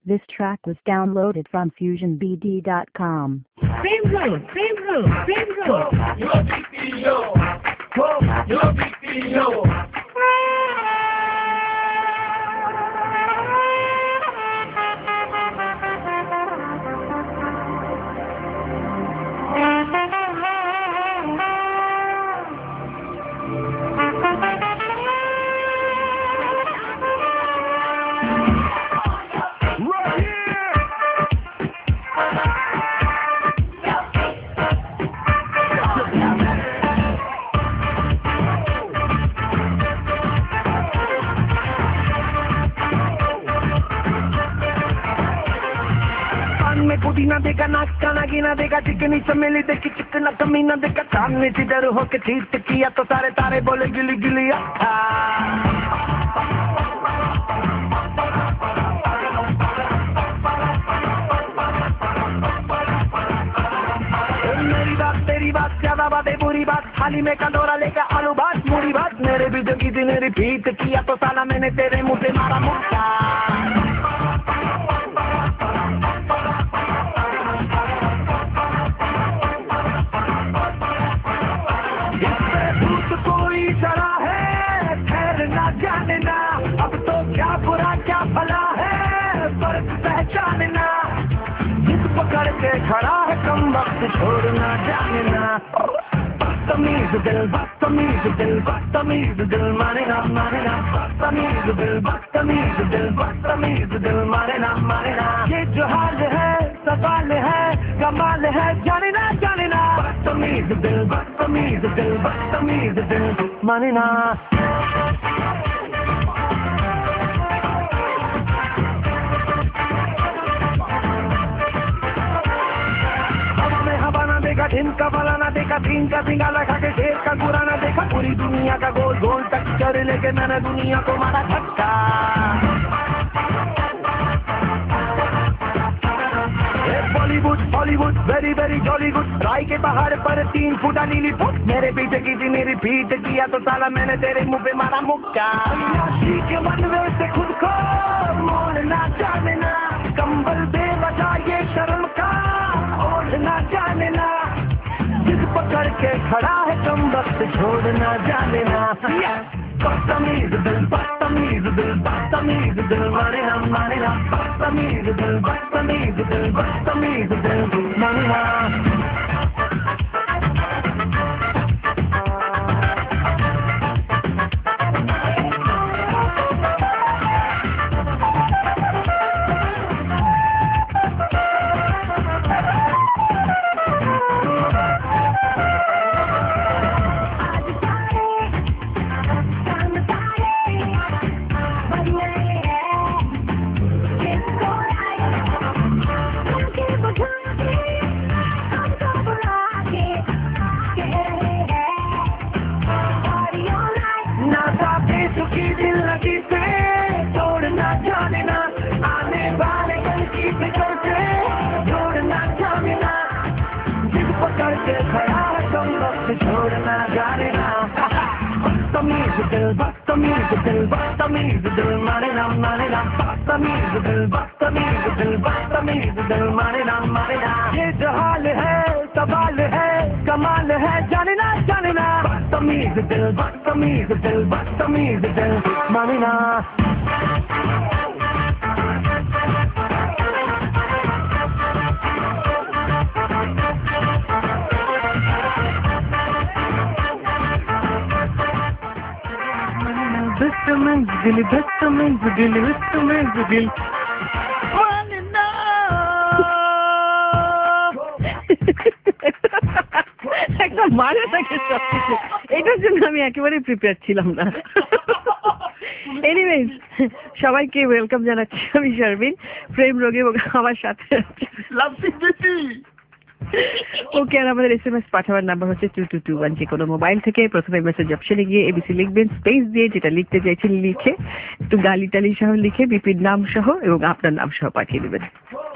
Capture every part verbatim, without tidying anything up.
This track was downloaded from fusion b d dot com. Same road, same road, same road. You're B P O. You're B P O. पुदीना देखा नाक का नागिना देखा चिकनी चमेली देखी चिकना कमीना देखा सामने जिधर होके चीत किया तो सारे तारे बोले गिली गिली अच्छा मेरी बात तेरी बात ज्यादा बातें बुरी बात थाली में कंडोरा लेकर आलू भात मूरी भात मेरे भी जो किसी ने रिपीट किया तो साला मैंने तेरे मुंह से मारा मुक्का चला है ठहरना जानना अब तो क्या बुरा क्या भला है फर्क पहचानना जिस पकड़ के खड़ा है कम वक्त छोड़ना जानना बदतमीज दिल बदतमीज दिल बदतमीज दिल माने ना माने ना बदतमीज दिल बदतमीज दिल बदतमीज दिल माने ना माने ना ये जो हाल है सवाल है कमाल है जाने ना जाने ना बदतमीज दिल बदतमीज दिल बदतमीज दिल माने ना देखा दिन का भला ना देखा दिन का सिंगाला खा के शेर का बुरा ना देखा पूरी दुनिया का गोल गोल टक्कर लेके मैंने दुनिया को मारा धक्का Bollywood Hollywood very very Jollywood राय के पहाड़ पर तीन फुटा नीली फुट मेरे पीछे किसी ने रिपीट किया तो साला मैंने तेरे मुंह पे मारा मुक्का के मनवे से खुद को मोड़ना जानना कंबल बेवजह ये शर्म का ओढ़ना जानना जिस पकड़ के खड़ा है कम वक्त छोड़ना जानना बदतमीज दिल बदतमीज दिल बदतमीज दिल माने ना माने ना बदतमीज दिल बदतमीज दिल बदतमीज दिल माने ना छोड़ना जाने ना बदतमीज दिल बदतमीज दिल बदतमीज दिल माने ना माने ना बदतमीज दिल बदतमीज दिल बदतमीज दिल माने ना माने ना ये जो हाल है सवाल है कमाल है जाने ना जाने ना बदतमीज दिल बदतमीज दिल बदतमीज दिल माने ना बदतमीज दिल बदतमीज दिल बदतमीज दिल माने ना একটা মারে থাকে সবকিছু এটার জন্য আমি একেবারে প্রিপেয়ার ছিলাম না এনিওয়েজ সবাইকে ওয়েলকাম জানাচ্ছি আমি শারমিন প্রেম রোগী এবং আমার সাথে লাভসি বেটি ওকে আর আমাদের এসএমএস পাঠাবার নাম্বার হচ্ছে টু টু টু ওয়ান যে কোনো মোবাইল থেকে প্রথমে মেসেজ অপশনে গিয়ে এবিসি লিখবেন স্পেস দিয়ে যেটা লিখতে চাইছেন লিখে একটু গালি টালি সহ লিখে বিপির নাম সহ এবং আপনার নাম সহ পাঠিয়ে দেবেন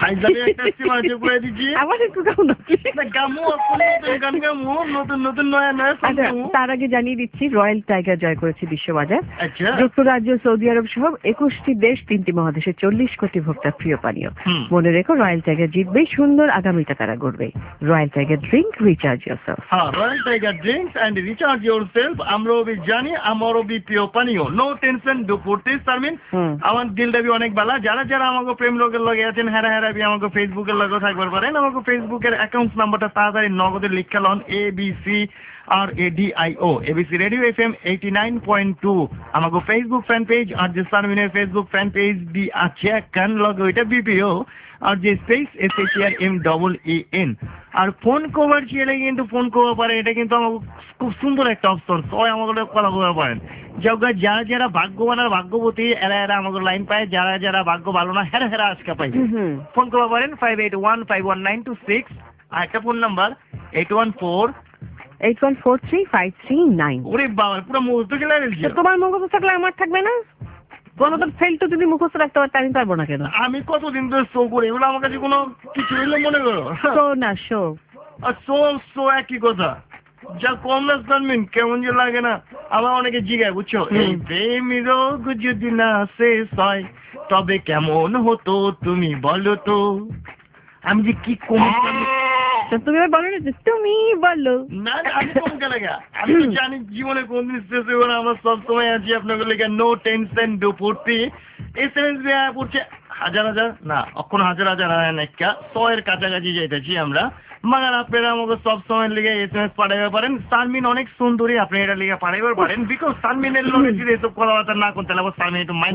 ফাইজলামে একটা সীমা আছে করে দিচ্ছি। আমার একটু গাও না please। না গামু নতুন গান গামু নতুন নতুন নয়া নয়া আচ্ছা গামু। তার আগে জানিয়ে দিচ্ছি রয়্যাল টাইগার জয় করেছে বিশ্ববাজার। আচ্ছা যুক্তরাজ্য, সৌদি আরব সহ একুশটি দেশ, তিনটি মহাদেশে চল্লিশ কোটি ভোক্তার প্রিয় পানীয়। হুম। মনে রেখো রয়্যাল টাইগার জিতবে, সুন্দর আগামীটা তারা গড়বে। Royal Tiger drink, recharge yourself. হ্যাঁ Royal Tiger drinks and recharge yourself. আমরাও বি জানি আমারও বি প্রিয় পানীয়। নো টেনশন ডু পড়তে সারমিন। হুম। আমার দিলটা বি অনেক ভালো। যারা যারা আমাকে প্রেম লোকের লগে আছেন হেরা হেরা বি আমাকে ফেসবুকের লগে থাকবার পারেন। আমাকে ফেসবুকের অ্যাকাউন্ট নাম্বারটা তাড়াতাড়ি নগদে লিখে লন A B C R A D I O ABC radio F M eighty nine point two. আমাকে ফেসবুক ফ্যান পেজ আর যে সারমিনের ফেসবুক ফ্যান পেজ বি আছে কান লগে ওইটা বিপিও আর যে space S H R M double E N. আর ফোন কভার ছেলে কিন্তু ফোন কভার পারে, এটা কিন্তু আমাকে খুব সুন্দর একটা অপশন। সবাই আমাকে কথা বলতে পারেন। যারা যারা ভাগ্যবান আর ভাগ্যবতী এরা এরা আমাকে লাইন পায়, যারা যারা ভাগ্য ভালো না হেরা হেরা আজকে পাই। ফোন করতে পারেন five eight one five one nine two six. আর একটা phone number eight one four eight one four three five three nine. ওরে বাবা পুরো মুহূর্ত খেলে ফেলছি। তোমার মুখস্থ থাকলে আমার থাকবে না? কোনো তো ফেলটো যদি মুখস্থ রাখতে পারতে আমি পারবো না কেন? আমি কতদিন ধরে শো করি, এগুলো আমার কাছে কোনো কিছু হইলে মনে করো শো না শো। আর শো শো একই কথা। যা কম না সানমিন কেমন যে লাগে না। আমার অনেকে জিগায় বুঝছো, এই প্রেমী রোগ যদি না শেষ হয় তবে কেমন হতো তুমি বলো তো। আমি যে কি কম তুমি বলো না যে তুমি বলো না না, আমি কম কে লাগা। আমি তো জানি জীবনে কোনদিন শেষ হবে না। আমরা সবসময় আছি আপনাকে লেখা নো টেনশন ডু পড়তে। এস এম এস দেওয়া পড়ছে হাজার হাজার না অক্ষণ হাজার হাজার একটা শয়ের কাছাকাছি যাইতেছি আমরা। মাগার আপনারা আমাকে সব সময় লিগে এস এম এস পাঠাইতে পারেন। সানমিন অনেক সুন্দরী, আপনি এটা লিগে পাঠাইবার পারেন। বিকজ সানমিনের লোক যদি এসব কথাবার্তা না করতে লাগবে সানমিন একটু মাইন্ড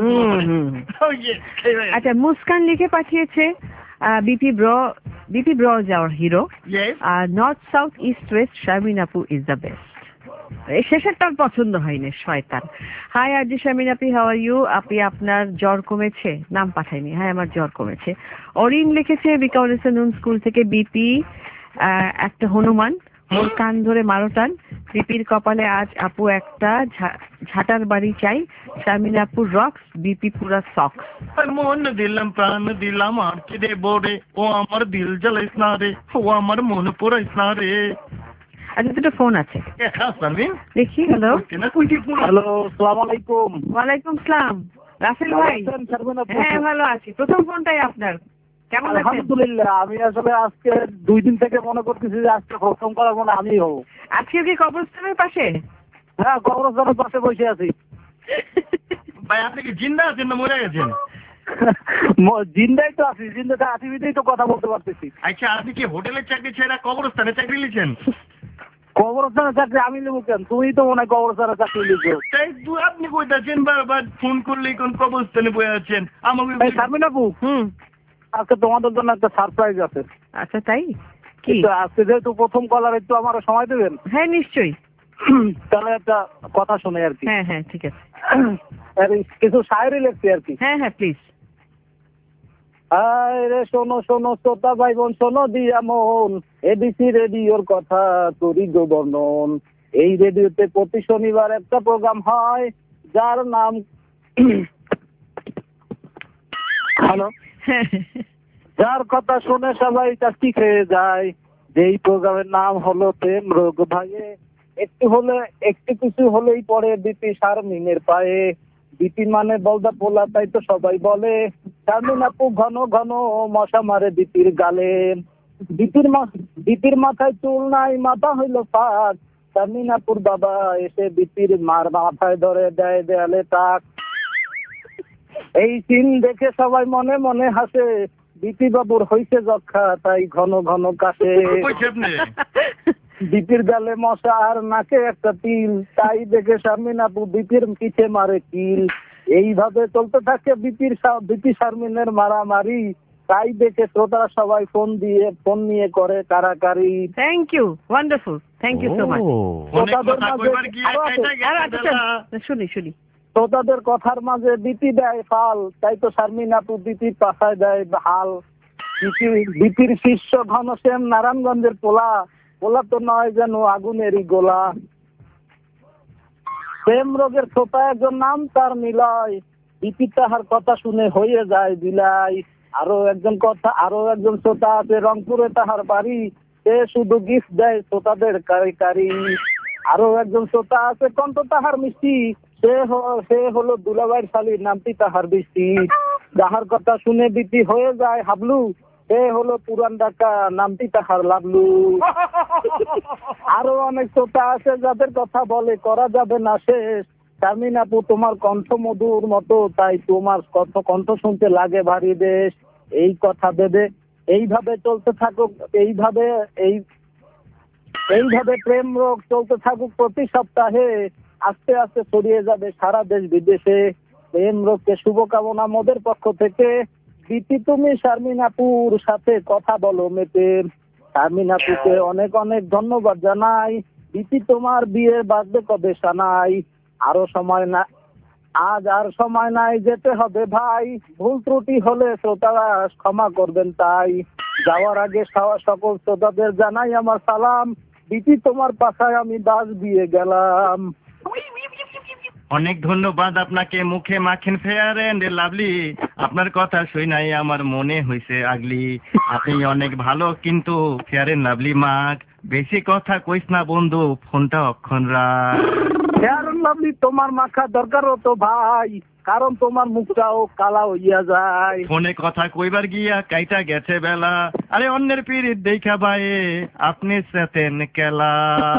পারেন। আচ্ছা মুস্কান লিখে পাঠিয়েছে BP bro BP bro is our hero. North south east west Sharmin আপু ইজ দ্য বেস্ট। এই শেষেরটা পছন্দ হয়নি শয়তান। High R G Sharmin Api, how are you? আপনি আপনার জ্বর কমেছে? নাম পাঠাইনি। হ্যাঁ আমার জ্বর কমেছে। অরিন লিখেছে বিকাউলিসা নুন স্কুল থেকে বিপি একটা হনুমান, ওর কান ধরে মারোটান। বিপির কপালে আজ আপু একটা ঝাঁটার বাড়ি চাই। শারমিন আপু রক্স, বিপি পুরা সক্স। মন দিলাম প্রাণ দিলাম আর কি রে বোরে, ও আমার দিল জ্বালাইস না রে, ও আমার মন পুরাইস না রে। আচ্ছা দুটো ফোন আছে দেখি। হ্যালো হ্যালো আসসালামু আলাইকুম। ওয়ালাইকুম আসসালাম রাসেল ভাই। হ্যাঁ ভালো আছি। প্রথম ফোনটাই আপনার, কেমন আছেন? আলহামদুলিল্লাহ। আমি আসলে আজকে দুই দিন থেকে মনে করতেছি যে আজকে প্রথম করার মনে আমি হবো। আজকে কি কবরস্থানের পাশে? হ্যাঁ কবরস্থানের পাশে বসে আছি। ভাই আপনি কি জিন্দা আছেন না মরে গেছেন? জিন্দাই তো আছি, জিন্দাতে আছি বিধেই তো কথা বলতে পারতেছি। আচ্ছা আপনি কি হোটেলের চাকরি ছেড়ে কবরস্থানে চাকরি লিখেন? কবরস্থানের চাকরি আমি নেবো কেন? তুমি তো মনে হয় কবরস্থানের চাকরি লিখো। তাই আপনি কইতাছেন বারবার ফোন করলেই কোন কবরস্থানে বসে আছেন। আমাকে শারমিন আপু, হুম আজকে তোমাদের জন্য একটা সারপ্রাইজ আছে। আচ্ছা তাই কি? আজকে যেহেতু প্রথম কলার একটু আমার সময় দেবেন? হ্যাঁ নিশ্চয়ই। তাহলে একটা কথা শুনে আর কি। হ্যাঁ হ্যাঁ ঠিক আছে। কিছু শায়রি লিখছি আর কি। হ্যাঁ হ্যাঁ প্লিজ। আরে শোনো শোনো শ্রোতা ভাই বোন শোনো দিয়া মন, এবিসি রেডিওর কথা করি গো বর্ণন। এই রেডিওতে প্রতি শনিবার একটা প্রোগ্রাম হয় যার নাম হ্যালো যার কথা শুনে সবাই চাকরি খেয়ে যায়। যেই প্রোগ্রামের নাম হলো প্রেম রোগ ভাইয়ে। একটু হলে একটু কিছু হলেই পড়ে বিপি শারমিনের পায়ে। বিপি মানে বলদা পোলা তাই তো সবাই বলে। শারমিন আপু ঘন ঘন মশা মারে বিপির গালে। বিপির বিপির মাথায় চুল নাই, মাথা হইলো ফাঁক। শারমিন আপুর বাবা এসে বিপির মার মাথায় ধরে দেয় দেয়ালে টাক। এই সিন দেখে সবাই মনে মনে হাসে। বিপি বাবুর হইছে যক্ষা তাই ঘন ঘন কাশে। বিপির গালে মশা আর নাকে একটা তিল, তাই দেখে শারমিন আপু বিপির পিছে মারে কিল। এইভাবে চলতে থাকে বিপির বিপি শারমিনের মারামারি। তাই দেখে শ্রোতারা সবাই ফোন দিয়ে ফোন নিয়ে করে কারাকারি। Thank you, wonderful, thank you so much. শুনি শুনি শ্রোতাদের কথার মাঝে বিপি দেয় ফাল, তাই তো শারমিন আপু বিপির পাশায় দেয় হাল। বিপির শিষ্য ঘনশ্যাম নারায়ণগঞ্জের পোলা, পোলা তো নয় যেন আগুনেরই গোলা। প্রেম রোগের ছোটা একজন নাম তার মিলয়, বিপি তাহার কথা শুনে হয়ে যায় বিলাই। আরো একজন কথা আরো একজন শ্রোতা আছে রংপুরে তাহার বাড়ি, সে শুধু গিফট দেয় শ্রোতাদের কারি কারি। আরো একজন শ্রোতা আছে কণ্ঠ তাহার মিষ্টি, সে হ- সে হলো দুলাভাইয়ের শালীর নামটি তাহার বৃষ্টি। যাহার কথা শুনে বিপি হয়ে যায় হাবলু, সে হলো পুরান ঢাকা নামটি তাহার লাবলু। আরো অনেক শ্রোতা আছে যাদের কথা বলে করা যাবে না শেষ। শারমিন আপু তোমার কণ্ঠ মধুর মতো, তাই তোমার কণ্ঠ কণ্ঠ শুনতে লাগে ভারী বেশ। এই কথা ভেবে এইভাবে চলতে থাকুক, এইভাবে এই এইভাবে প্রেম রোগ চলতে থাকুক প্রতি সপ্তাহে, আস্তে আস্তে ছড়িয়ে যাবে সারা দেশ বিদেশে। প্রেম রোগকে শুভকামনা মোদের পক্ষ থেকে। বিপি তুমি শারমিন আপুর সাথে কথা বলো মেপে। শারমিন আপুকে অনেক অনেক ধন্যবাদ জানাই। বিপি তোমার বিয়ের বার্থডে কবে জানাই? আরো সময় না, আজ আর সময় নাই, যেতে হবে ভাই। ভুল ত্রুটি হলে শ্রোতারা ক্ষমা করবেন তাই। যাওয়ার আগে সা- সকল শ্রোতাদের জানাই আমার সালাম। বিপি তোমার পাশায় আমি বাস দিয়ে গেলাম। অনেক ধন্যবাদ আপনাকে। মুখে মাখেন ফেয়ার এন্ড লাভলি। আপনার কথা শুই নাই আমার মনে হইছে আগলি। আপনি অনেক ভালো কিন্তু ফেয়ার এন্ড লাভলি মাখ। বেশি কথা কইস না বন্ধু, ফোনটা অক্ষণ রাখ। ফেয়ার লাভলি তোমার মাখা দরকার হতো ভাই, কারণ তোমার মুখটাও কালা হইয়া যায়। ফোনে কথা কইবার গিয়া কাইটা গেছে বেলা। আরে অন্যের পিরিত দেখা ভাইয়ে আপনি সেতেন কেলা।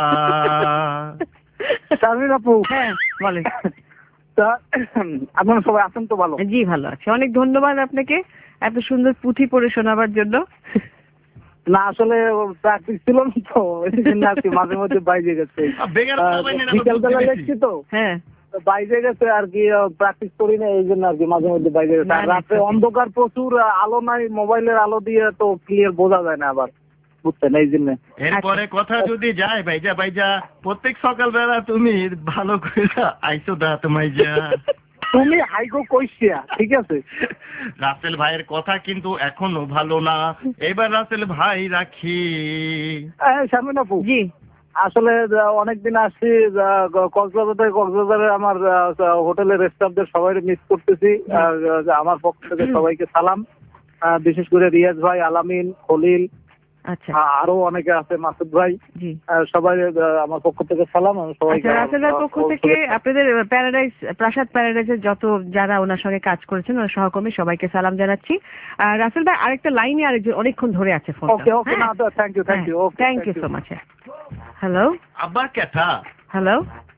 শারমিন আপু, হ্যাঁ বলেন। তা আপনারা সবাই আছেন তো ভালো? জি ভালো আছে, অনেক ধন্যবাদ আপনাকে এত সুন্দর পুঁথি পড়ে শোনাবার জন্য। না আসলে প্র্যাকটিস ছিল না তো, এই জন্য আর কি মাঝে মধ্যে বাইরে গেছে। বেগার আহ, সবাই নেই, বিকেলবেলা লিখছি তো, হ্যাঁ তো বাইরে গেছে আর কি, প্র্যাকটিস করি না এই জন্য আর কি মাঝে মধ্যে বাইরে গেছে। আর না, রাতে না, অন্ধকার প্রচুর, আলো নাই, মোবাইলের আলো দিয়ে তো ক্লিয়ার বোঝা যায় না আবার, বুঝছেন এই জন্য। এরপরে কথা যদি যায় ভাইজা ভাইজা প্রত্যেক সকালবেলা তুমি ভালো করে আইসো দা তোমায় যা। তুমি হাইগো কইছিয়া, ঠিক আছে? রাসেল ভাইয়ের কথা কিন্তু এখনো ভালো না, এবার রাসেল ভাই রাখি। শারমিন আপু, জি আসলে অনেকদিন আসছি আহ, কক্সবাজারে কক্সবাজারে আমার আহ, হোটেলের স্টাফদের সবাই মিস করতেছি। আর, আহ, আমার পক্ষ থেকে সবাইকে সালাম। আহ, বিশেষ করে রিয়াজ ভাই, আলামিন, খলিল, আচ্ছা আহ, আরো অনেকে আছে, মাসুদ ভাই, জি আহ, সবাই আহ, আমার পক্ষ থেকে সালাম। আমি সবাইকে আচ্ছা রাসেলের পক্ষ থেকে আপনাদের প্যারাডাইস প্রাসাদ প্যারাডাইসের যত যারা ওনার সঙ্গে কাজ করেছেন ওনার সহকর্মী সবাইকে সালাম জানাচ্ছি। আর রাসেল ভাই আরেকটা লাইনে আরেকজন অনেকজন অনেকক্ষণ ধরে আছে ফোন। ওকে ওকে, না thank you thank you okay thank you so much. Hello আবার কেথা হ্যালো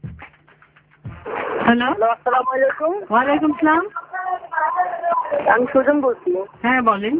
হ্যালো আসসালামু আলাইকুম, ওয়ালাইকুম সালাম। আমি সুজন বলছি। হ্যাঁ বলেন।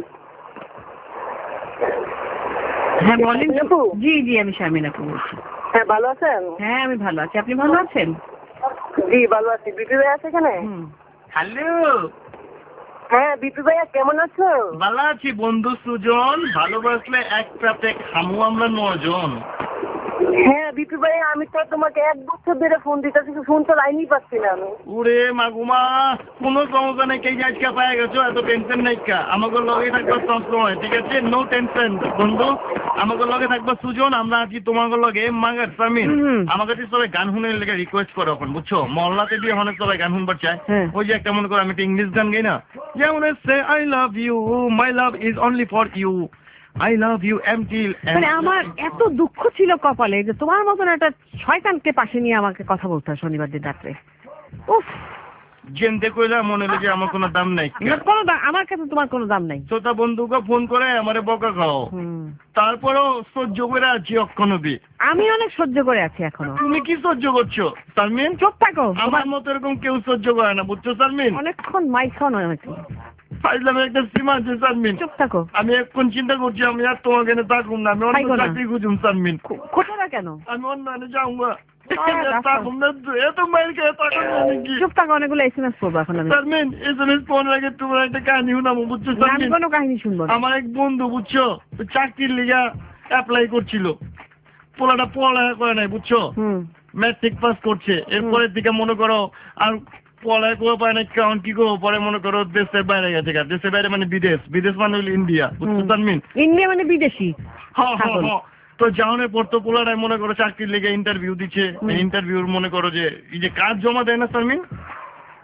হ্যাঁ বলেন। আপু? জি জি আমি শারমিন আপু বলছি। হ্যাঁ ভালো আছেন? হ্যাঁ আমি ভালো আছি, আপনি ভালো আছেন? জি ভালো আছি। বিপি ভাই আছে এখানে? হুম হ্যালো, হ্যাঁ বিপি ভাইয়া কেমন আছো? ভালো আছি বন্ধু সুজন। ভালোবাসলে এক প্রাতে খামু আমরা নজন। হ্যাঁ বিপি ভাই, আমি তো তোমাকে এক বছর ধরে ফোন দিতেছি, ফোন তো লাইনই পাচ্ছি না আমি। উরে মাগুমা, কোনো সমস্যা নেই, কে আজকে পায়ে গেছো, এত টেনশন নাই কা। আমাকে লগে থাকবা সবসময়, ঠিক আছে? নো টেনশন বন্ধু, আমাকে লগে থাকবা সুজন। আমরা আছি তোমাকে লগে মাগার সামিন। হুম। আমার কাছে সবাই গান শুনে লেগে রিকোয়েস্ট করে এখন, বুঝছো? মহল্লাতে দিয়ে অনেক সবাই গান শুনবার চায়। হ্যাঁ। ওই যে একটা মনে করো আমি একটা ইংলিশ গান গাই না, যেমন সে I love you, my love is only for you, I love you এমটিল। মানে আমার এত দুঃখ ছিল কপালে যে তোমার মতন একটা শয়তানকে পাশে নিয়ে আমাকে কথা বলতে হয় শনিবার দিন রাত্রে। উফ, জেনতে কইলা মনে হলো যে আমার কোনো দাম নাই। না, কোনো দাম আমার কাছে তোমার কোনো দাম নাই। শ্রোতা বন্ধুকে ফোন করে আমারে বকা খাও, হুম। তারপরেও সহ্য করে আছি অক্ষণবি। আমি অনেক সহ্য করে আছি এখনো। তুমি কি সহ্য করছো সালমিন? চুপ থাকো, আমার মতো এরকম কেউ সহ্য করে না, বুঝছো সালমিন? অনেকক্ষণ মাই খাও না অনেকক্ষণ। ফাইজলামের একটা সীমা আছে সালমিন। চুপ থাকো। আমি এখন চিন্তা করছি আমি আর তোমার এখানে থাকুম না, আমি অন্য থাকো না। চাকরি খুঁজুম সালমিন। খোঁজো না কেন? আমি অন্য যাউঙ্গা আচ্ছা। থাকুম না, এত মাইল খেয়ে থাকুন না নাকি? চুপ থাকো, অনেকগুলো এস এম এস করবো এখন আমি। Salmin S M S phone রেখে তোমার একটা কাহিনী শুনাবো, বুঝছো আমি সালমিন? কোনো কাহিনী শুনবো না। আমার এক বন্ধু, বুঝছো, চাকরির লিগা অ্যাপ্লাই করছিল। পোলাটা পড়ালেখা করে নাই, বুঝছো, হুম ম্যাট্রিক পাস করছে। এরপরের দিকে মনে করো আর পড়ালেখা করে পায় না, কারণ কি করবো, পরে মনে করো দেশের বাইরে গেছে। দেশের বাইরে মানে বিদেশ, বিদেশ মানে হলো ইন্ডিয়া, বুঝছো সালমিন? ইন্ডিয়া মানে বিদেশি। হ্যাঁ হ্যাঁ ছাগল। হ্যাঁ। তো যাওয়ানোর পর তো পোলাটাই মনে করো চাকরির লেগে ইন্টারভিউ দিচ্ছে। ইন্টারভিউর মনে করো যে এই যে কাজ জমা দেয় না সালমিন,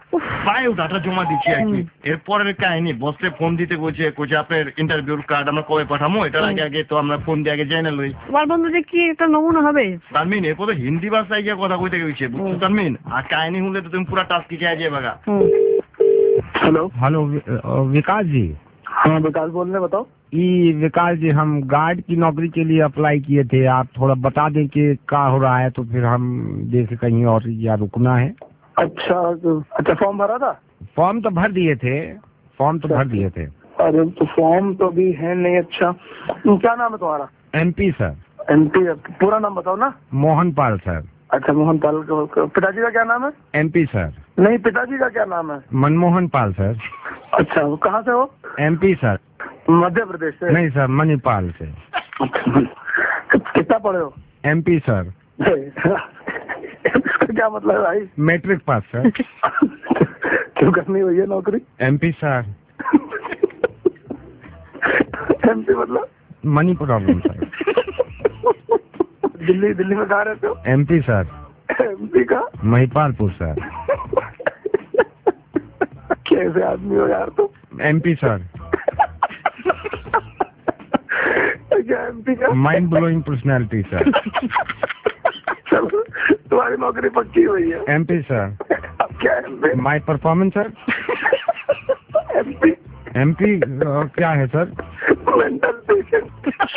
বায়োডাটা জমা দিচ্ছি আর কি। এরপরের কাহিনী বসে ফোন দিতে কইছে, কইছে আপনার ইন্টারভিউর কার্ড আমরা কবে পাঠামো, এটার আগে আগে তো আমরা ফোন দিয়ে আগে জেনে লই। তোমার বন্ধু যে কি একটা নমুনা হবে তারমিন, এরপর তো হিন্দি ভাষায় গিয়ে কথা কইতে গেছে, বুঝছো তারমিন? আর কাহিনী হলে তো তুমি পুরা টাস্কি খেয়ে যাবে বাগা। हेलो हेलो वि- अ, विकास जी। हाँ विकास बोल रहे, बताओ। ये विकास जी, हम गार्ड की नौकरी के लिए अप्लाई किए थे, आप थोड़ा बता दें कि क्या हो रहा है, तो फिर हम देखे कहीं और या रुकना है। अच्छा तो अच्छा फॉर्म भरा था? फॉर्म तो भर दिए थे, फॉर्म तो भर दिए थे। अरे तो फॉर्म तो अभी है नहीं। अच्छा क्या नाम है तुम्हारा? MP sir. एमपी? पूरा नाम बताओ ना। मोहन पाल सर। अच्छा मोहन पाल। पिताजी का क्या नाम है? MP sir. नहीं, पिताजी का क्या नाम है? मनमोहन पाल सर। अच्छा वो कहाँ से हो? MP sir. मध्य प्रदेश से? नहीं सर, मणिपाल से। अच्छा, कितना पढ़े हो? MP sir. इसका क्या मतलब है भाई? Matric pass sir. क्यों करनी हुई है नौकरी? MP sir. एमपी मतलब? Money problem sir. Delhi Delhi में कहाँ रहते हो? MP sir. एमपी का? महिपालपुर सर। कैसे आदमी हो यार तुम? MP sir. क्या एमपी का? Mind blowing personality sir. चलो तुम्हारी नौकरी पक्की हुई है। MP sir. अब क्या MP? My performance sir. MP? MP क्या है सर? Mental patient.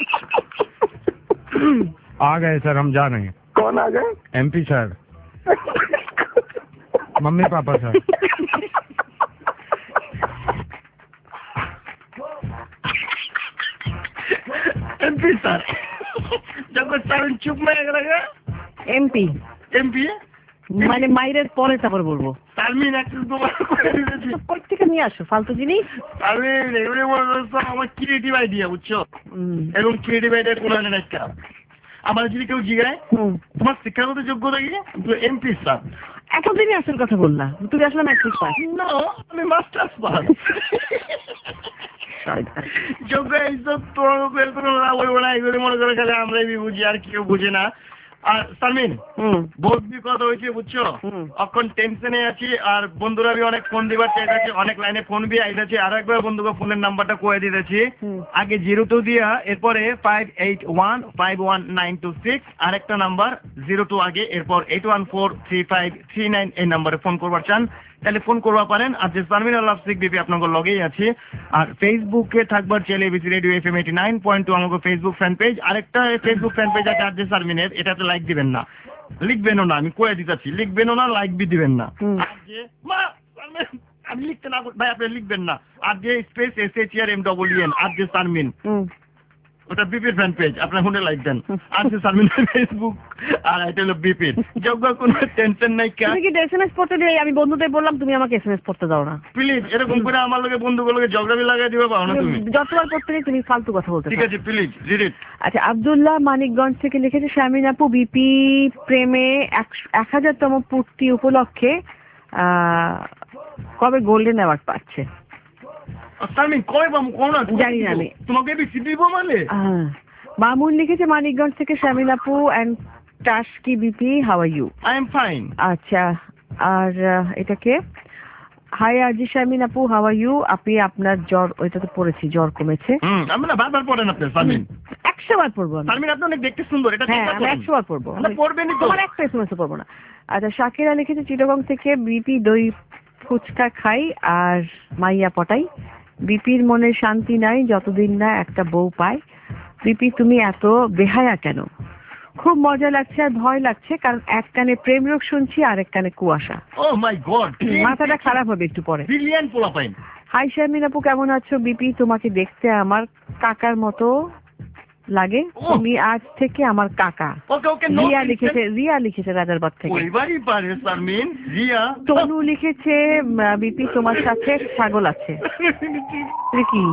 आ गए सर, हम जा रहे हैं। कौन आ गए? MP sir. Mummy papa sir. MP sir যখন স্যার চুপ মেরে গেল এমপি এমপি মানে মাইরের পরে তারপর বলবো। তারমিন একটা তোমার করে দিয়েছি। কোথ থেকে নিয়ে আসো ফালতু জিনিস? তারমিন এগুলো বলছো আমার ক্রিয়েটিভ আইডিয়া, বুঝছো? হুম, এবং ক্রিয়েটিভ আইডিয়া কোনো হয় না একটা। আমার যদি কেউ জিজ্ঞাসা হুম। তোমার শিক্ষাগত যোগ্যতা কি, এমপি স্যার। এখন তুমি আসল কথা বললা, তুমি আসলে ম্যাট্রিক পাস। না আমি মাস্টার্স পাস। যোগ্য এইসব তোমার কোনো না বলবো না, এগুলো মনে করে খালি আমরাই বুঝি আর কেউ বুঝে না। আর সালমিন হুম বলবি কথা হয়েছে, বুঝছো? হুম। এখন টেনশনে আছি আর বন্ধুরা বি অনেক ফোন দিবার চাইতেছে, অনেক লাইনে ফোন বি আইতেছে। আর একবার বন্ধুকে ফোনের নাম্বারটা কয়ে দিতেছি। হুম। আগে জিরো টু দিয়া এরপরে five eight one five one nine two six আরেকটা নাম্বার জিরো টু আগে এরপর eight one four three five three nine এই নাম্বারে ফোন করবার চান তাহলে ফোন করবা পারেন। আর যে সালমিন আল্লাহ সিক বিপি আপনাকে লগেই আছে। আর ফেসবুকে থাকবার চাইলে ABC radio F M eighty nine point two আমাকে ফেসবুক ফ্যান পেজ, আরেকটা ফেসবুক ফ্যান পেজ আছে আর যে সালমিনের, এটাতে লাইক দিবেন না, লিখবেনও না, আমি কয়ে দিতেছি, লিখবেনও না, লাইক বি দিবেন না। হুম। আর যে মা সালমিন আমি লিখতে না ভাই আপনি লিখবেন না, আর যে space S H R M double N আর যে সালমিন হুম। ওটা বিপির ফ্যান পেজ, আপনার ফোনে লাইক দেন। আর যে সালমিনের ফেসবুক আর এটা হলো বিপির। যোগ্য কোনো টেনশন নাই। কা তুমি কি এসএমএস পড়তে দিলে? আমি বন্ধুদের বললাম তুমি আমাকে এসএমএস পড়তে দাও না। প্লিজ এরকম করে আমার লোকে বন্ধুগুলোকে জগড়াবি লাগাই দিবে পাও না তুমি। যতবার পড়তে নেই তুমি ফালতু কথা বলতে ঠিক থাকো। আছে প্লিজ রিড ইট। আচ্ছা, আব্দুল্লাহ মানিকগঞ্জ থেকে লিখেছে, শামিন আপু বিপি প্রেমে এক- এক হাজারতম পূর্তি উপলক্ষে আহ, কবে গোল্ডেন অ্যাওয়ার্ড পাচ্ছে? সালমিন কই বামু কোন না জানি না আমি। তোমাকে বেশি দিব মানে। আহ, মামুন লিখেছে মানিকগঞ্জ থেকে, শামিন আপু অ্যান্ড টাস্কি BP how are you? I am fine. আচ্ছা, আর আহ, এটাকে হাই আজি শামিন আপু হাউ আর ইউ? আপনি আপনার জ্বর, ওইটা তো পড়েছি, জ্বর কমেছে। হুম আমি না বারবার পড়েন আপনি সালমিন। একশো বার পড়বো আমি। সালমিন আপনি অনেক দেখতে সুন্দর, এটা হ্যাঁ চেষ্টা আমি করেন। একশো বার পড়বো। না, পড়বেনই তো। তোমার একটা এসএমএস পড়বো না। আচ্ছা, শাকিরা লিখেছে চিটাগং থেকে, বিপি দই ফুচকা খাই আর মাইয়া পটাই, বিপির মনে শান্তি নাই যতদিন না একটা বউ পায়। বিপি তুমি এত বেহায়া কেন? খুব মজা লাগছে আর ভয় লাগছে, কারণ এক কানে প্রেম রোগ শুনছি আর এক কানে কুয়াশা। ও মাই গড, মাথাটা খারাপ হবে একটু পরে। ব্রিলিয়ান্ট পোলা পাইন। হাই শারমিন আপু কেমন আছো? বিপি তোমাকে দেখতে আমার কাকার মতো লাগে, তুমি আজ থেকে আমার কাকা। ওকে ওকে নো রিয়া লিখেছে, রিয়া লিখেছে রাজারবাগ থেকে। ওইবারই পারে সালমিন। রিয়া তনু লিখেছে বিপি তোমার সাথে ছাগল আছে। এটা কি?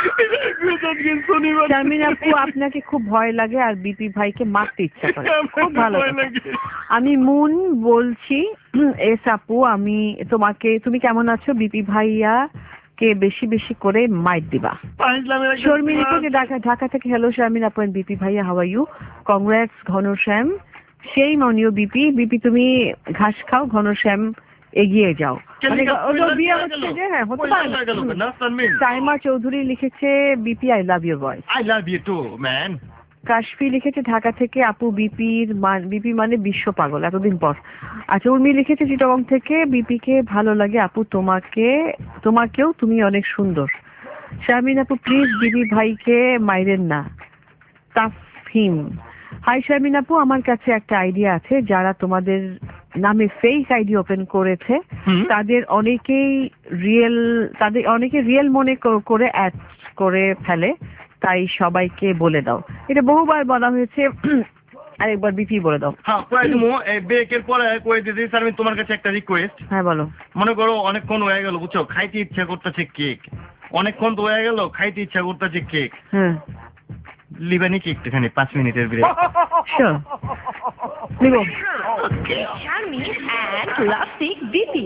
শারমিন আপু আপনাকে খুব ভয় লাগে আর বিপি ভাইকে মারতে ইচ্ছা করে। খুব ভালো কথা। আমি মুন বলছি, এস আপু আমি তোমাকে, তুমি কেমন আছো? বিপি ভাইয়া কে বেশি বেশি করে মাইট দিবা। শর্মি লিখেছে ঢাকা ঢাকা থেকে, হ্যালো শারমিন আপু এন্ড বিপি ভাইয়া how are you? Congrats Ghanshyam. সেই মনীয় বিপি, বিপি তুমি ঘাস খাও, ঘনশ্যাম এগিয়ে যাও। কেন মানে এটা ওদের বিয়ে হয়ে হচ্ছে গেল? যে হ্যাঁ হতে ওই পারে হয়ে গেল না তানমিন। সাইমা চৌধুরী লিখেছে BP I love your voice. I love you too man. Kashfi লিখেছে ঢাকা থেকে আপু বিপির বিপি মানে বিশ্ব পাগল এতদিন পর। আচ্ছা উর্মি লিখেছে চিটাগং থেকে বিপি কে ভালো লাগে আপু তোমাকে তোমাকেও তুমি অনেক সুন্দর। শারমিন আপু প্লিজ বিপি ভাইকে মাইরেন না। তাফহিম হাই শারমিন আপু আমার কাছে একটা আইডিয়া আছে যারা তোমাদের নামে ফেক আইডি ওপেন করেছে তাদের অনেকেই রিয়েল তাদের অনেকে রিয়েল মনে করে অ্যাড করে ফেলে তাই সবাইকে বলে দাও। এটা বহুবার বলা হয়েছে আরেকবার বিপি বলে দাও। হ্যাঁ কয়ে দিমু এই ব্রেকের পরে কয়ে দিতে স্যার আমি তোমার কাছে একটা রিকোয়েস্ট। হ্যাঁ বলো। মনে করো অনেকক্ষণ হয়ে গেল বুঝছো খাইতে ইচ্ছা করতেছে কেক অনেকক্ষণ তো হয়ে গেল খাইতে ইচ্ছা করতেছে কেক। হ্যাঁ লিবানি কি একটুখানি পাঁচ মিনিটের ব্রেক। শিওর নিব। Charmy and Lovesick BP.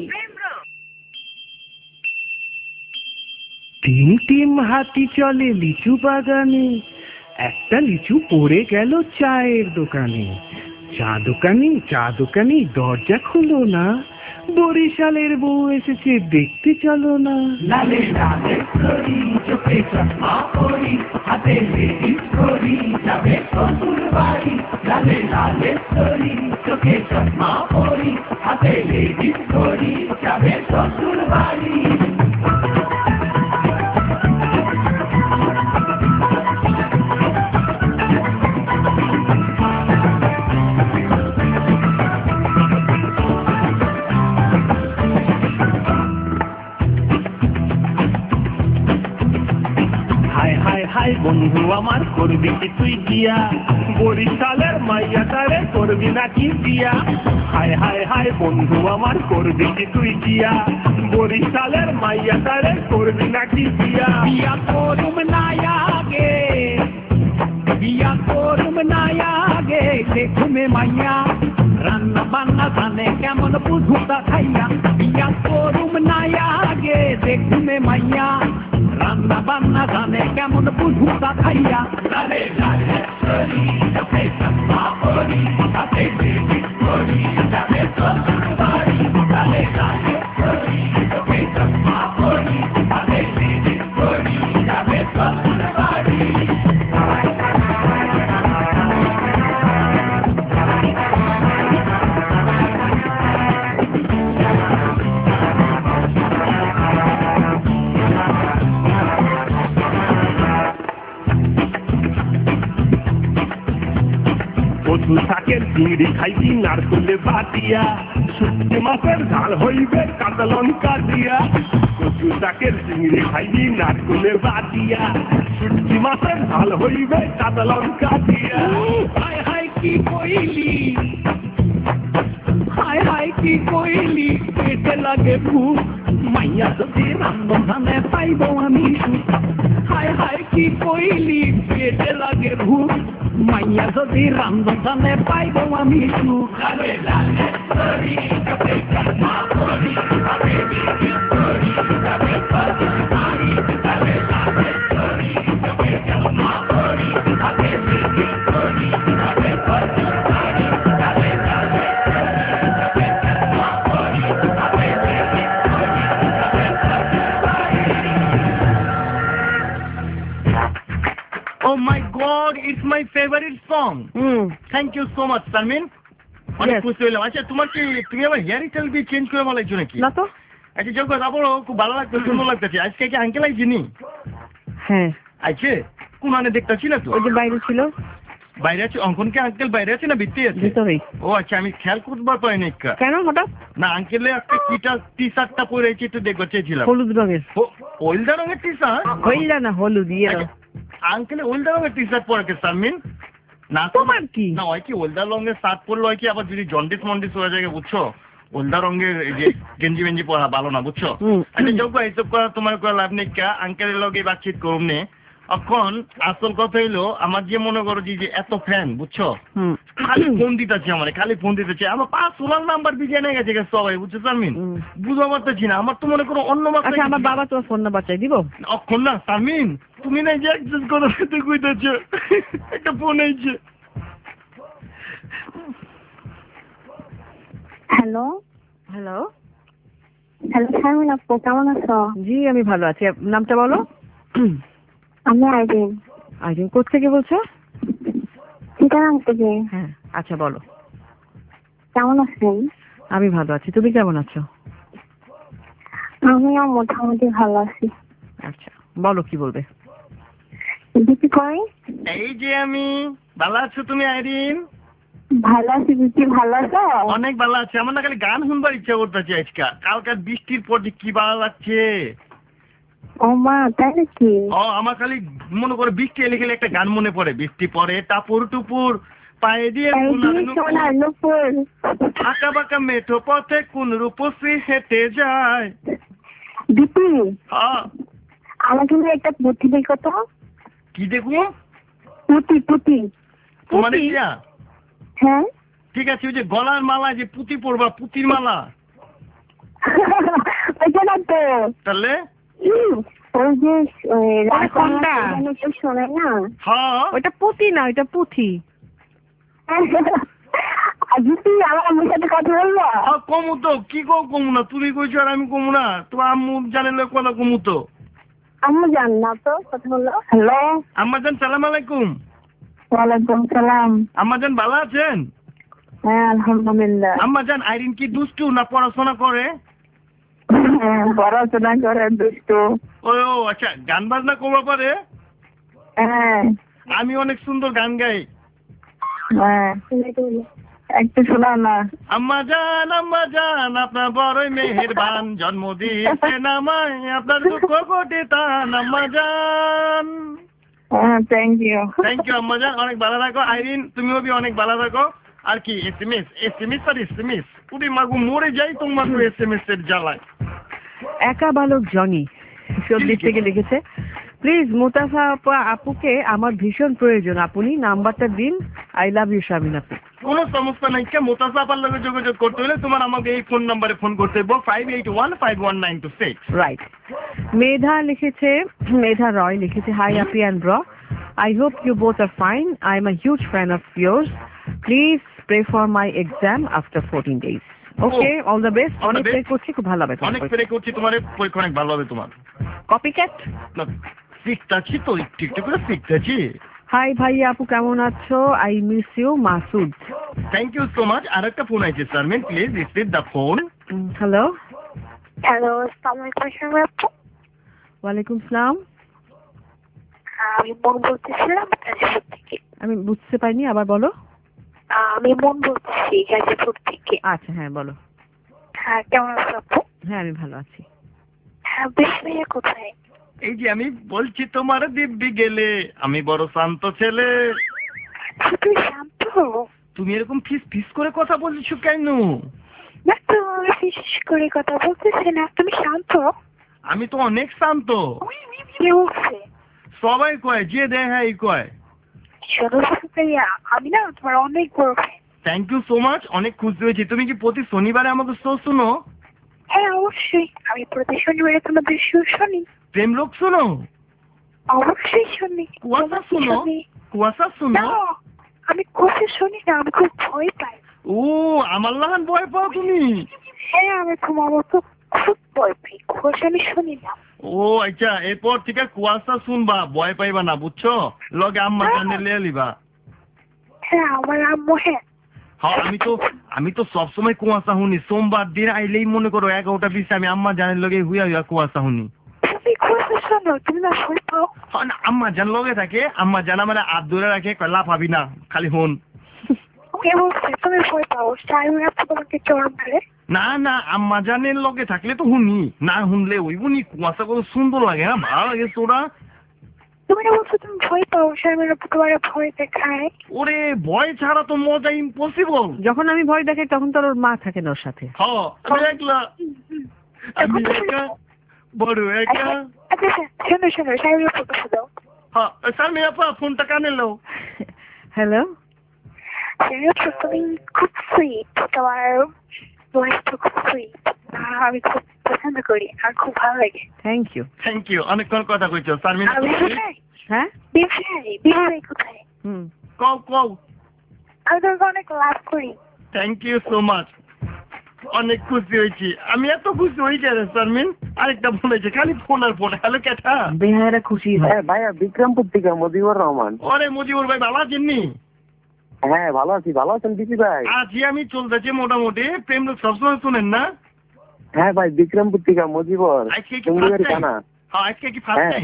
তিন টিম হাতি চলে লিচু বাগানে একটা লিচু পড়ে গেল চায়ের দোকানে। চা দোকানি চা দোকানি দরজা খুলো না বরিশালের বউ এসেছে দেখতে চলো না। লালে লালে করি চোখে চশমা পরি হাতে লেডিস করি যাবে শ্বশুর বাড়ি। লালে লালে করি চোখে চশমা পরি হাতে লেডিস করি যাবে শ্বশুর বাড়ি। হাই বন্ধু আমার করবি কি তুই গিয়া বরিশালের মাইয়াটারে করবি নাকি বিয়া। হায় হায় হায় বন্ধু আমার করবি কি তুই গিয়া বরিশালের মাইয়াটারে করবি নাকি বিয়া। বিয়া করুম না আগে বিয়া করুম না আগে দেখুমে মাইয়া রান্না বান্না জানে কেমন বুঝুতা খাইয়া। বিয়া করুম না আগে দেখুমে মাইয়া রান্না বান্না জানে কেমন বুঝুতা খাইয়া। লালে লালে করি চোখে চশমা পরি হাতে লেডিস করি যাবে শ্বশুর বাড়ি। লালে লালে করি চোখে চশমা পরি হাতে লেডিস করি যাবে শ্বশুর বাড়ি। কচু শাকের চিংড়ি খাইবি নারকলে বাটিয়া শুটকি মাছের ঝাল হইবে কাঁচা লঙ্কা দিয়া। কচু শাকের চিংড়ি খাইবি নারকলে বাটিয়া শুটকি মাছের ঝাল হইবে কাঁচা লঙ্কা দিয়া। হায় হায় কি কইলি হায় হায় কি কইলি পেটে লাগে ভুক মাইয়া যদি রান্ধনে পাইব আমি সুখ। হায় হায় কি কইলি পেটে লাগে ভুক মাইয়া যদি রান্ধনে পাইব আমি সুখ। লালে লালে করি চোখে চশমা পরি হাতে লেডিস করি যাবে শ্বশুর বাড়ি। লালে লালে করি চোখে চশমা পরি হাতে লেডিস করি যাবে শ্বশুর বাড়ি। লালে লালে করি চোখে চশমা পরি হাতে লেডিস করি যাবে শ্বশুর বাড়ি। Oh my God, it's my favorite song. Hmm Thank you so much, Sarmin. অনেক খুশি হইলাম। আচ্ছা তোমার কি তুমি আবার হেয়ার স্টাইল দিয়ে চেঞ্জ করে বলাইছো নাকি? না তো। আচ্ছা যোগ্য তারপরও খুব ভালো লাগতো সুন্দর লাগতেছে। আজকে কি আঙ্কেল আইছিনি? হ্যাঁ আইছে কোন আনে দেখতেছি না তো। ওই যে বাইরে ছিল। বাইরে আছে অঙ্কন কি আঙ্কেল বাইরে আছে না ভিতরে আছে? ভিতরেই। ও আচ্ছা আমি খেয়াল করবার পারিনি। কেন হঠাৎ? না আঙ্কেলে একটা কিটা টি শার্টটা পরে আছে একটু দেখতে চেয়েছিলাম। হলুদ রঙের। হলদা রঙের টি শার্ট? হইলা না হলুদ ইয়ে। আঙ্কেলে হলদা রঙের টি শার্ট পরে সারমিন না তোমার কি না হয় কি হলদা রঙের শার্ট পরলে হয় কি আবার যদি জন্ডিস মন্ডিস হয়ে যায় বুঝছো হলদা রঙের যে গেঞ্জি বেঞ্জি পরা ভালো না বুঝছো। আচ্ছা যোগ্য এইসব করা তোমার করা লাভ নেই। আঙ্কেলের লগে বাতচিত করুন নে। এখন আসল কথা হইলো আমার যে মনে করো যে এত ফ্যান বুঝছো খালি ফোন দিতেছে আমার খালি ফোন দিতেছে আমার পাঁচ সোলার নাম্বার বিজয় নিয়ে গেছে সবাই বুঝছো সারমিন বুঝতে পারতেছি না। আমার তো মনে করো অন্য আচ্ছা আমার বাবা তোমার ফোন নাম্বার চাই দিব অক্ষণ না সারমিন তুমি না যে অ্যাক্সেস করো খেতে কইতেছ একটা ফোন আইছে। হ্যালো হ্যালো হ্যালো শারমিন আপু, কেমন আছো? জি আমি ভালো আছি। আপ- নামটা বলো। আমি আইরিন। আইরিন কোত্থেকে বলছো? চিটাগাং থেকে। হ্যাঁ আচ্ছা বলো। কেমন আছেন? আমি ভালো আছি, তুমি কেমন আছো? আমিও মোটামুটি ভালো আছি। আচ্ছা বলো কি বলবে। দিদি কই? এই যে আমি। ভালো আছো তুমি আইরিন? ভালো আছি। দিদি ভালো আছো? অনেক ভালো আছে। আমার না খালি গান শুনবার ইচ্ছা করতেছে আজকে। কালকার বৃষ্টির পর যে কি ভালো লাগছে। ও মা তাই নাকি? ও আমার খালি মনে করে বৃষ্টি এলে গেলে একটা গান মনে পড়ে। বৃষ্টি পরে টাপুর টুপুর পায়ে দিয়ে সোনার নুপুর আঁকা বাঁকা মেঠো পথে কোন রূপসী হেঁটে যায়। দিদি হ্যাঁ আমাকে একটা পুঁতি দেখো তো। কি দেখবো? পুঁতি পুঁতি। তোমার ইয়া হ্যাঁ ঠিক আছে। ওই যে গলার মালা যে পুঁতি পরবা, পুঁতির মালা। ওইটা না তো। তাহলে ওই যে কোনটা? শোনে না। হ্যাঁ ওইটা পুঁতি না, ওইটা পুঁথি। দিদি আমার আম্মুর সাথে কথা বলবো? হ্যাঁ কমু তো। কি কো কমু না? তুমি কইছো আর আমি কমু না? তোমার আম্মু জানেন কথা কমু তো। আম্মু জান না তো কথা বললো। হ্যালো আম্মাজান সালাম আলাইকুম। ওয়ালাইকুম সালাম। আম্মাজান ভালো আছেন? হ্যাঁ আলহামদুলিল্লাহ। আম্মাজান আইরিন কি দুষ্টু না পড়াশোনা করে? পড়াশোনা করে দুষ্টু। ও ও আচ্ছা গান বাজনা করবা পারে? হ্যাঁ আমি অনেক সুন্দর গান গাই। হ্যাঁ একটু শোনাও না। আম্মাজান আম্মাজান আপনার বড়ই মেহেরবান, জন্ম দিয়েছেন আমায় আপনার দুঃখ কোটে টান। আম্মাজান হ্যাঁ থ্যাংক ইউ। থ্যাংক ইউ আম্মাজান। অনেক ভালো থাকো আইরিন, তুমিও বি অনেক ভালো থাকো। আর কি এসএমএস এসএমএস আর এসএমএস পুরি মাগু মরে যাই তোমার এসএমএস এর জ্বালায়। একা বালক জনি চল্লিশ থেকে লিখেছে, প্লিজ মুতাফা আপা আপুকে আমার ভীষণ প্রয়োজন, আপনি নাম্বারটা দিন। আই লাভ ইউ শারমিন আপু। কোনো সমস্যা নাই। কে মোতাসা আপার লগে যোগাযোগ করতে হলে তোমার আমাকে এই ফোন নাম্বারে ফোন করতে হবে five eight one five one nine two six. Right. Medha লিখেছে, মেধা রয় লিখেছে, হাই আপি and bro, I hope you both are fine, I am a huge fan of yours, please pray for my exam after fourteen days. Okay all the best. অনেক pray করছি, খুব ভালো হবে। অনেক pray করছি, তোমার পরীক্ষা অনেক ভালো হবে তোমার। কপি ক্যাট না শিখতেছি তো একটু একটু করে শিখতেছি। হাই ভাইয়া আপু কেমন আছো? I miss you Masud. Thank you so much. আর একটা ফোন আছে Sharmin, please receive the phone. Hello hello আসসালামু আলাইকুম শারমিন আপু। ওয়ালাইকুম সালাম। আমি মন বলতেছিলাম গাজীপুর থেকে। আমি বুঝতে পারিনি, আবার বলো। আমি মন বলতেছি গাজীপুর থেকে। আচ্ছা হ্যাঁ বলো। হ্যাঁ কেমন আছো আপু? হ্যাঁ আমি ভালো আছি। হ্যাঁ বেশ ভাইয়া কোথায়? এই যে আমি বলছি তোমার দিব্যি গেলে, আমি বড় শান্ত ছেলে। তুমি শান্ত? তুমি এরকম ফিস ফিস করে কথা বলছো কেন? না তো আমি বিশেষ করে কথা বলতেছি না, তুমি শান্ত? আমি তো অনেক শান্ত। কে বলছে? সবাই কয়, যে দেখাই কয়। শোনো ভাইয়া, আমি না তোমার অনেক বড় fan. Thank you so much. অনেক খুশি হয়েছি। তুমি কি প্রতি শনিবারে আমাকে শো শুনো? হ্যাঁ অবশ্যই, আমি প্রতি শনিবারে তোমাদের শো শুনি। প্রেম লোক শোনো? অবশ্যই শুনি। কুয়াশা শোনো? কুয়াশা শোনো? আমি কুয়াশা শুনি না, আমি খুব ভয় পাই। ও আমার লাহান ভয় পাও তুমি? হ্যাঁ আমি ঘুমাবো তো খুব ভয় পাই, কুয়াশা আমি শুনি না। ও আচ্ছা, এরপর থেকে কুয়াশা শুনবা, ভয় পাইবা না, বুঝছো? লগে আম্মা জানে লিয়ে লিবা। হ্যাঁ আমার আম্মু। হ্যাঁ হ্যাঁ আমি তো আমি তো সবসময় কুয়াশা শুনি। সোমবার দিন আইলেই মনে করো এগারোটা বিশে আমি আম্মা জানের লগে হুইয়া হুইয়া কুয়াশা শুনি। তুমি কুয়াশা শোনো, তুমি না ভয় পাও? হ্যাঁ না, আম্মা জান লগে থাকে, আম্মা জান আমার হাত ধরে রাখে, কয় লাফাবি না, খালি হন। কে বলছে তুমি ভয় পাও? শারমিন আপু তোমাকে চোর মারে? না না, আম্মা জানের লগে থাকলে তো শুনি, না শুনলে ওই বুনি কুয়াশা কত সুন্দর লাগে না, ভালো লাগে তোরা। তুমি না বলছো তুমি ভয় পাও, শারমিন আপু তোমার ভয় দেখায়? ওরে ভয় ছাড়া তো মজা ইম্পসিবল। যখন আমি ভয় দেখাই তখন তোর ওর মা থাকে না ওর সাথে। হ্যাঁ আমি একলা, আমি একা, বড় একা। আচ্ছা আচ্ছা শোনো শোনো, শারমিন আপু কথা দাও। হ্যাঁ শারমিন আপা ফোনটা কানে লো। হ্যালো শারমিন আপু তুমি খুব সুইট, তোমার ভয়েসটা খুব সুইট, আমি খুব পছন্দ করি আর খুব ভালো লাগে। Thank you. Thank you. অনেকক্ষণ কথা কইছো শারমিন। হ্যাঁ বিভাই বিভাই কোথায়? হুম কও কও। আমি তোমাকে অনেক লাভ করি। Thank you so much. অনেক খুশি হয়েছি। আমি এত খুশি হই কেন শারমিন? আরেকটা ফোন হয়েছে, খালি ফোন আর ফোন। হ্যালো কেটা? বেহারা খুশি হয়। হ্যাঁ ভাইয়া বিক্রমপুর থেকে মুজিবুর রহমান। ওরে মুজিবুর ভাই ভালো আছেন নি? হ্যাঁ ভালো আছি, ভালো আছেন দিদি ভাই? আছি আমি, চলতেছে মোটামুটি। প্রেম লোক সবসময় শুনেন না? হ্যাঁ ভাই বিক্রমপুর থেকে মুজিবুর। আজকে কি ফার্স্ট টাইম? কানা হ্যাঁ আজকে কি ফার্স্ট হ্যাঁ। টাইম?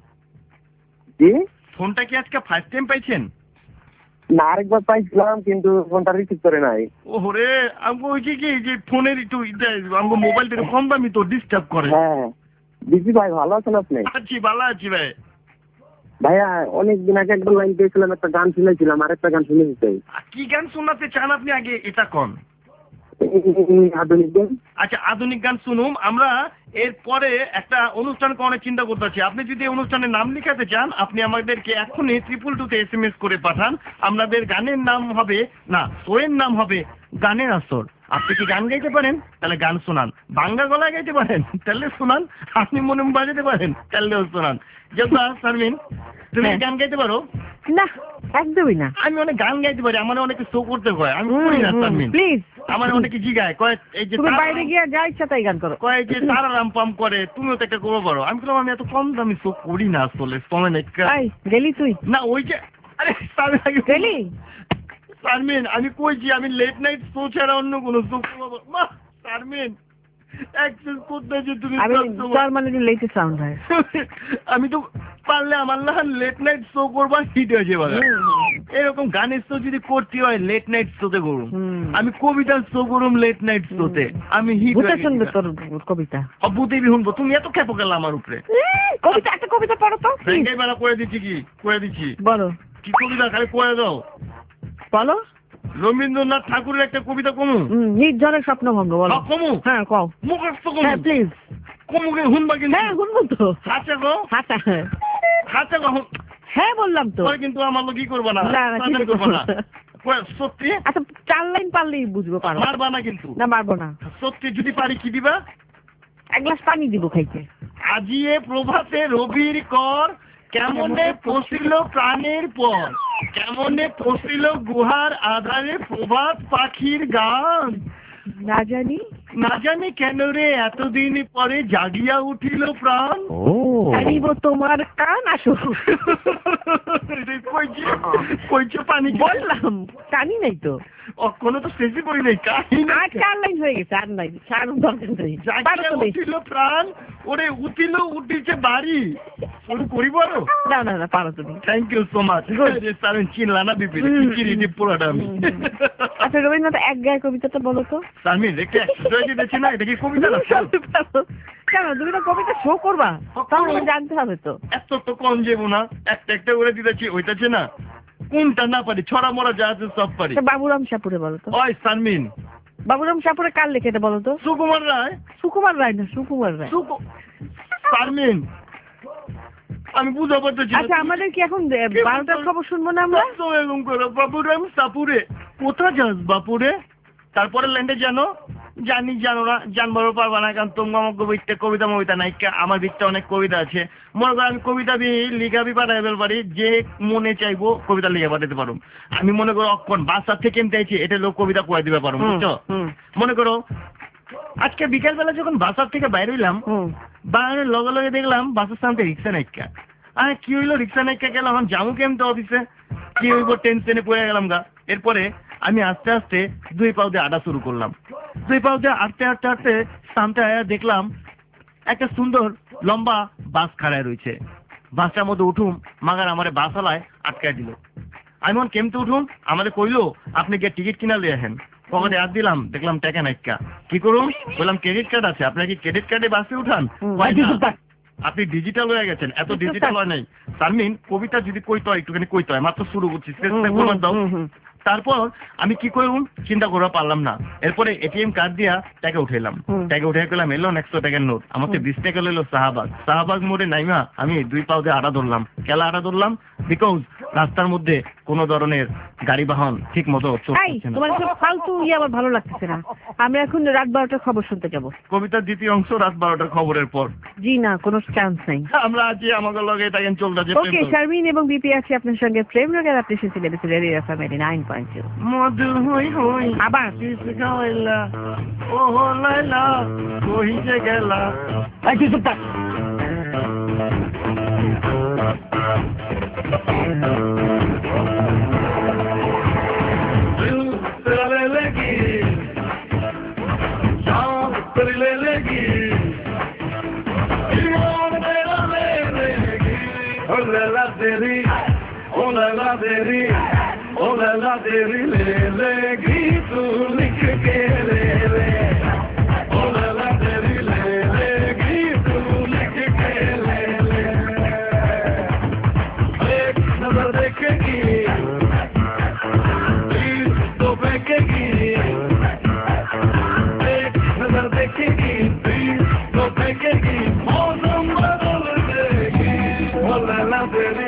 জি ফোনটা কি আজকে ফার্স্ট টাইম পাইছেন? না আরেকবার পাইছিলাম কিন্তু ফোনটা রিসিভ করে নাই। ওরে আমি বলছি কি যে ফোনের একটু আমার মোবাইলটা একটু কম দামি তো ডিস্টার্ব করে। হ্যাঁ দিদি ভাই ভালো আছেন আপনি? আছি ভালো আছি ভাই। ভাইয়া অনেকদিন আগে একবার লাইন পেয়েছিলাম, একটা গান শুনেছিলাম, আরেকটা গান শুনে চাই। কি গান শোনাতে চান আপনি আগে এটা কোন? আধুনিক গান। আচ্ছা আধুনিক গান শুনুম। আমরা এরপরে একটা অনুষ্ঠান করার চিন্তা করতেছি। আপনি যদি এই অনুষ্ঠানের নাম লিখাতে চান আপনি আমাদেরকে এখনই ট্রিপল টুতে এস এম এস করে পাঠান। আপনাদের গানের নাম হবে না, শোয়ের নাম হবে গানের আসর। আপনি কি গান গাইতে পারেন? তাহলে গান শোনান। বাংলা গলায় গাইতে পারেন? তাহলে শোনান। আপনি মনে বাজাতে পারেন? তাহলেও শোনান। যেটা শারমিন তুমি গান গাইতে পারো? না একদমই না। আমি অনেক গান গাইতে পারি, আমার অনেকে শো করতে হয়, আমি করি না শারমিন। প্লিজ আমার অনেকে জিগায় কয় এই যে তুমি বাইরে গিয়ে যা ইচ্ছা তাই গান করো। কয় যে তারা রাম পাম করে, তুমিও তো একটা করবো পারো। আমি বললাম আমি এত কম দামি শো করি না আসলে, সময় নেই। গেলি তুই? না ওই যে আরে গেলি শারমিন আমি কইছি আমি লেট নাইট শো ছাড়া অন্য কোনো শো করবো না। শারমিন অ্যাক্সেস করতে যে তুমি লেটেস্ট সাউন্ড হয়। আমি তো পারলে আমার না লেট নাইট শো করবা হিট হয়ে যাবে। এরকম গানের শো যদি করতে হয় লেট নাইট শোতে করুম। আমি কবিতার শো করুম লেট নাইট শোতে, আমি হিট হয়ে শুনবে তোর কবিতা। অবুতেই শুনবো। তুমি এত খেপো গেল আমার উপরে। কবিতা একটা কবিতা পড়ো তো। বেলা করে দিচ্ছি কি করে দিচ্ছি বলো কি কবিতা খালি করে দাও বলো। রবীন্দ্রনাথ ঠাকুরের একটা কবিতা কমু। নির্ঝরের স্বপ্নভঙ্গ বলো। কমু? হ্যাঁ কও। মুখস্থ কমু? হ্যাঁ প্লিজ কমু কে শুনবা কিন্তু? হ্যাঁ শুনবো তো। হাতে গো হাতে হাতে গো। হ্যাঁ বললাম তো। কিন্তু আমার লোক কি করবো না, না না করবো না। সত্যি? আচ্ছা চার লাইন পারলেই বুঝবো। পারো? পারবা না কিন্তু? না পারবো না। সত্যি যদি পারি কি দিবা? এক গ্লাস পানি দিব খাইতে। আজিয়ে প্রভাতে রবির কর, কেমনে পশিল প্রাণের পর, কেমনে পশিল গুহার আধারে প্রভাত পাখির গান। না জানি না জানি কেন রে এতদিন পরে জাগিয়া উঠিল প্রাণ। জানিব তোমার কান আসো। কইছো পানি বললাম কানি নাই তো কোনো তো শেষই করি নাই। আর চার লাইন হয়ে গেছে, আর নাই চার দরকার নেই। জাগিয়া উঠিল প্রাণ, ওরে উঠিল উঠিছে বাড়ি। শুরু করি বলো? না না না পারো তুমি। Thank you so much. চিনলা না বিপি চিনি পুরোটা আমি। আচ্ছা রবীন্দ্রনাথ এক গায়ে কবিতাটা বলো তো। শারমিন দেখতে দিচ্ছি না, এটা কি কবিতা না? কেন তুমি তো কবিতা শো করবা, তাহলে জানতে হবে তো। এত তো কম যাবো না, একটা একটা করে দিতেছি ওইটাছে না। কোনটা না পারি? ছড়া মরা যা আছে সব পারি। বাবুরাম সাপুরে বলো তো। ওই শারমিন বাবুরাম সাপুরে কার লেখে এটা বলো তো। সুকুমার রায়। সুকুমার রায় না সুকুমার রায়। শারমিন আমি বুঝা পারতেছি। আচ্ছা আমাদের কি এখন বারোটার খবর শুনবো না আমরা? এরকম করো বাবুরাম সাপুরে। কোথা যাস বাপুরে? তারপরে ল্যান্ডে জানো? জানি জানো না, জানবারও পারবা না, কারণ তোমার আমার বইতে কবিতা মবিতা নাই। আমার ভিতরে অনেক কবিতা আছে। মনে করো আমি কবিতা বি লিখাবি পাঠাইতে পারি, যে মনে চাইবো কবিতা লিখে পাঠাতে পারো। আমি মনে করো অক্ষণ বাসার থেকে কেমতে আইছি এটা লোক কবিতা কয়ে দিতে পারো, বুঝছো? মনে করো আজকে বিকেল বেলা যখন বাসার থেকে বাইরে হইলাম, বাইরের লগে লগে দেখলাম বাসার সামনে রিক্সা নাইকা। আরে কি হইলো রিক্সা নাইকা গেলাম, এখন যাবো কেমতে অফিসে, কি হইব টেনশনে পড়ে গেলাম গা। এরপরে আমি আস্তে আস্তে দুই পাও দিয়ে আটা শুরু করলাম। দুই পাও দিয়ে আটতে আটতে আটতে সামনে আয়া দেখলাম একটা সুন্দর লম্বা বাস খাড়ায় রয়েছে। বাসটার মধ্যে উঠুম, মাগার আমারে বাসালায় আটকায় দিল। আমি মন কেমতে উঠুম, আমাদের কইলো আপনি গিয়ে টিকিট কিনা লিয়ে আহেন। পকেটে হাত দিলাম, দেখলাম টাকা নাইকা। কি করুম? বললাম ক্রেডিট কার্ড আছে, আপনার কি ক্রেডিট কার্ডে বাসে উঠান? আপনি ডিজিটাল হয়ে গেছেন, এত ডিজিটাল হয় নাই। শারমিন কবিতা যদি কইতে হয় একটুখানি কইতে হয়, মাত্র শুরু করছি। দাও। তারপর আমি কি করুন চিন্তা করা পারলাম না। এরপরে এটিএম কার্ড দিয়া টাকা উঠাইলাম। টাকা উঠে গেলাম, এলো একশো টাকার নোট। আমার তো বিশ টাকা লইলো শাহবাগ। শাহবাগ মোড়ে নাইমা আমি দুই পাও দিয়ে আটা ধরলাম। কেলা আটা ধরলাম? বিকজ রাস্তার মধ্যে কোনো ধরনের গাড়ি বাহন ঠিক মতো চলছে না। তোমার সব ফালতু ইয়ে আমার ভালো লাগতেছে না। আমরা এখন রাত বারোটার খবর শুনতে যাব। কবিতার দ্বিতীয় অংশ রাত বারোটার খবরের পর। জি না, কোনো চান্স নাই। আমরা আছি আমাদের লগে থাকেন চলতেছে। ওকে, শারমিন এবং বিপি আছে আপনার সঙ্গে প্রেম রোগের আপনি শুনছিলেন radio FM nine point two. মধু হই হই আবার কিস গাইলা ও লাইলা কই যে গেলা। আই কি চুপ থাক। तेरी ओ लैला तेरी ओ लैला तेरी ले लेगी तू लिख के ले ले ओ लैला तेरी ले लेगी तू लिख के ले ले एक नजर देखेगी प्लीज तो फेंकेगी एक नजर देखेगी प्लीज तो फेंकेगी मौसम बदल देगी ओ लैला तेरी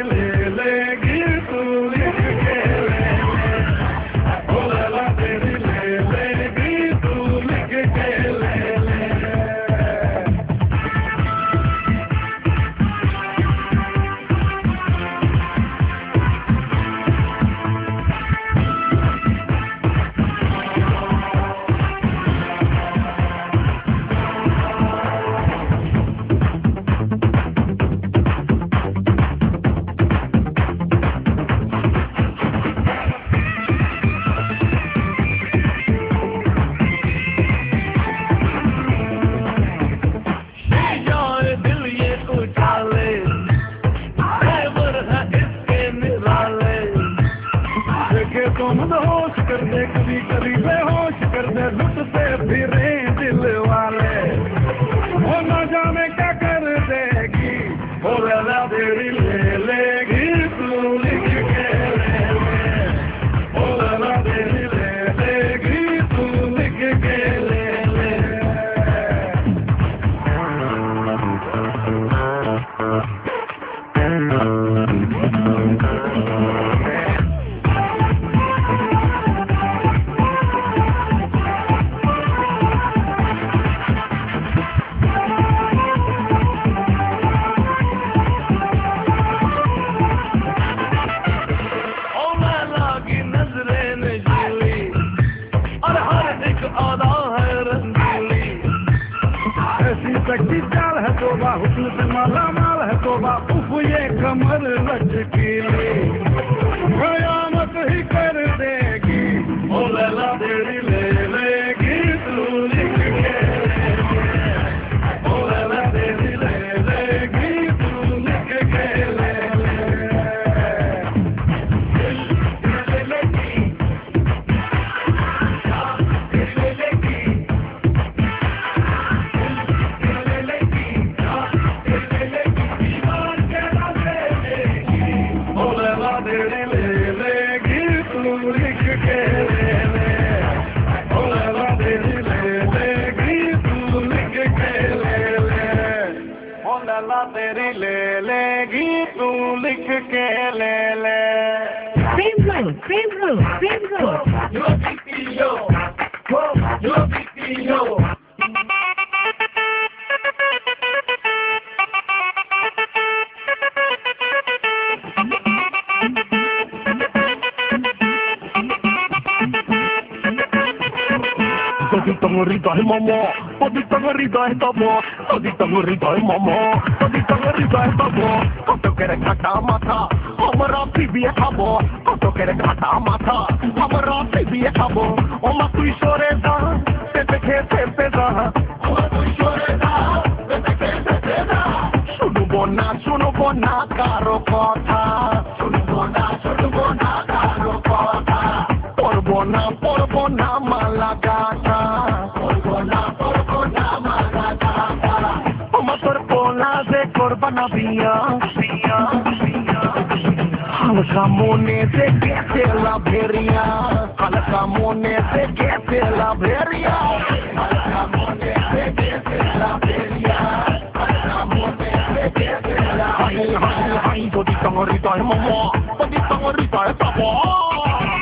favorito es Momo, mi favorito es Papo.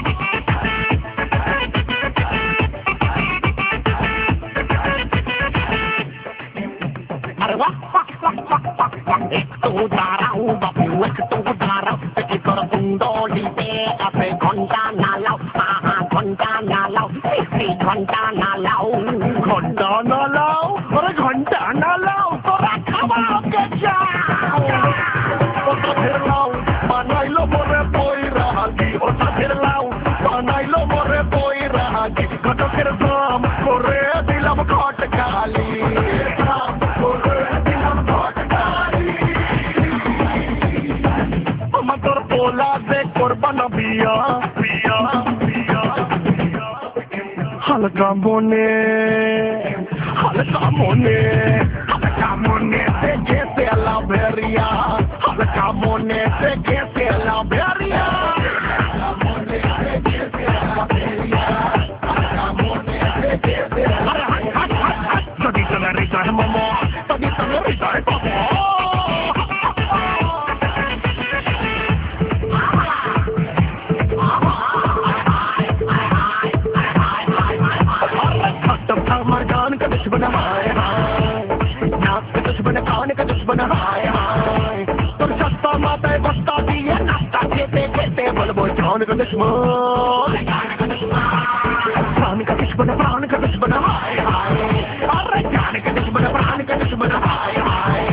Ekto darau, bapu ekto darau, ekor tundo lipe, ape konta nalau, aha konta nalau, isi konta nalau, konta nalau, ora konta nalau, ora kaba kacau. Ota terlau, panai lo more poira hagi, ota terlau, panai lo more poira hagi, kato kersam, kore dilam kot kali, kore dilam kot kali. Amator pola de korbana biya, biya, biya, halka mone, halka mone, halka mone se jese la beria, halka mone se jese la beria, halka mone se jese la beria, halka mone se jese la beria. Todito la risa es momo, todito la risa es papo. Mardan का दुश्मन हाय हाय, नाक का दुश्मन कान का दुश्मन हाय हाय, तुम सस्ता माता है बस्ता दिए नाश्ता देते देते बलबो जान का दुश्मन, प्राण का दुश्मन प्राण का दुश्मन हाय हाय, अरे जान का दुश्मन प्राण का दुश्मन हाय हाय।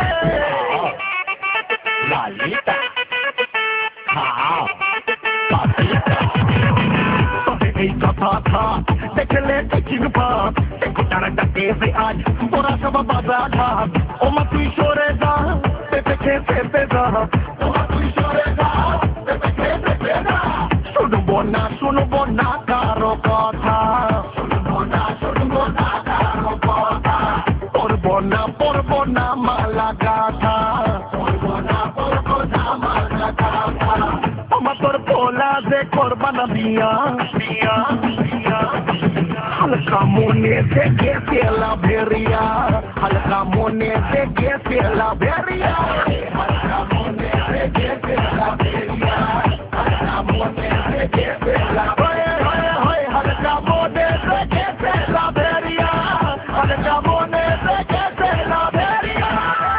लालिता हाँ पापीता तो एक कथा था देख ले चिन पाप डके से आज पूरा सब बाजा था ओ मत तू शोरेगा ते पे पे पेगा ओ मत तू शोरेगा ते पे पे पेगा सुनो बोना सुनो बोना कारो कथा सुनो बोना सुनो बोना कारो कथा por बोना por बोना माला गाथा por बोना por बोना माला गाथा ओ मत तोर पोला से कोरबाना दिया दिया दिया halka mone se que la beria, halka mone se que la beria, halka mone se que la beria, halka mone se que la beria, halka mone se que la beria, halka mone se que la beria.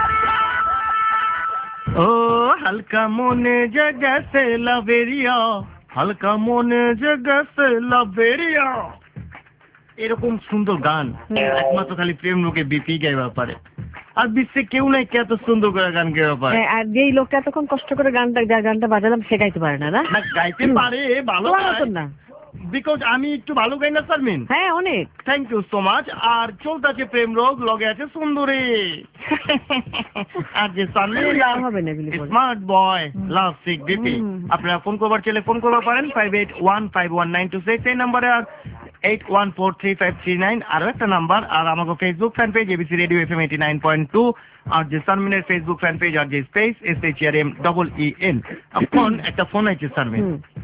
Oh, halka mone jaga se la beria, halka mone jaga se la beria. এরকম সুন্দর গান একমাত্র খালি প্রেম লোকে BP গাইবা পারে, আর বিশ্বে কেউ নাই কে এত সুন্দর করে গান গাইবা পারে। আর যেই লোকটা এতক্ষণ কষ্ট করে গানটা যার গানটা বাজালাম সে গাইতে পারে না। না গাইতে পারে ভালো না, বিকজ আমি একটু ভালো গাই না শারমিন। হ্যাঁ অনেক, থ্যাংক ইউ সো মাচ। আর চলতেছে প্রেম রোগ, লগে আছে সুন্দরী আর যে শারমিন হবে না smart boy love sick BP. আপনারা ফোন করবার চলে ফোন করতে পারেন five eight one five one nine two six এই নাম্বারে, আর eight one four three five three nine আরো একটা নাম্বার। আর আমাকে Facebook fan page ABC radio F M eighty nine point two, আর যে শারমিনের ফেসবুক ফ্যান পেজ আর যে space S H R M double E N. Phone একটা ফোন আছে শারমিন।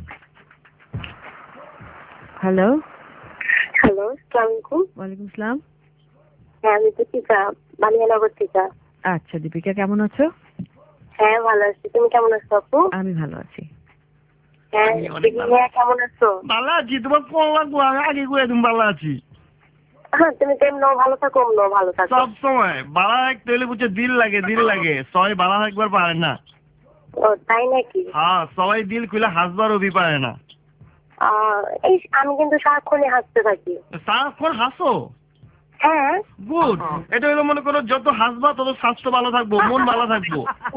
হ্যালো হ্যালো আসসালামু আলাইকুম। ওয়ালাইকুম আসসালাম। হ্যাঁ আমি দীপিকা, বানিয়ানগর থেকে। আচ্ছা দীপিকা কেমন আছো? হ্যাঁ ভালো আছি, তুমি কেমন আছো আপু? আমি ভালো আছি। হ্যাঁ কেমন আছো? ভালো আছি, তোমার ফোন লাগবো আগে করে তুমি ভালো আছি। হ্যাঁ তুমি কেমন ভালো থাকো? অমন ভালো থাকো সব সময়। বালা এক তৈলে বুঝছে দিল লাগে দিল লাগে, সবাই বালা একবার পারে না। ও তাই নাকি? হ্যাঁ সবাই দিল খুলে হাসবার অভি পারে না। এই আমি কিন্তু সারাক্ষণই হাসতে থাকি। সারাক্ষণ হাসো? হ্যাঁ গুড। এটা হলো মনে করো যত হাসবা তত স্বাস্থ্য ভালো থাকবো, মন ভালো থাকবো।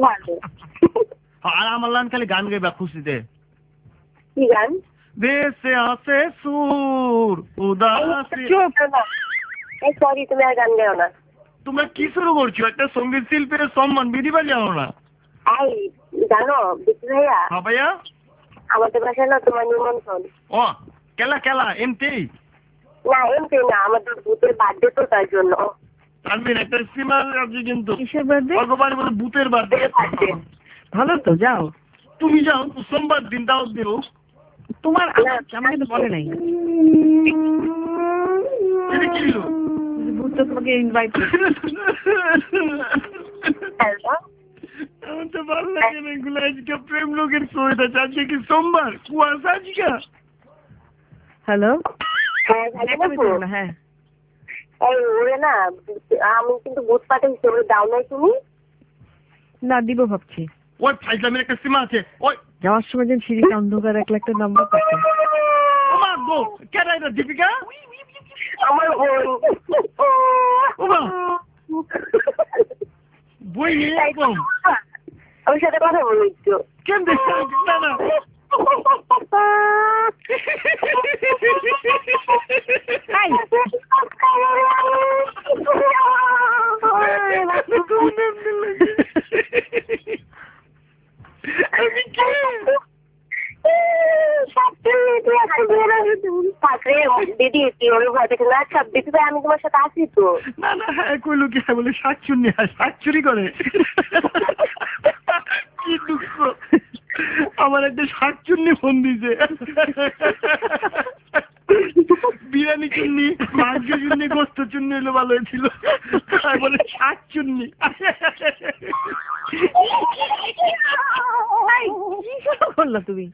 আর আমার লান খালি গান গাইবা খুশিতে। কি গান? দেশে আছে সুর উদাসী। এই সরি তুমি আর গান গাও না। তোমরা কি শুরু করছো? একটা সঙ্গীত শিল্পীর সম্মান বিধি বা জানো না? এই জানো বিপি ভাইয়া? হ্যাঁ ভাইয়া আমাদের বাসায় না তোমার নিমন্ত্রণ। ও কেলা কেলা এমতি? না এমতি না, আমাদের ভূতের বার্থডে তো তার জন্য। আমি একটা সিনেমা আছে কিন্তু। কিসের বার্থডে? ভগবান বলে ভূতের বার্থডে। ভালো তো যাও। তুমি যাও সোমবার দিন দাও দিও। তোমার আমাকে তো বলে নাই। এটা কি হলো? ভূত তো তোমাকে ইনভাইট করছে। আমার তো ভালো লাগে না এগুলো। আজকে প্রেম লোকের শোয়েট আছে, আজকে কি সোমবার, কুয়াশা আজকে। হ্যালো, হ্যাঁ হ্যাঁ এই ওরে না, আমি কিন্তু বুথ পাঠাইছি, ওরে দাও নাই তুমি? না, দিব ভাবছি। ওই ফাইজলামের একটা সীমা আছে। ওই যাওয়ার সময় যেন সিঁড়িতে অন্ধকার রাখলে একটা নাম্বার পাচ্ছে। ওমা গো, কেন এটা দীপিকা? আমার বোন। ওমা বই নিয়ে একদম ওর সাথে কথা বলো একটু। কেন দেখতে না না দিদি ওর ঘর থেকে না ছাব্বিশ আমি তোমার সাথে আসি তো। না না হ্যাঁ কইলো কি বলে শাকচুন্নি শাকচুরি করে। কি দুঃখ, আমার একটা শাকচুন্নি ফোন দিছে। বিরিয়ানি চুন্নি, মাংস চুন্নি, গোস্ত চুন্নি হলে ভালো হয়েছিল, বলে শাকচুন্নি। করলো তুমি?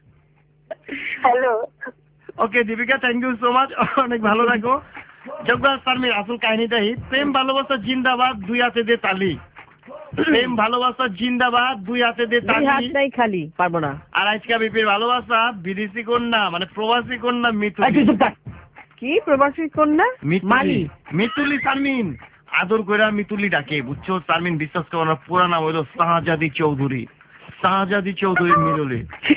Hello, okay Deepika, thank you so much, অনেক ভালো থাকো। জগদাস ফার্মের আসল কাহিনীটাই প্রেম ভালোবাসা জিন্দাবাদ, দুই হাতে দিয়ে তালি। প্রেম ভালোবাসা জিন্দাবাদ, দুই হাতে দিয়ে তালি। হাতটাই খালি পারবো না। আর আজকে বিপির ভালোবাসা বিদেশি কন্যা মানে প্রবাসী কন্যা মিতুলি। কি প্রবাসী কন্যা? মিতুলি, মিতুলি শারমিন, আদর কইরা মিতুলি ডাকে, বুঝছো? শারমিন বিশ্বাস করো না, পুরা নাম হইলো শাহজাদি চৌধুরী। শাহজাদি চৌধুরীর মিতুলি।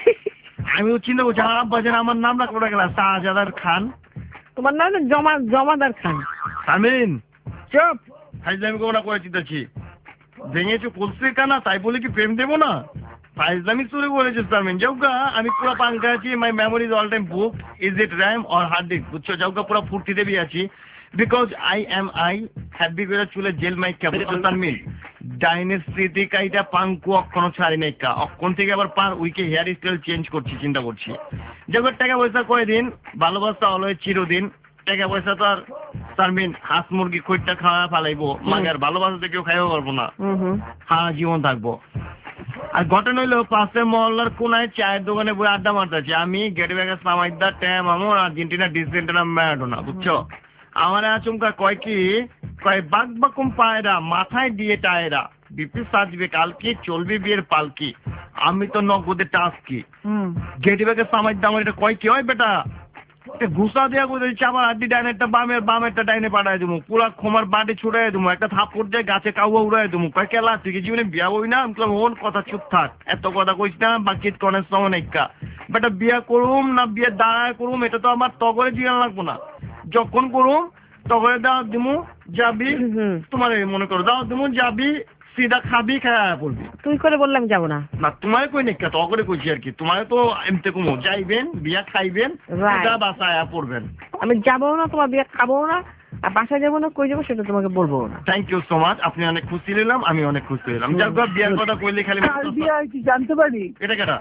আমি চিন্তা করছি আমার আব্বা যেন আমার নাম রাখবো না, গেল শাহজাদার খান। তোমার নাম জমা জমাদার খান। শারমিন চুপ, ফাইজলামি করবো না করে চিন্তাছি। ভেঙেছো কলসির কানা, তাই বলে কি প্রেম দেবো না? ফাইজলামি শুরু করেছে শারমিন। যাওগা আমি পুরো পাঙ্কা আছি, my memory is all time book, is it RAM or hard disk, বুঝছো? যাওগা পুরো ফুর্তি দেবী আছি, because I am I happy করে চুলে জেল মাইকা, বুঝছো শারমিন? ডাইনের স্মৃতি কাইটা পাঙ্কু অক্ষণ ছাড়ি নাইকা, অক্ষণ থেকে আবার পার উইকে হেয়ার স্টাইল চেঞ্জ করছি, চিন্তা করছি। যাওগা টাকা পয়সা কয়দিন, ভালোবাসা অলওয়েজ চিরদিন। টাকা পয়সা তো আর শারমিন হাঁস মুরগি খৈটটা খাওয়া ফালাইবো, মাকে আর ভালোবাসাতে কেউ খাইও পারবো না, হ্যাঁ জীবন থাকবো। আর ঘটনা হইলো পাশে মহল্লার কোনায় চায়ের দোকানে বই আড্ডা মারতেছি আমি, গেট ব্যাগে সামাইদার ট্যাম আমর আর্জেন্টিনা ডিসেন্টেনা ম্যারাডোনা, বুঝছো? আমার আচমকা কয় কি কয় বাক বাকুম পায়রা মাথায় দিয়ে টায়রা, বিপি সাজবে কালকে চলবে বিয়ের পালকি, আমি তো নগদে টাস্কি। গেট ব্যাগে সামাইদা আমার এটা কয় কি হয় বেটা, ঘুষা দেওয়া করে চাপা আড্ডি ডাইনেরটা বামের বামেরটা ডাইনে পাঠাই দেবো, পুরা খোমার বাড়ি ছুড়াই দেবো, একটা থাপ্পড় দিয়ে গাছে কাউয়া উড়াই দেবো। কয় কেলা তুই কি জীবনে বিয়া বই না? আমি ওন কথা চুপ থাক, এত কথা কইস না, বাকি কনের সময় নাইকা বেটা। বিয়া করুম না বিয়ে দাঁড়ায় করুম এটা তো আমার তগরে জিগান লাগবো না, যখন করুম তগরে দাও দিমু যাবি, তোমার মনে করো দাও দিমু যাবি, সিধা খাবি খায়া পড়বি। তুই করে বললাম যাবো না, না তোমার কই নাকি তগরে কইছি আর কি, তোমার তো এমতে কমো যাইবেন বিয়া খাইবেন সিধা বাসায় পড়বেন। আমি যাবো না, তোমার বিয়া খাবো না, আর বাসায় যাবো না, কই যাবো সেটা তোমাকে বলবো না। থ্যাংক ইউ সো মাচ, আপনি অনেক খুশি হলাম, আমি অনেক খুশি হলাম। যাক বিয়ার কথা কইলে খালি বিয়া কি জানতে পারি? এটা কেটা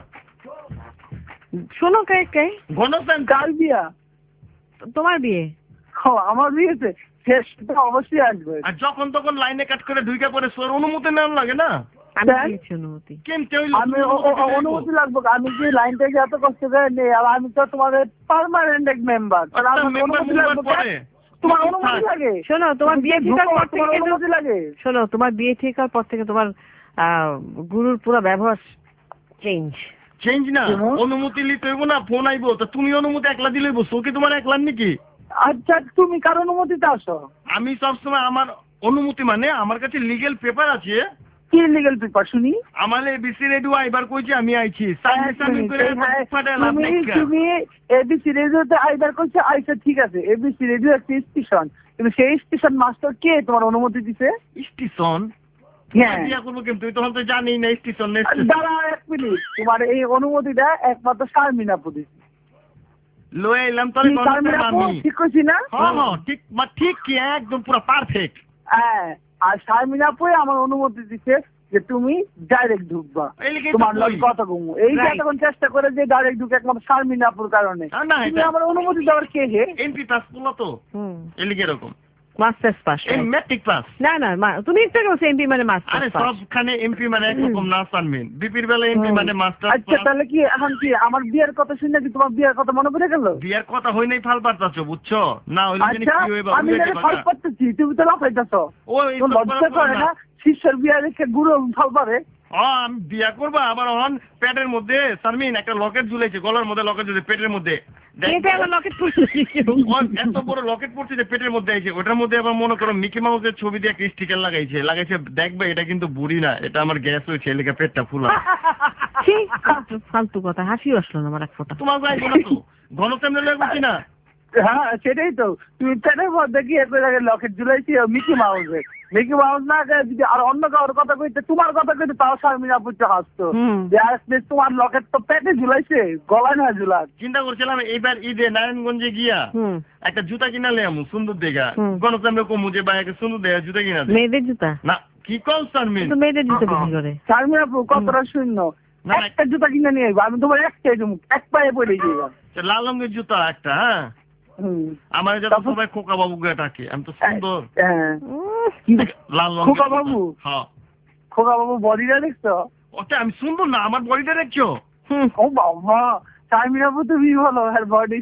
শোনো কে কে ঘনশ্যাম কার বিয়া? তোমার বিয়ে। আমার বিয়েতে শেষটা অবশ্যই আসবে। আর যখন তখন লাইনে কাট করে ঢুকে পড়ে সোর অনুমতি নেওয়ার লাগে না? আমি অনুমতি লাগবো, আমি যে লাইন থেকে এত কষ্ট করে নেই, আর আমি তো তোমার পার্মানেন্ট এক মেম্বার, তোমার অনুমতি লাগে? শোনো তোমার বিয়ে ঠিক হওয়ার পর থেকে অনুমতি লাগে, শোনো তোমার বিয়ে ঠিক হওয়ার পর থেকে তোমার গুরুর পুরো ব্যবহার চেঞ্জ চেঞ্জ না, অনুমতি নিতে হইব না, ফোন আইবো তো তুমি অনুমতি একলা দিলে হইব, সো কি তোমার একলা নাকি? আচ্ছা তুমি কার অনুমতিতে আসো? আমি সবসময় আমার অনুমতি মানে আমার কাছে লিগেল পেপার আছে। কি লিগেল পেপার শুনি? আমার এবিসি রেডিও আইবার কইছি আমি আইছি, তুমি এবিসি রেডিওতে আইবার কইছো, আইসা ঠিক আছে, এবিসি রেডিও একটা স্টেশন, কিন্তু সেই স্টেশন মাস্টার কে তোমার অনুমতি দিছে? স্টেশন বিয়া করবো কিন্তু তুই তখন তো জানি না স্টেশন। দাঁড়া এক মিনিট, তোমার এই অনুমতিটা একমাত্র শারমিন আপু দিছে। লয়ে এলাম তোর ঠিক কইছি না? হ্যাঁ হ্যাঁ ঠিক ঠিক কি একদম পুরো পারফেক্ট। হ্যাঁ, আর শারমিন আপু আমার অনুমতি দিছে যে তুমি ডাইরেক্ট ঢুকবা, তোমার লগে কথা কমু, এই যে এখন চেষ্টা করে যে ডাইরেক্ট ঢুকে একমাত্র শারমিন আপুর কারণে। তুমি আমার অনুমতি দেওয়ার কে হে? এমপি পাস করলো তো এলিগে এরকম মাস্টার্স পাস এই ম্যাট্রিক পাস না না মা- তুমি একটা বলছো এমপি মানে আরে মাস্টার্স পাস সবখানে এমপি মানে একরকম না সানমিন বিপির বেলা এমপি মানে মাস্টার আচ্ছা তাহলে কি এখন কি আমার বিয়ের কথা শুনে কি তোমার বিয়ের কথা মনে পড়ে গেল? বিয়ার কথা হই নাই ফাল পারতাছো বুঝছো না হইলে জানি আচ্ছা কি হইবা আমি জানি ফাল পারতেছি, তুমি তো লাফাইতেছো। ও এই তো লজ্জা করে না শিষ্যের বিয়ে রেখে গুরু ফাল পারে? ও আমি বিয়া করবা আবার অন পেটের মধ্যে সানমিন একটা লকেট ঝুলাইছে গলার মধ্যে লকেট ঝুলে পেটের মধ্যে এটা আমার লকেট পড়ছে এত বড় লকেট পড়ছে যে পেটের মধ্যে আইছে ওটার মধ্যে আবার মনে করো মিকি মাউসের ছবি দিয়ে একটা স্টিকার লাগাইছে লাগাইছে দেখবে এটা কিন্তু বুড়ি না এটা আমার গ্যাস হয়েছে এলাকা পেটটা ফুলা ফালতু কথা হাসিও আসলো না আমার এক ফোঁটা তোমার যাই না তো ঘন সামনে লাগছে না হ্যাঁ সেটাই তো তুমি পেটের মধ্যে কি এত জায়গায় লকেট ঝুলাইছি মিকি মাউসের মিকি মাউস না যদি আর অন্য কারোর কথা কইতে তোমার কথা কইতে তাও শারমিন আপু হাসতো যে আসলে তোমার লকেট তো পেটে ঝুলাইছে গলায় না ঝুলাক। চিন্তা করছিলাম এইবার ঈদে নারায়ণগঞ্জে গিয়া একটা জুতা কিনা লেয়ামু সুন্দর দেখা গণতন্ত্র কমু যে ভাই একটা সুন্দর দেখা জুতা কিনা মেয়েদের জুতা না কি কল শারমিন তো মেয়েদের জুতা বিক্রি করে শারমিন আপু কতটা শূন্য একটা জুতা কিনে নিয়ে আইবো আমি তোমার একটাই দেবো এক পায়ে পড়ে গিয়ে লাল রঙের জুতা একটা হ্যাঁ আমার যত সবাই খোকা বাবু গে ডাকে আমি তো সুন্দর লাল রঙের খোকা বাবু হ্যাঁ খোকা বাবু বডিটা দেখছো? ওটা আমি সুন্দর না আমার বডিটা দেখছো? ও বাবা শারমিন আপু তুমি বলো আর বডি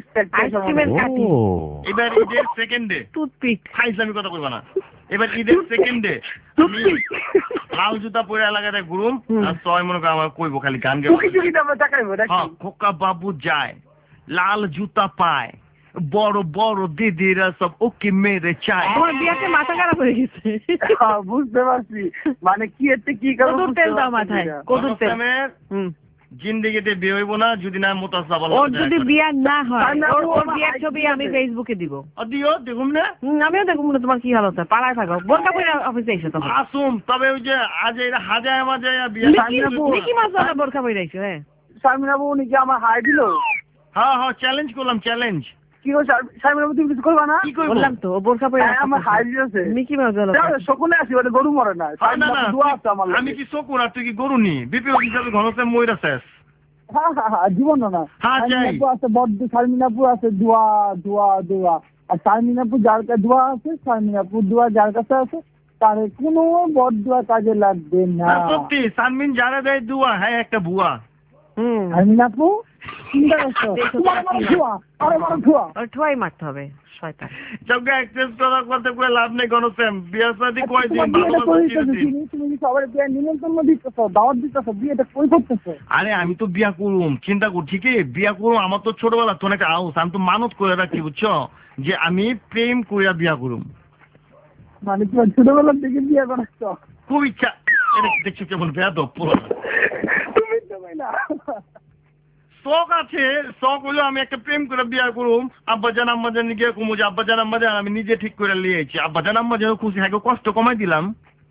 এবার ঈদের সেকেন্ডে টুথপিক ফাইজলামি কথা কইবা না এবার ঈদের সেকেন্ডে আমি লাল জুতা পরে এলাকাতে ঘুরুম আর সবাই মনে করে আমার কইবো খালি গান গাইবো খোকা বাবু যায় লাল জুতা পায় বড় বড় দিদিরা সব ওকে মেরে চায় আমার বিয়াতে মাথা খারাপ হয়ে গেছে বুঝতে পারছি মানে কি এতে কি কদুর তেল দাও মাথায় কদুর তেল জিন্দেগিতে বিয়ে হইব না যদি না মোতাসা বলা ওর যদি বিয়া না হয় ওর ওর বিয়ার ছবি আমি ফেসবুকে দিব দিও দেখুন না আমিও দেখুন না তোমার কি হালত পাড়ায় থাকো বোরকা পরে অফিসে এসো তখন আসুম তবে ওই যে আজ এরা হাজায় মাজায় বিয়া মিকি মাউস ওরা বোরকা পরে আইছো হ্যাঁ শারমিন আপু উনি কি আমার হাই দিল? হ্যাঁ হ্যাঁ চ্যালেঞ্জ করলাম চ্যালেঞ্জ কি গো শারমিন আপু তুমি কিছু করবা না? কি করব বললাম তো ও বোরকা পরে আমার হাই দিয়েছে মিকি মাউস হলো শকুনে আসি ওটা গরু মরে না দোয়া আছে আমার আমি কি শকুন আর তুই কি গরু নি বিপি হিসাবে ঘনতে মইরা শেষ হ্যাঁ হ্যাঁ হ্যাঁ জীবন না শারমিন আপু আছে বড্ড শারমিন আপু আছে দোয়া দোয়া দোয়া আর শারমিন আপু যার কাছে দোয়া আছে শারমিন আপু দোয়া যার কাছে আছে তার কোনো বড় দোয়া কাজে লাগবে না সত্যি শারমিন যারা দেয় দোয়া হ্যাঁ একটা বুয়া হুম শারমিন আপু চিন্তা করছো তোমার আমার দোয়া আরে আমার দোয়া আর ঠোয়াই মারতে হবে শয়তান জগা অ্যাক্সেস করা করতে করে লাভ নেই কোনো সেম বিয়া শাদি কই দিন তুমি সবার বিয়ে নিমন্ত্রণ দিতেছো দাওয়াত দিতেছো বিয়েটা কই করতেছো? আরে আমি তো বিয়া করুম চিন্তা করছি কি বিয়া করুম আমার তো ছোটবেলা তো একটা আউস আমি তো মানত করে রাখছি বুঝছো যে আমি প্রেম কইরা বিয়া করুম মানে তুমি ছোটবেলা থেকে বিয়ে করাচ্ছো? খুব ইচ্ছা এটা দেখছো কেমন বেয়াদব পুরো তুমি তো না শখ আছে শখ হলো আমি একটা প্রেম করে বিয়া করুম আব্বাজান আম্মাজান গিয়ে কমু যে আব্বাজান আম্মাজান আমি নিজে ঠিক করে নিয়ে আইছি আব্বাজান আম্মাজান খুশি হ্যাঁ কষ্ট কমাই দিলাম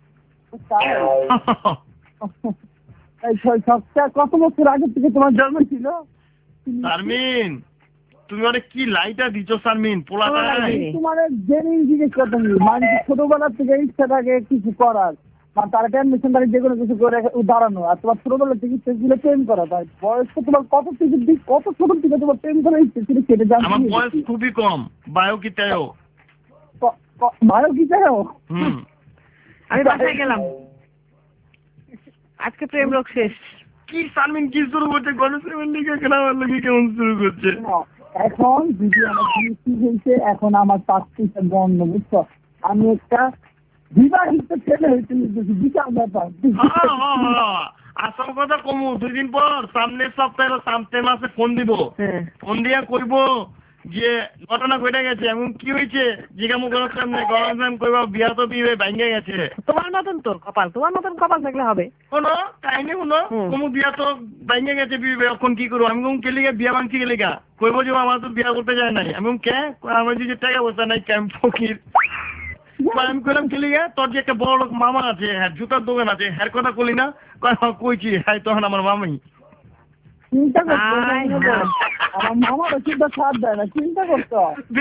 কত বছর আগে থেকে তোমার জন্ম ছিল? শারমিন তুমি অনেক কি লাইটা দিছো শারমিন পোলাটা তোমার জেনেই জিজ্ঞেস করতে মানে ছোটবেলা থেকে ইচ্ছা থাকে কিছু করার মানে তার টেনশন থাকে যে কোনো কিছু করে দাঁড়ানো আর তোমার ছোটবেলা থেকে সেগুলো প্রেম করা তাই বয়স তো তোমার কত থেকে কত ছোট থেকে তোমার প্রেম করার ইচ্ছে ছিল সেটা জানো? আমার বয়স খুবই কম বায়ো কি তাইও বায়ো কি তাইও হুম আমি বাসায় গেলাম আজকে প্রেম লোক শেষ কি শারমিন কি শুরু করছে গণেশের লিখে কেন আমার লোকে কেমন শুরু করছে এখন যদি আমার কি হয়েছে এখন আমার চাকরিটা বন্ধ বুঝছো আমি একটা বিবাহিত ছেলে হয়েছে বিশাল ব্যাপার আসল কথা কমু দুই দিন পর সামনের সপ্তাহে সামনে মাসে ফোন দিব ফোন দিয়া কইব যে ঘটনা ঘটে গেছে এমন কি হয়েছে জিজ্ঞামু গরম সামনে গরম সাম কইবা বিয়া তো বিয়ে ভাঙ্গে গেছে তোমার মতন তোর কপাল তোমার মতন কপাল থাকলে হবে শোনো কাহিনী শুনো কমু বিয়া তো ভাঙ্গে গেছে বিয়ে এখন কি করবো আমি কম কেলিগা বিয়া ভাঙছি গেলিগা কইব যে আমার তো বিয়া করতে যায় নাই আমি কে আমার যে টাকা বসা নাই ক্যাম্প ফকির আমি কইলাম কেলিগা তোর যে একটা বড় লোক মামা আছে হ্যাঁ জুতার দোকান আছে হ্যার কথা কলি না কইছি হ্যাঁ তখন আমার মামাই চিন্তা করতো আমার মামারও চিন্তা ছাড় দেয় না চিন্তা করতো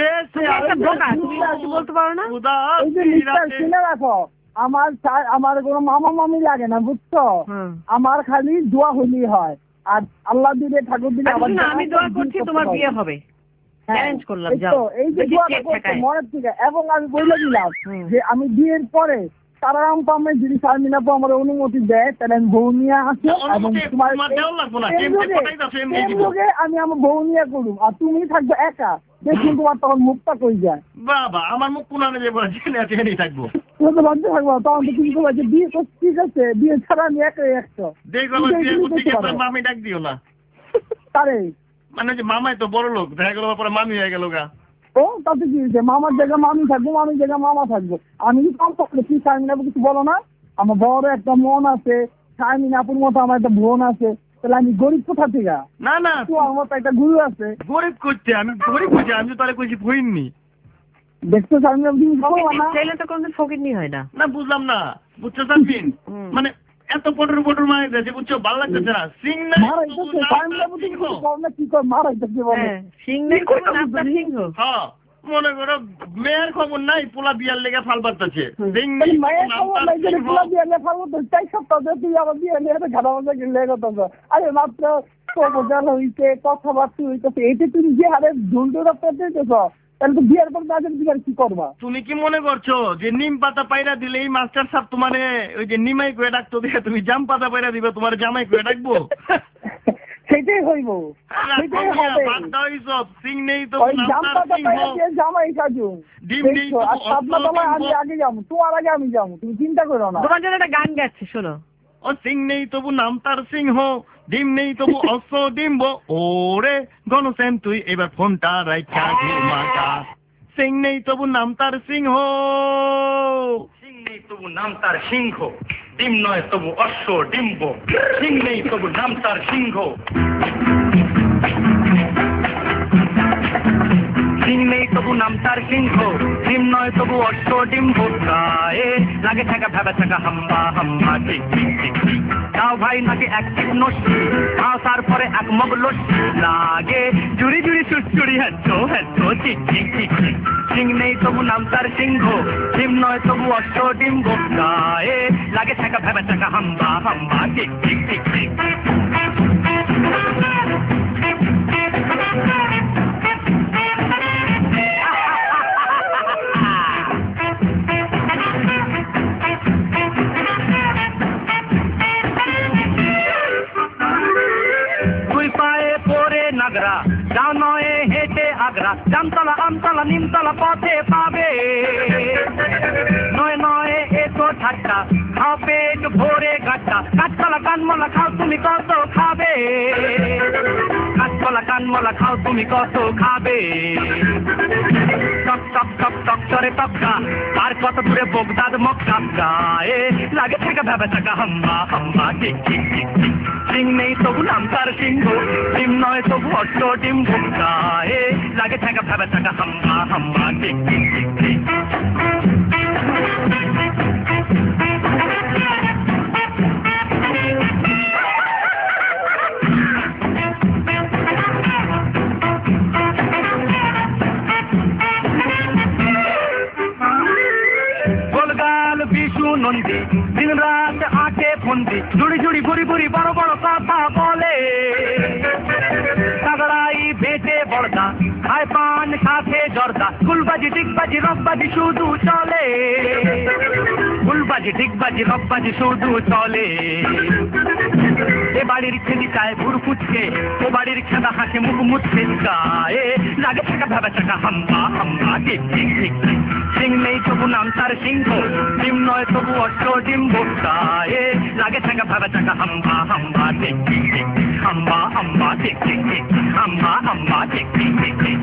বলতে পারো না শুনে রাখো আমার আমার কোনো মামা মামি লাগে না বুঝছো আমার খালি দোয়া হলেই হয় আর আল্লাহ দিলে ঠাকুর দিলে আমি দোয়া করছি তোমার বিয়ে হবে চ্যালেঞ্জ করলাম এই যাও তো, এই যে দেখি দোয়াটা কে করছে ঠেকায়। মনের থেকে, এবং আমি বলে দিলাম যে আমি বিয়ের পরে তারারাম পামে যদি শারমিন আপু আমার অনুমতি দেয় তাহলে আমি বউ নিয়ে আসি এবং তোমার প্রেম যোগে আমি আমার বউ নিয়ে করুম আর তুমি থাকবে একা, দেখুন তোমার তখন মুখটা কই যায়। বাবা আমার মুখ পুনানে যে বলে জেনে আছে এনেই থাকবো। তুমি তো বাধ্য থাকবো, তখন তো তুমি বলবে যে বিয়ে করছি, ঠিক আছে বিয়ে ছাড়া আমি একাই একশো। দেখো আমার বিয়ে করতে গিয়ে মামি ডাক দিও না। তারে মানে যে মামাই তো বড় লোক, দেখা গেল পরে মামি হয়ে গেল গা। ও তাতে কি হয়েছে, মামার জায়গা মামি থাকবো, মামির জায়গা মামা থাকবো। আমি কি কম করলে কি শারমিন আপু কিছু বলো না? আমার বড় একটা মন আছে, শারমিন আপুর মতো আমার একটা বোন আছে, তাহলে আমি গরিব কোথা থেকে? না না আমার মতো একটা গুরু আছে। গরিব করছে, আমি গরিব করছি, আমি তো তাহলে কইছি ফইননি। দেখছো শারমিন আপু তুমি বলো না? ছেলে তো কোনদিন ফকিরনি হয় না। না বুঝলাম না, বুঝছো শারমিন? মানে এত পটর পটর মারা গেছে, বুঝছো, ভালো লাগতেছে না। সিং না কি কর মারাইতেছে বলে সিং নাই কোনো নামটা সিংহ। হ্যাঁ মনে করো মেয়ের খবর নাই, পোলা বিয়ার লেগে ফাল বাড়তেছে। মায়ের খবর নাই যে পোলা বিয়ার লেগে ফাল বাড়তেছে, তাই সপ্তাহ তুই আমার বিয়ে নিয়ে ঘাড়া মজা গেলে কথা। আরে মাত্র প্রপোজাল হইছে, কথাবার্তা হইতেছে, এইটা তুমি যে হারে ঝুলটুরা পেতে দিতেছ, তাহলে তো বিয়ের পর তাদের বিয়ার কি করবা? তুমি কি মনে করছো যে নিম পাতা পায়রা দিলে এই মাস্টার সাহেব তোমারে ওই যে নিমাই করে ডাকতো দেখে তুমি জাম পাতা পায়রা দিবে তোমার জামাই করে ডাকবো? সেটাই হইব, সেটাই হবে। সিং নেই তো জামাই সাজু আমি আগে যাবো, তোমার আগে আমি যাবো, তুমি চিন্তা করো না। তোমার জন্য একটা গান গাচ্ছি, শোনো। ও সিং নেই তবু নাম তার সিংহ, ডিম নেই তবু অস্ত্র ডিম্ব, ওরে গণসেন তুই এবার ফোনটা রাইখা ঘুমাটা। সিং নেই তবু নাম তার সিংহ, সিং নেই তবু নাম তার সিংহ, ডিম নয় তবু অশ্ব ডিম্ব, সিং নেই তবু নাম তার সিংহ। সিং নেই তবু নাম তার সিংহ, ডিম নয় তবু অশ্ব ডিম্ব, গায়ে লাগে থাকা ভেবে থাকা হাম্বা হাম্বা ঠিক ঠিক ঠিক ঠিক। দাও ভাই নাকি এক ঠিক নষ্টি, আসার পরে এক মগ লস্যি, লাগে জুড়ি জুড়ি চুড়চুড়ি হ্যাচ্ছো হ্যাচ্ছো ঠিক ঠিক ঠিক ঠিক। সিং নেই তবু নাম তার সিংহ, ডিম নয় তবু অশ্ব ডিম্ব, গায়ে লাগে থাকা ভেবে থাকা হাম্বা হাম্বা ঠিক ঠিক ঠিক ঠিক। নাগরা যা নয় হেঁটে আগ্রা, জামতলা আমতলা নিমতলা পথে পাবে, নয় নয় এসো ঠাট্টা, খাও পেট ভরে গাট্টা, কাঁচকলা কানমলা খাও তুমি কত খাবে, কাঁচকলা কানমলা খাও তুমি কত খাবে। টক টক টক টক চরে টক্কা, আর কত দূরে বগদাদ মক্কা, গায়ে লাগে থাকা ভেবে থাকা হাম্বা হাম্বা ঠিক ঠিক ঠিক ঠিক। সিং নেই তবু নাম তার সিংহ, ডিম নয় তবু অশ্ব ডিম্ব, গায়ে লাগে থাকা ভেবে থাকা হাম্বা হাম্বা ঠিক ঠিক ঠিক ঠিক। নন্দী দিন রাত আটে ফন্দি, জুড়ি জুড়ি বুড়ি বুড়ি বড় বড় কথা বলে, তাগড়াই বেটে বড়দা খায় পান খাতে জর্দা, ফুলবাজি ডিগবাজি রকবাজি শুধু চলে, ফুলবাজি ডিগবাজি রকবাজি শুধু চলে। এ বাড়ির ছেলে চায় ভুর ফুচকে, ও বাড়ির খেদা হাসে মুখ মুচকে, গায়ে লাগে থাকা ভেবে থাকা হাম্বা হাম্বা ঠিক ঠিক ঠিক ঠিক। সিং নেই তবু নাম তার সিংহ, ডিম নয় তবু অশ্ব ডিম্ব, গায়ে লাগে থাকা ভেবে থাকা হাম্বা হাম্বা ঠিক ঠিক ঠিক, হাম্বা হাম্বা ঠিক ঠিক ঠিক, হাম্বা হাম্বা ঠিক ঠিক ঠিক ঠিক।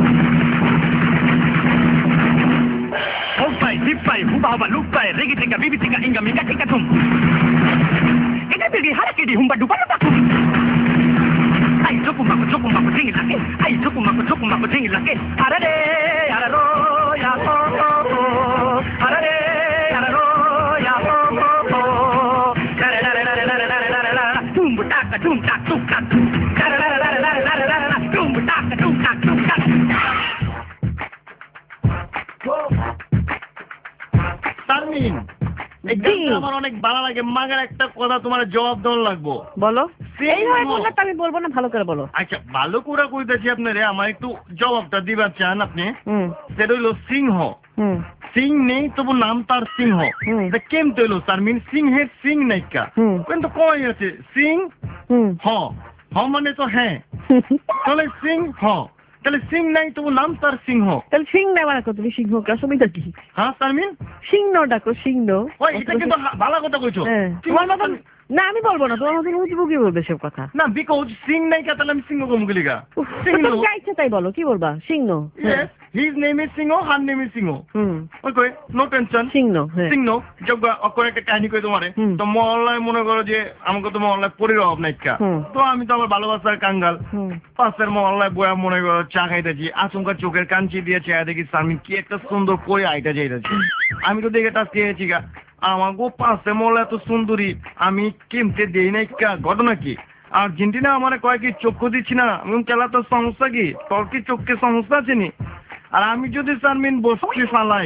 Hoppai, zippai, huba huba luppai, rigi tika, bibi tika, inga minga tika tum. Ika bilgi harakidi humba dupa lupa tum. Ai joku maku joku maku jingi lake, ai joku maku joku maku jingi lake. Arare, araro, ya ho ho ho. Arare, araro, ya ho ho ho. Lare lare lare lare lare lare lare. Tum taka tum tak tum tak. Lare lare lare lare lare lare lare. Tum taka tum tak tum tak. Sharmin, এই গানটা আমার অনেক ভালো লাগে, মাগার একটা কথা তোমার জবাব দেওয়ার লাগবো। বলো। এইভাবে বললে তো আমি বলবো না, ভালো করে বলো। আচ্ছা ভালো করে কইতেছি আপনারে, আমার একটু জবাবটা দিবার চান আপনি। সেটা হইলো সিংহ। সিং নেই তবু নাম তার সিংহ। এটা কেমতে হইলো স্যার? মিন সিংহের সিং নাইকা, কিন্তু কই আছে সিং হ হ মানে তো হ্যাঁ, তাহলে সিং হ, তাহলে সিং নাই তবু নাম তার সিংহ। তাহলে সিং না মানে কত সিংহকে অসুবিধা কি? হ্যাঁ স্যার মিন সিংহ ডাকো, সিংহ। ওই এটা কিন্তু ভালো কথা কইছো। তোমার মতন না আমি বলবো না, তোমার মতন উজবুকি বলবে সব কথা। না বিকজ সিং নাই কা, তাহলে আমি সিংহ কম গলিগা। সিংহ যা ইচ্ছা তাই বলো, কি বলবা? সিংহ। His name is Singo, her name is Singo. Okay no tension. সিংহ সিংহ যোগ্য অক্ষর একটা কাহিনী কই তোমারে। তো মহল্লায় মনে করো যে আমাকে তো মহল্লায় পরির অভাব নাই কা, তো আমি তো আমার ভালোবাসার কাঙ্গাল পাশের মহল্লায় বয়া মনে করো চা খাইতেছি, আচমকা চোখের কাঞ্চি দিয়ে চেয়ে দেখি সামিন কি একটা সুন্দর পরে আইটা যাইতেছি। আমি তো দেখে টাচ খেয়েছি গা, আমার গো পাশে মহল্লা এত সুন্দরী, আমি কিনতে দেই নাই কা, ঘটনা কি? আর্জেন্টিনা আমার কয় কি চক্ষু দিচ্ছি না, আমি খেলা তোর সমস্যা কি? তোর কি চোখে সমস্যা আছে নি? আর আমি যদি চারমিন বসতে ফালাই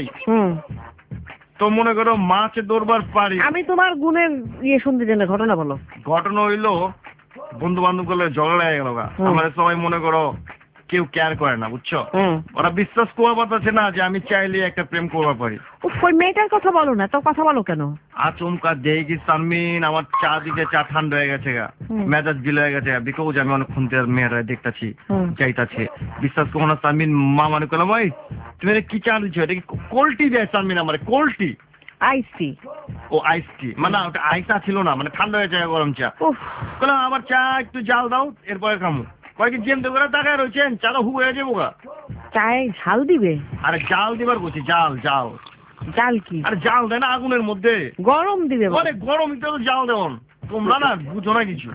তো মনে করো মাছ দৌড়বার পারি। আমি তোমার গুণের ইয়ে শুনতে চাই না, ঘটনা বলো। ঘটনা হইলো বন্ধু বান্ধব গুলো ঝগড়া হয়ে গেল, আমার সবাই মনে করো কেউ কেয়ার করে না, বুঝছো? ওরা বিশ্বাস করবার পারছে না যে আমি চাইলে একটা প্রেম করবার পারি। ওই মেয়েটার কথা বলো না তো, কথা বলো কেন? আচমকা দেখি সারমিন আমার চা দিকে চা ঠান্ডা হয়ে গেছে গা, মেজাজ বিল হয়ে গেছে, বিকজ আমি অনেক খুনতে মেয়েরা দেখতেছি চাইতাছে। বিশ্বাস করো না সারমিন, মা মানে করলাম ভাই তুমি কি চা দিচ্ছ, এটা কি কোল্টি দেয় সারমিন? আমার কোল্টি আইস টি। ও আইস টি মানে ওটা আইসা ছিল না, মানে ঠান্ডা হয়ে যায় গরম চা। বললাম আমার চা একটু জাল দাও, এরপরে খামো। কয়েকদিন জেম দেবো টাকায় রয়েছেন, চাটা হু হয়ে যাবো গা। চায় ঝাল দিবে? আরে জাল দিবার বলছি, জাল জাল। জাল কি? আরে জাল দেয় না আগুনের মধ্যে, গরম দিবে। অনেক গরম তো জাল দেবন, তোমরা না বুঝো না কিছু।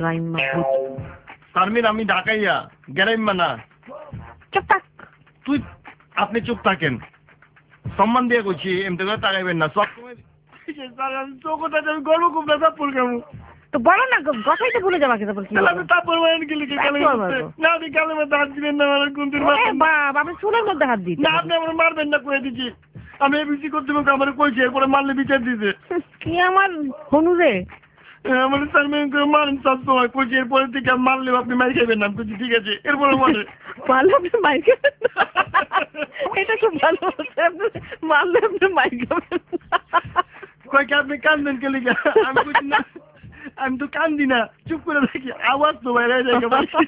তারমিন আমি ঢাকাইয়া গ্যারাইম্মা না। চুপ থাক তুই, আপনি চুপ থাকেন, সম্মান দিয়ে করছি, এমনি করে তাকাইবেন না সব সময়। চোখটা আমি গর্ব খুব না তারপর কেমন তো বলো না, কথাই তো ভুলে যাবা। তারপর কি তারপর না আমি গালের মধ্যে হাত দিবেন না, আমার কুন্তির আপনি চুলের মধ্যে হাত দিচ্ছেন না, আপনি আমার মারবেন না কয়ে দিচ্ছি। আমি এবিসি করতে আমার কইছি, এরপরে মারলে বিচার দিতে কি আমার হনু রে আমার মারেন সবসময় কইছি, এরপরে থেকে মারলে আপনি মাই খাইবেন না। কইছি ঠিক আছে, এরপরে মারে মারলে আপনি মাই খাবেন না, এটা খুব ভালো হচ্ছে। মারলে আপনি মাই খাবেন কয় কি আপনি কান্দেন কে লিখা? আমি কইছি না আমি তো কান্দি না, চুপ করে দেখি আওয়াজ তো বাইরে যায়।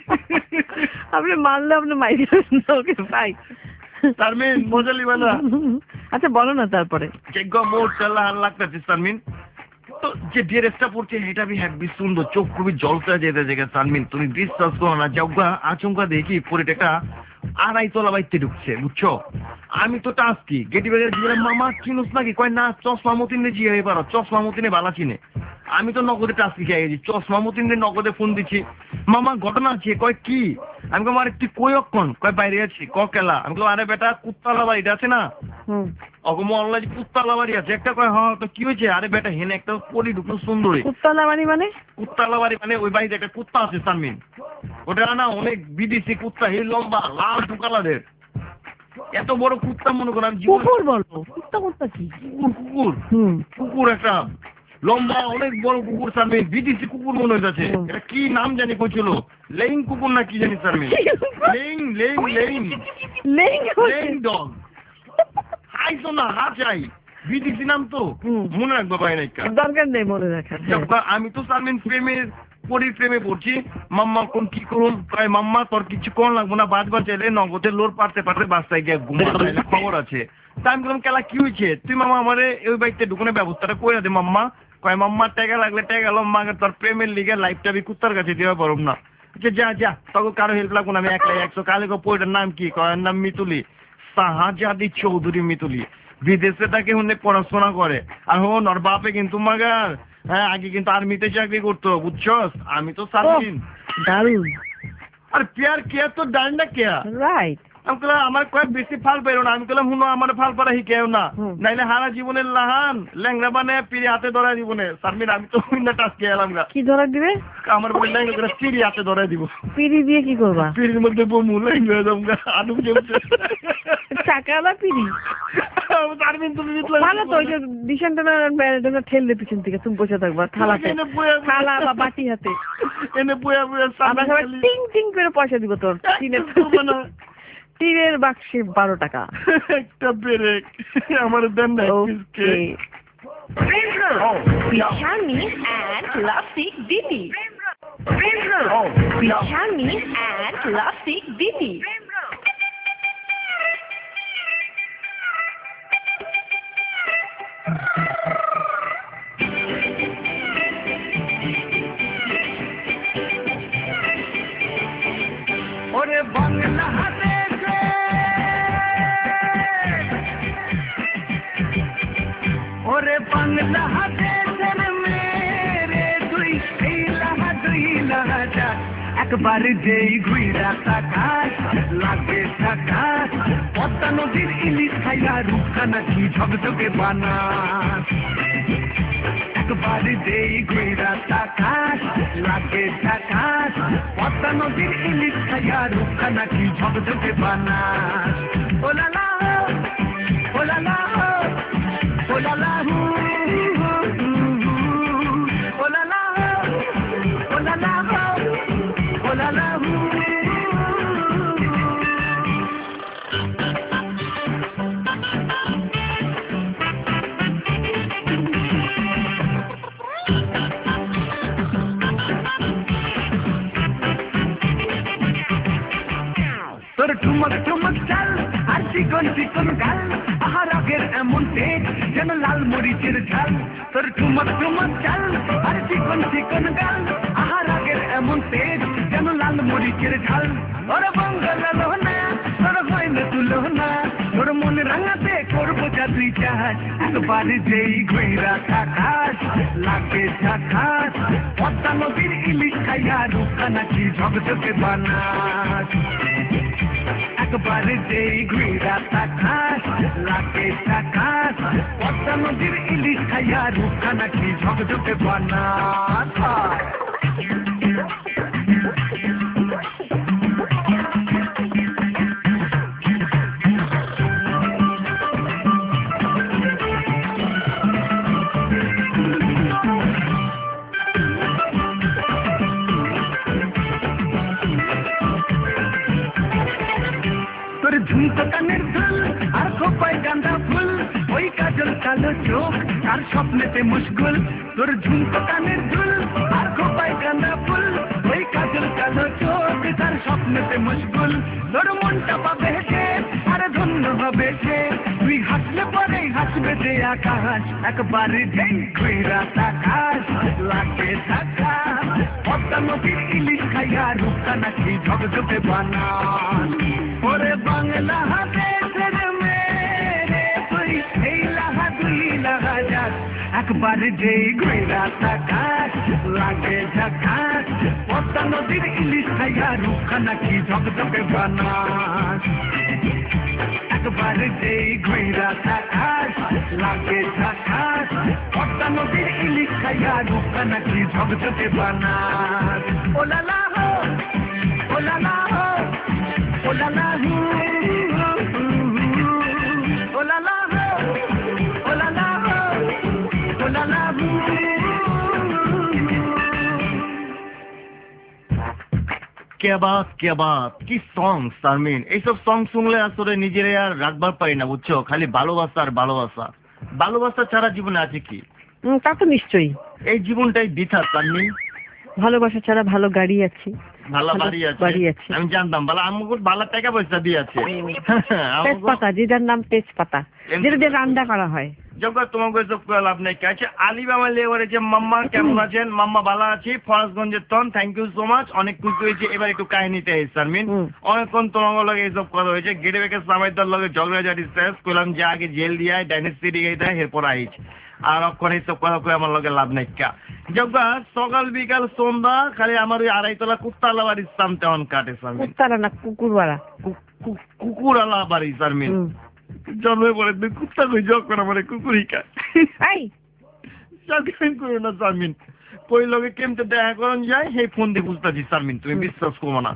আপনি মারলে আপনি মাই খাবেন না, ওকে ভাই তারমিন মজা লিবা না। আচ্ছা বলো না তারপরে। মোট লাগতেছে তারমিন, তো যে ড্রেসটা পড়ছে এটা বি হ্যাপি সুন্দর, চোখ খুবই জলসা যেতে জায়গা। সানমিন তুমি বিশ্বাস করো না, যাওগা আচমকা দেখি পরে একটা আড়াই তলা বাইতে ঢুকছে, বুঝছো? আমি তো টাস্কি গেটি বেগের জীবনে মামা চিনুস নাকি? কয় না চশমা মতিনে জিয়ে পারো, চশমা মতিনে বালা চিনে। আমি তো নগদে টাস্কি খেয়ে গেছি, চশমা মতিনে নগদে ফোন দিচ্ছি, মামা ঘটনা আছে। কয় কি? আমি কম আরে তুই কই অক্ষণ? কয় বাইরে আছি। ক কেলা? আমি কম আরে বেটা কুত্তালা বাড়িটা আছে না, অগম অনলাইন কুত্তালা বাড়ি আছে একটা। কয় হ্যাঁ, তো কি হয়েছে? আরে বেটা হেনে একটা পরি ঢুকলো সুন্দরী। কুত্তালা বাড়ি মানে? কুত্তালা বাড়ি মানে ওই বাড়িতে একটা কুত্তা আছে সানমিন, ওটা না অনেক বিদেশি কুত্তা, হে লম্বা লাল টুকালাদের, এত বড় কুত্তা মনে করেন। কুকুর বলবো? কুত্তা কুত্তা কি? কুকুর কুকুর একটা লম্বা অনেক বড় কুকুর সানমিন, বিদেশি কুকুর মনে হয়েছে। এটা কি নাম জানি কইছিল, লেইং কুকুর না কি জানি Sanmin, lying lying lying lying lying dog. আইসো না হাজাই বিদেশি নাম তো মনে রাখবো পাই না, দরকার নেই মনে রাখার। আমি তো সানমিন প্রেমের পরির প্রেমে পড়ছি। মাম্মা কোন কি করুন? কয় মাম্মা তোর কিছু কোন লাগবো না, বাঁচবার চাইলে নগদে লোর পারতে পারতে বাস্তায় গিয়ে ঘুমাতে খবর আছে। তাই আমি বললাম কেলা কি হয়েছে? তুই মামা আমারে ওই বাইকতে ঢুকুনের ব্যবস্থাটা করে দে মাম্মা। কয় মাম্মা টেকা লাগলে টেকা গেল, মাকে তোর প্রেমের লিগে লাইফটা আমি কুত্তার কাছে দিতে পারব না। যা যা তখন কারো হেল্প লাগবো না, আমি একলাই একশো। কালে পইটার নাম কি? কয়ের নাম মিতুলি, শাহজাদি চৌধুরী মিতুলি। বিদেশে তাকে হুনে পড়াশোনা করে। আর হন ওর বাপে কিন্তু মাগার হ্যাঁ আগে কিন্তু আর্মিতে চাকরি করতো, বুঝছস? আমি তো সার্ভিন দারুন। আর প্যার কেয়া তো ডান্ডা কেয়া, রাইট। আমি বললাম আমার কয়েক বেশি ফাল পাইলো না। আমি বললাম হুনো আমার ফাল পারা শিখেও না, নাইলে হারা জীবনের লাহান ল্যাংরা বানে পিড়ি হাতে ধরা জীবনে। সারমিন আমি তো না টাচ খেয়ে এলাম গা। কি ধরা দিবে? আমার বলে ল্যাংরা করে পিড়ি হাতে ধরা দিব। পিড়ি দিয়ে কি করবা? পিড়ির মধ্যে বমু ল্যাংরা যাবো গা, আলু জমছে। চাকালা পিড়ি শারমিন তুমি ভালো তো ওই যে ডিসেন্টার ঠেল দে পিছন থেকে তুমি বসে থাকবা থালাতে থালা বা বাটি হাতে এনে বয়া বয়া আমরা সবাই টিং টিং করে পয়সা দিব তোর টিনের টিনের বাক্সে বারো টাকা একটা ব্রেক আমার দেন না Sharmi and Lasik Diti. Sharmi and Lasik Diti. ওরে বাংলা হাতে ওরে বাংলা হাতে মেরে দুই লাহা দুই লাহা একবার যেই ঘুইরা তাকাস লাগে থাকাস পদ্মা নদীর ইলিশ খাইয়া রূপখানা কি ঝকঝকে বানাস একবার যেই ঘুইরা তাকাস লাগে থাকাস পদ্মা নদীর ইলিশ খাইয়া রূপখানা কি ঝকঝকে বানাস ooh la la ooh la la ooh la la ooh la la ooh la la ooh la la তোর ঠুমক ঠুমক চাল আর চিকন চিকন গাল আহার আগের এমন তেজ যেন লাল মরিচের ঝাল তোর ঠুমক ঠুমক চাল আর চিকন চিকন গাল আহার আগের এমন তেজ যেন লাল মরিচের ঝাল ওর বঙ্গল লোহনা তোর হয় না তুলনা তোর মন রাঙাতে করবো যা তুই চাস একবার যেই ঘুইরা থাকাস লাগে ঝাকাস পদ্মা নদীর ইলিশ খাইয়া রূপখানা কি ঝকঝকে বানাস একবার যেই ঘুইরা তাকাস লাগে তাকাস পদ্মা নদীর ইলিশ খাইয়া রূপখানা কি ঝকঝকে বানাস ঝুমকো কানের দুল আর খোপায় গাঁদা ফুল ওই কাজল কালো চোখ আর স্বপ্নেতে মুশগুল তোর ঝুমকো কানের দুল আর খোপায় গাঁদা ফুল ওই কাজল কালো চোখ তার স্বপ্নেতে মুশগুল তোর মনটা পাবে হেসে আর ধন্য হবে সে তুই হাসলে পরেই হাসবে যে আকাশ একবার যেই ঘুইরা তাকাস লাগে থাকাস পদ্মা নদীর ইলিশ খাইয়া রূপখানা কি ঝকঝকে বানাস ওরে বাংলা হাতে মেরে তুই এই লাহা দুই লাহা যাস একবার যেই ঘুইরা তাকাস লাগে ঝাকাস পদ্মা নদীর ইলিশ খাইয়া রূপখানা কি ঝকঝকে বানাস একবার যেই ঘুইরা তাকাস লাগে ঝাকাস পদ্মা নদীর ইলিশ খাইয়া রূপখানা কি ঝকঝকে বানাস ওলালা হো ওলালা হো ওলালা হো ওলালা হো ওলালা হো ওলালা হো কে বাত কে বাত কি সং শারমিন এইসব সং শুনলে আসলে নিজেরে আর রাখবার পারি না বুঝছো খালি ভালোবাসা আর ভালোবাসা ভালোবাসা ছাড়া জীবনে আছে কি তা তো নিশ্চয়ই এই জীবনটাই বৃথা শারমিন ভালোবাসা ছাড়া ভালো গাড়ি আছে ভালো বাড়ি আছে আমি জানতাম ভালো আমাকে ভালো টাকা পয়সা দিয়েছে তেজপাতা যেটার নাম তেজপাতা যেটা দিয়ে রান্না করা হয় যখন তোমাকে সব লাভ নেই আছে আলিবাবা লেবারে যে মাম্মা কেমন আছেন মাম্মা ভালো আছি ফরাজগঞ্জের তন থ্যাংক ইউ সো মাচ অনেক খুশি হয়েছে এবার একটু কাহিনীতে শারমিন অনেকক্ষণ তোমার লগে এইসব কথা হয়েছে গেটে বেকে সামাইদার লগে ঝগড়াঝাটি শেষ করলাম যে আগে জেল দিয়ে ডাইনেস্টি দিয়ে দেয় এরপর আইছ আর অক্ষণ এইসব কথা কয়ে আমার লগে লাভ নাই কা যজ্ঞা সকাল বিকাল সন্ধ্যা খালি আমার ওই আড়াইতলা কুত্তালা বাড়ির সাম তেমন কাটে শারমিন কুত্তালা না কুকুরওয়ালা কুকুরালা বাড়ি শারমিন জন্মে পরে তুই কুত্তা কই যখন আমার কুকুরই খায় করো না শারমিন কই লগে কেমতে দেখা করন যায় সেই ফোন দিয়ে বুঝতেছি শারমিন তুমি বিশ্বাস করো না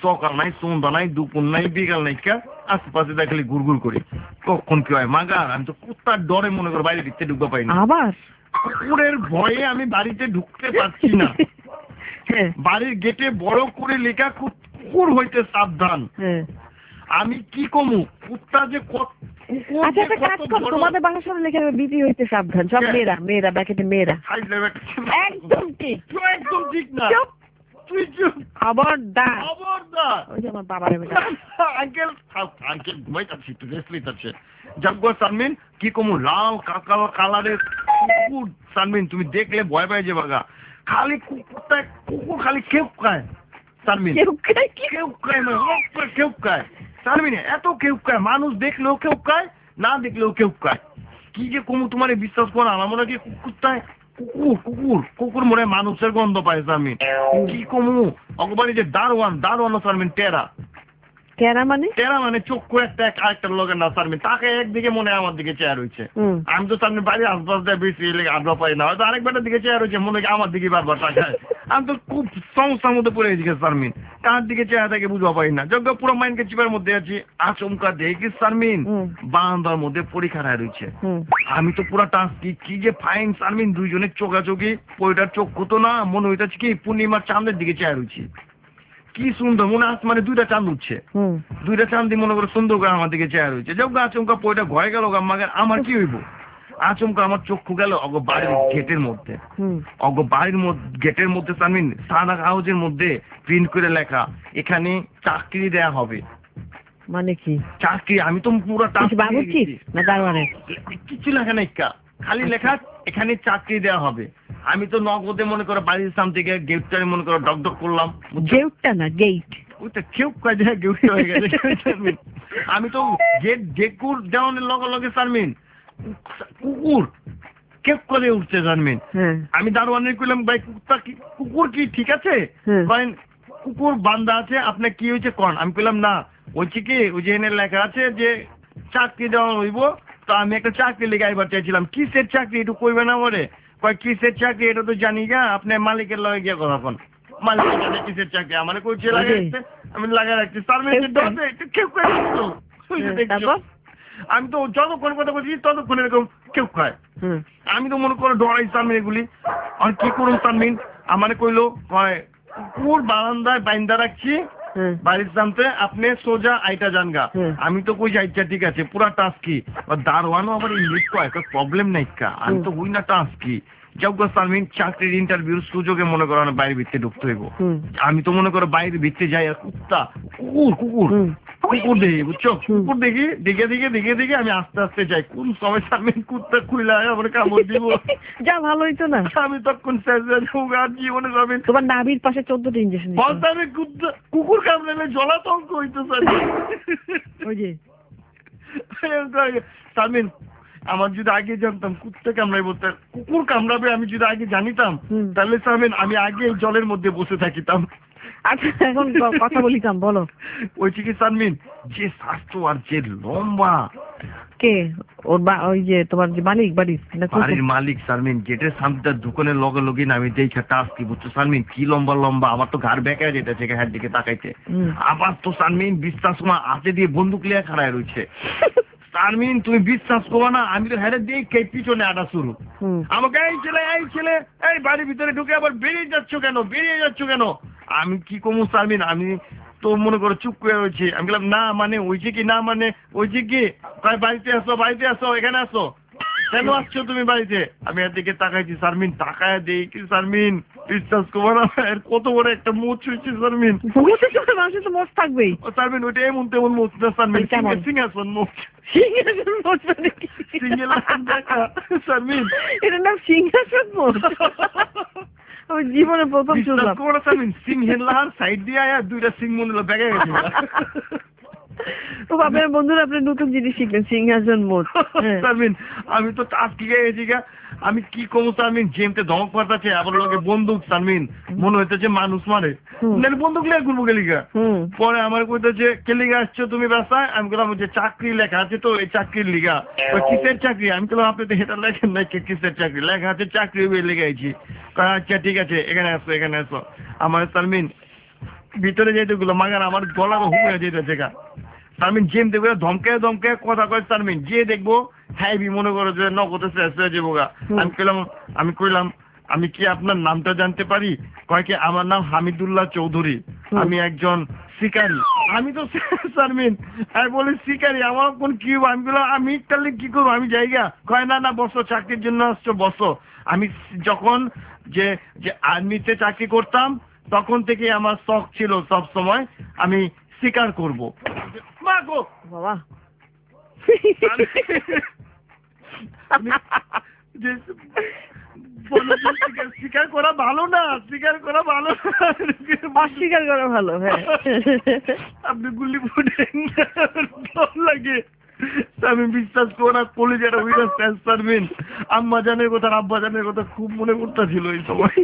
সকাল নাই সন্ধ্যা নাই দুপুর নাই বিকাল নাই কা আশেপাশে দেখ খালি গুড়গুড় করি কখন কি হয় মাগার আমি তো কুত্তার ডরে মনে করো বাইরে ঢুকতে ঢুকতে পাই না আবার কুকুরের ভয়ে আমি বাড়িতে ঢুকতে পারছি না বাড়ির গেটে বড় করে লেখা কুকুর হইতে সাবধান আমি কি কমু কুত্তা যে আচ্ছা একটা কাজ কর তোমাদের বাসার লেখা বিপি হইতে সাবধান সব মেয়েরা মেয়েরা ব্যাকেটে মেয়েরা একদম ঠিক একদম ঠিক না তুই চুপ খবরদার খবরদার ওই যে আমার বাবার আঙ্কেল আঙ্কেল ঘুমাইতাছি একটু রেস্ট লইতাছে যাবো সানমিন কি কমু লাল কাকাল কালারের কুকুর সানমিন তুমি দেখলে ভয় পাই যাবে গা খালি কুকুরটা কুকুর খালি কেউ খায় সানমিন কেউ খায় কেউ খায় না কেউ খায় সানমিন এত কেউ খায় মানুষ দেখলেও কেউ খায় না দেখলেও কেউ খায় কি যে কমু তোমার বিশ্বাস করো আমার মনে হয় কুকুরটায় কুকুর কুকুর কুকুর মনে মানুষের গন্ধ পায় সানমিন কি কমু অগবারি যে দারোয়ান দারোয়ান সানমিন টেরা টেরা মানে টেরা মানে চক্ষু একটা আরেকটার লোকের না সানমিন তাকে একদিকে মনে হয় আমার দিকে চেয়ার হয়েছে আমি তো সামনে বাড়ি আশপাশ দেয় বেশি আড্ডা পাই না হয়তো আরেকবারটার দিকে চেয়ার হয়েছে মনে হয় আমার দিকে বারবার তাকায় আমি তো খুব সমস্যার মধ্যে পড়ে গেছি সানমিন কার দিকে চেয়ার থাকে বুঝবা পাই না যজ্ঞ পুরো মাইনকে চিপার মধ্যে আছি আচমকা দেখি সানমিন বারান্দার মধ্যে পরীক্ষা রয়েছে আমি তো পুরো টাস কি কি যে ফাইন সানমিন দুইজনের চোখাচোখি পরিটার চক্ষু তো না মনে হইতেছে কি পূর্ণিমার চাঁদের দিকে চেয়ার হয়েছে কি সুন্দর মনে আস মানে দুইটা চাঁদ উঠছে দুইটা চাঁদ দিয়ে মনে করে সুন্দর করে আমার দিকে চেয়ার হয়েছে যজ্ঞ আচমকা পরিটা ভয় গেল আমাকে আমার কি হইব আচমকা আমার চক্ষু গেল অগ বাড়ির গেটের মধ্যে অগ বাড়ির গেটের মধ্যে সানমিন সাদা কাগজের মধ্যে প্রিন্ট করে লেখা এখানে চাকরি দেয়া হবে মানে কি চাকরি আমি তো পুরো কিছু লেখা নাই খালি লেখা এখানে চাকরি দেয়া হবে আমি তো নগদে মনে করো বাড়ির সামনে থেকে গেটটারে মনে করো ডক ডক করলাম গেটটা না গেট ওইটা কেউ কাজ গেট হয়ে গেছে আমি তো গেট গেকুর দেওয়ানের লগে লগে সানমিন কুকুর কেক করে উঠছে সানমিন আমি দারোয়ানের কইলাম ভাই কুকুরটা কি কুকুর কি ঠিক আছে কয়েন কুকুর বান্ধা আছে আপনার কি হয়েছে কন আমি কইলাম না বলছি কি ওই যে এনে লেখা আছে যে চাকরি দেওয়া হইব তো আমি একটা চাকরি লেগে আইবার চাইছিলাম কিসের চাকরি একটু কইবে না বলে কয় কিসের চাকরি এটা তো জানি গা আপনার মালিকের লগে গিয়ে কথা কন মালিকের জানে কিসের চাকরি আমার কইছে লাগে আমি লাগা রাখছি সানমিন ডরে একটু কেউ করে আমি তো যতক্ষণ কথা বলছি ততক্ষণ এরকম কেউ খায় আমি তো মনে করো ডরাই সানমিন এগুলি আর কি করুন সানমিন আমার কইলো কুকুর বারান্দায় বাইন্দা রাখছি বাড়ির সামনে আপনি সোজা আইটা জানগা আমি তো কই যাইছা ঠিক আছে পুরা টাস্ক কি দারোয়ানও আবার ইংলিশ কয় প্রবলেম নাই কা আমি তো হই না টাস্ক কি যাও সানমিন চাকরির ইন্টারভিউর সুযোগে মনে করো বাইরে ভিতরে ঢুকতে হইব আমি তো মনে করো বাইরে ভিতরে যাই আর কুত্তা কুকুর কুকুর কুকুর দেখি বুঝছো কুকুর দেখি দেখে দেখে দেখে দেখে আমি আস্তে আস্তে যাই কোন সময় সামনে কুত্তা খুইলা আমার কামড় দিব যা ভালো হইতো না আমি তখন জীবনে যাবেন তোমার নাভির পাশে চোদ্দটা ইঞ্জেকশন বলতে আমি কুকুর কামড়ালে জলাতঙ্ক হইতো ওই যে সামিন আমার যদি আগে জানতাম কুত্তা কামড়াই বলতে কুকুর কামড়াবে আমি যদি আগে জানিতাম তাহলে সামিন আমি আগে জলের মধ্যে বসে থাকিতাম আচ্ছা এখন কথা বলিতাম বলো ওই কি সানমিন যে স্বাস্থ্য আর যে লম্বা কে ওর ওই যে তোমার যে মালিক বাড়ির বাড়ির মালিক সানমিন গেটের সামনে দোকানের লগে লগে আমি দেখে টাস কি বুঝছো সানমিন কি লম্বা লম্বা আমার তো ঘাড় বেঁকা যেতেছে হ্যাঁ দিকে তাকাইতে আবার তো সানমিন বিশ্বাস মা হাতে দিয়ে বন্দুক লিয়ে খাড়ায় রয়েছে সানমিন তুমি বিশ্বাস করো না আমি তো হেরে দিয়ে কে পিছনে আটা শুরু আমাকে এই ছেলে এই ছেলে এই বাড়ির ভিতরে ঢুকে আবার বেরিয়ে যাচ্ছ কেন বেরিয়ে যাচ্ছ কেন আমি কি কমু সানমিন আমি তো মনে করো চুপ করে রয়েছি আমি বললাম না মানে ওইছে কি না মানে ওইছে কি বাড়িতে আসো বাড়িতে আসো এখানে আসো কেন আসছো তুমি বাড়িতে আমি এর দিকে তাকাইছি সানমিন তাকায় দেখি সানমিন বিশ্বাস করবো না কত বড় একটা মুখ হয়েছে সানমিন মানুষের তো মোচ থাকবেই ও সানমিন ওইটা এমন তেমন মুখ না সানমিন সিংহাসন মুখ সিংহাসন মুখ সিংহাসন দেখা সানমিন এটার নাম সিংহাসন মুখ আমি জীবনে প্রথম শুনলাম কোন সানমিন সিংহের লাহার সাইড দিয়ে আয়া দুইটা সিং মনে হলো ব্যাগে গেছে তো আপনার বন্ধুরা আপনি নতুন জিনিস শিখলেন সিংহাসন মোড সানমিন আমি তো টাস্কি গেছি গা আমি কি কমু সানমিন জেমতে ধমক পাঠাচ্ছে আবার লোকে বন্দুক সানমিন মনে হইতেছে মানুষ মারে বন্দুক লিয়ে ঘুরবো গেলিগা পরে আমার কইতেছে কেলিগা আসছো তুমি বাসায় আমি বললাম যে চাকরি লেখা আছে তো এই চাকরির লিগা কিসের চাকরি আমি বললাম আপনি তো এটা লেখেন না কিসের চাকরি লেখা আছে চাকরি লেগে আইছি আচ্ছা ঠিক আছে এখানে আসো এখানে আসো আমার সানমিন ভিতরে যেতে গুলো মাগার আমার গলা হুয়ে যেতেছে গা। শারমিন জেম দেখবো ধমকে ধমকে কথা কয় শারমিন যে দেখবো হ্যাঁ মনে করো যে নগদে শেষ হয়ে যাবো গা। আমি কইলাম আমি কইলাম আমি কি আপনার নামটা জানতে পারি? কয় কি আমার নাম হামিদুল্লাহ চৌধুরী, আমি একজন শিকারী। আমি তো শারমিন আমি বলি শিকারী আমার কোন কি আমি বললাম আমি তাহলে কি করবো আমি জায়গা? কয় না না বসো চাকরির জন্য আসছো বসো। আমি যখন যে যে আর্মিতে চাকরি করতাম তখন থেকে আমার শখ ছিল সব সময় আমি শিকার করব। মা গো বাবা স্বীকার করা ভালো না, স্বীকার করা ভালো অস্বীকার করা ভালো। হ্যাঁ আপনি গুলি ফুটেন লাগে আমি বিশ্বাস করো না কলিজাটা উইরা শেষ শারমিন আম্মা জানের কথা আব্বা জানের কথা খুব মনে করতেছিল এই সময়।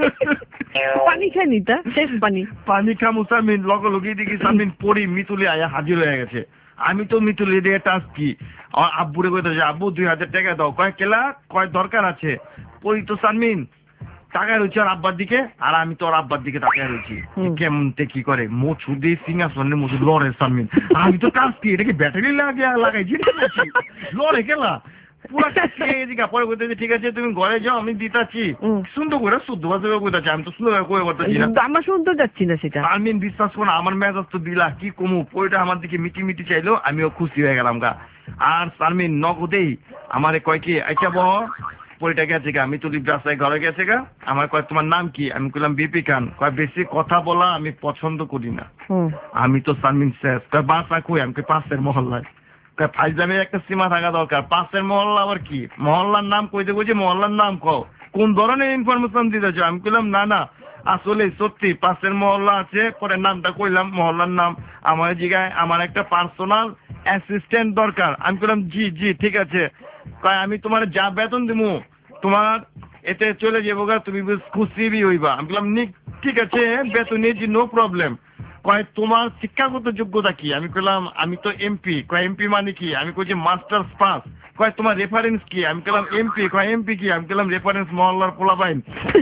পানি খানি তা শেষ পানি পানি খামু শারমিন লগে লগে দেখি শারমিন পড়ি মিতুলি আয়া হাজির হয়ে গেছে। আমি তো মিতুলি দিয়ে টাচ কি আব্বুরে কইতে আব্বু দুই হাজার টাকা দাও। কয় কেলা? কয় দরকার আছে। পড়ি তো শারমিন তাকায় রয়েছে আর আব্বার দিকে আর আমি তো আর আব্বার দিকে তাকায় রয়েছি কেমন কি করে মোছু দিয়ে সিংহাসনে মোছু লড়ে শারমিন। আমি তো কাজ কি এটাকে ব্যাটারি লাগিয়ে লাগাইছি লড়ে কেলা পুরা পরে কইতেছি ঠিক আছে তুমি ঘরে যাও আমি দিতাছি সুন্দর করে শুদ্ধ ভাবে কইতাছি আমি তো সুন্দর করে করতেছি না আমার শুনতে যাচ্ছি না সেটা। আমি বিশ্বাস করো আমার মেজাজ তো দিলা কি কমু পয়টা আমার দিকে মিটি মিটি চাইলো আমিও খুশি হয়ে গেলাম গা। আর শারমিন নগদেই আমারে কয় কি আচ্ছা বহ পয়টা গেছে গা আমি তুলি রাস্তায় ঘরে গেছে গা আমার কয় তোমার নাম কি? আমি কইলাম বিপি খান। কয় বেশি কথা বলা আমি পছন্দ করি না। আমি তো শারমিন শেষ। কয় বাসা কই? আমি কই পাশের মহল্লায়। কয় ফাইজলামের একটা সীমা থাকা দরকার। পাশের মহল্লা আবার কি? মহল্লার নাম কইতে কইছে মহল্লার নাম কও কোন ধরনের ইনফরমেশন দিতে চাও? আমি কইলাম না না আসলে সত্যি পাশের মহল্লা আছে। পরে নামটা কইলাম মহল্লার নাম। আমার জায়গায় আমার একটা পার্সোনাল অ্যাসিস্ট্যান্ট দরকার। আমি কইলাম জি জি ঠিক আছে। কয় আমি তোমার যা বেতন দিমু তোমার এতে চলে যাবো গা তুমি খুশি হইবা। আমি বললাম ঠিক আছে বেতন নিয়েছি নো প্রবলেম। কয় তোমার শিক্ষাগত যোগ্যতা কি? আমি কইলাম আমি তো এমপি। কয় এমপি মানে কি? আমি কইছি মাস্টার্স পাস। কয় তোমার রেফারেন্স কি? আমি কইলাম এমপি। কয় এমপি কি? আমি কইলাম রেফারেন্স মহল্লার পোলাপাইন।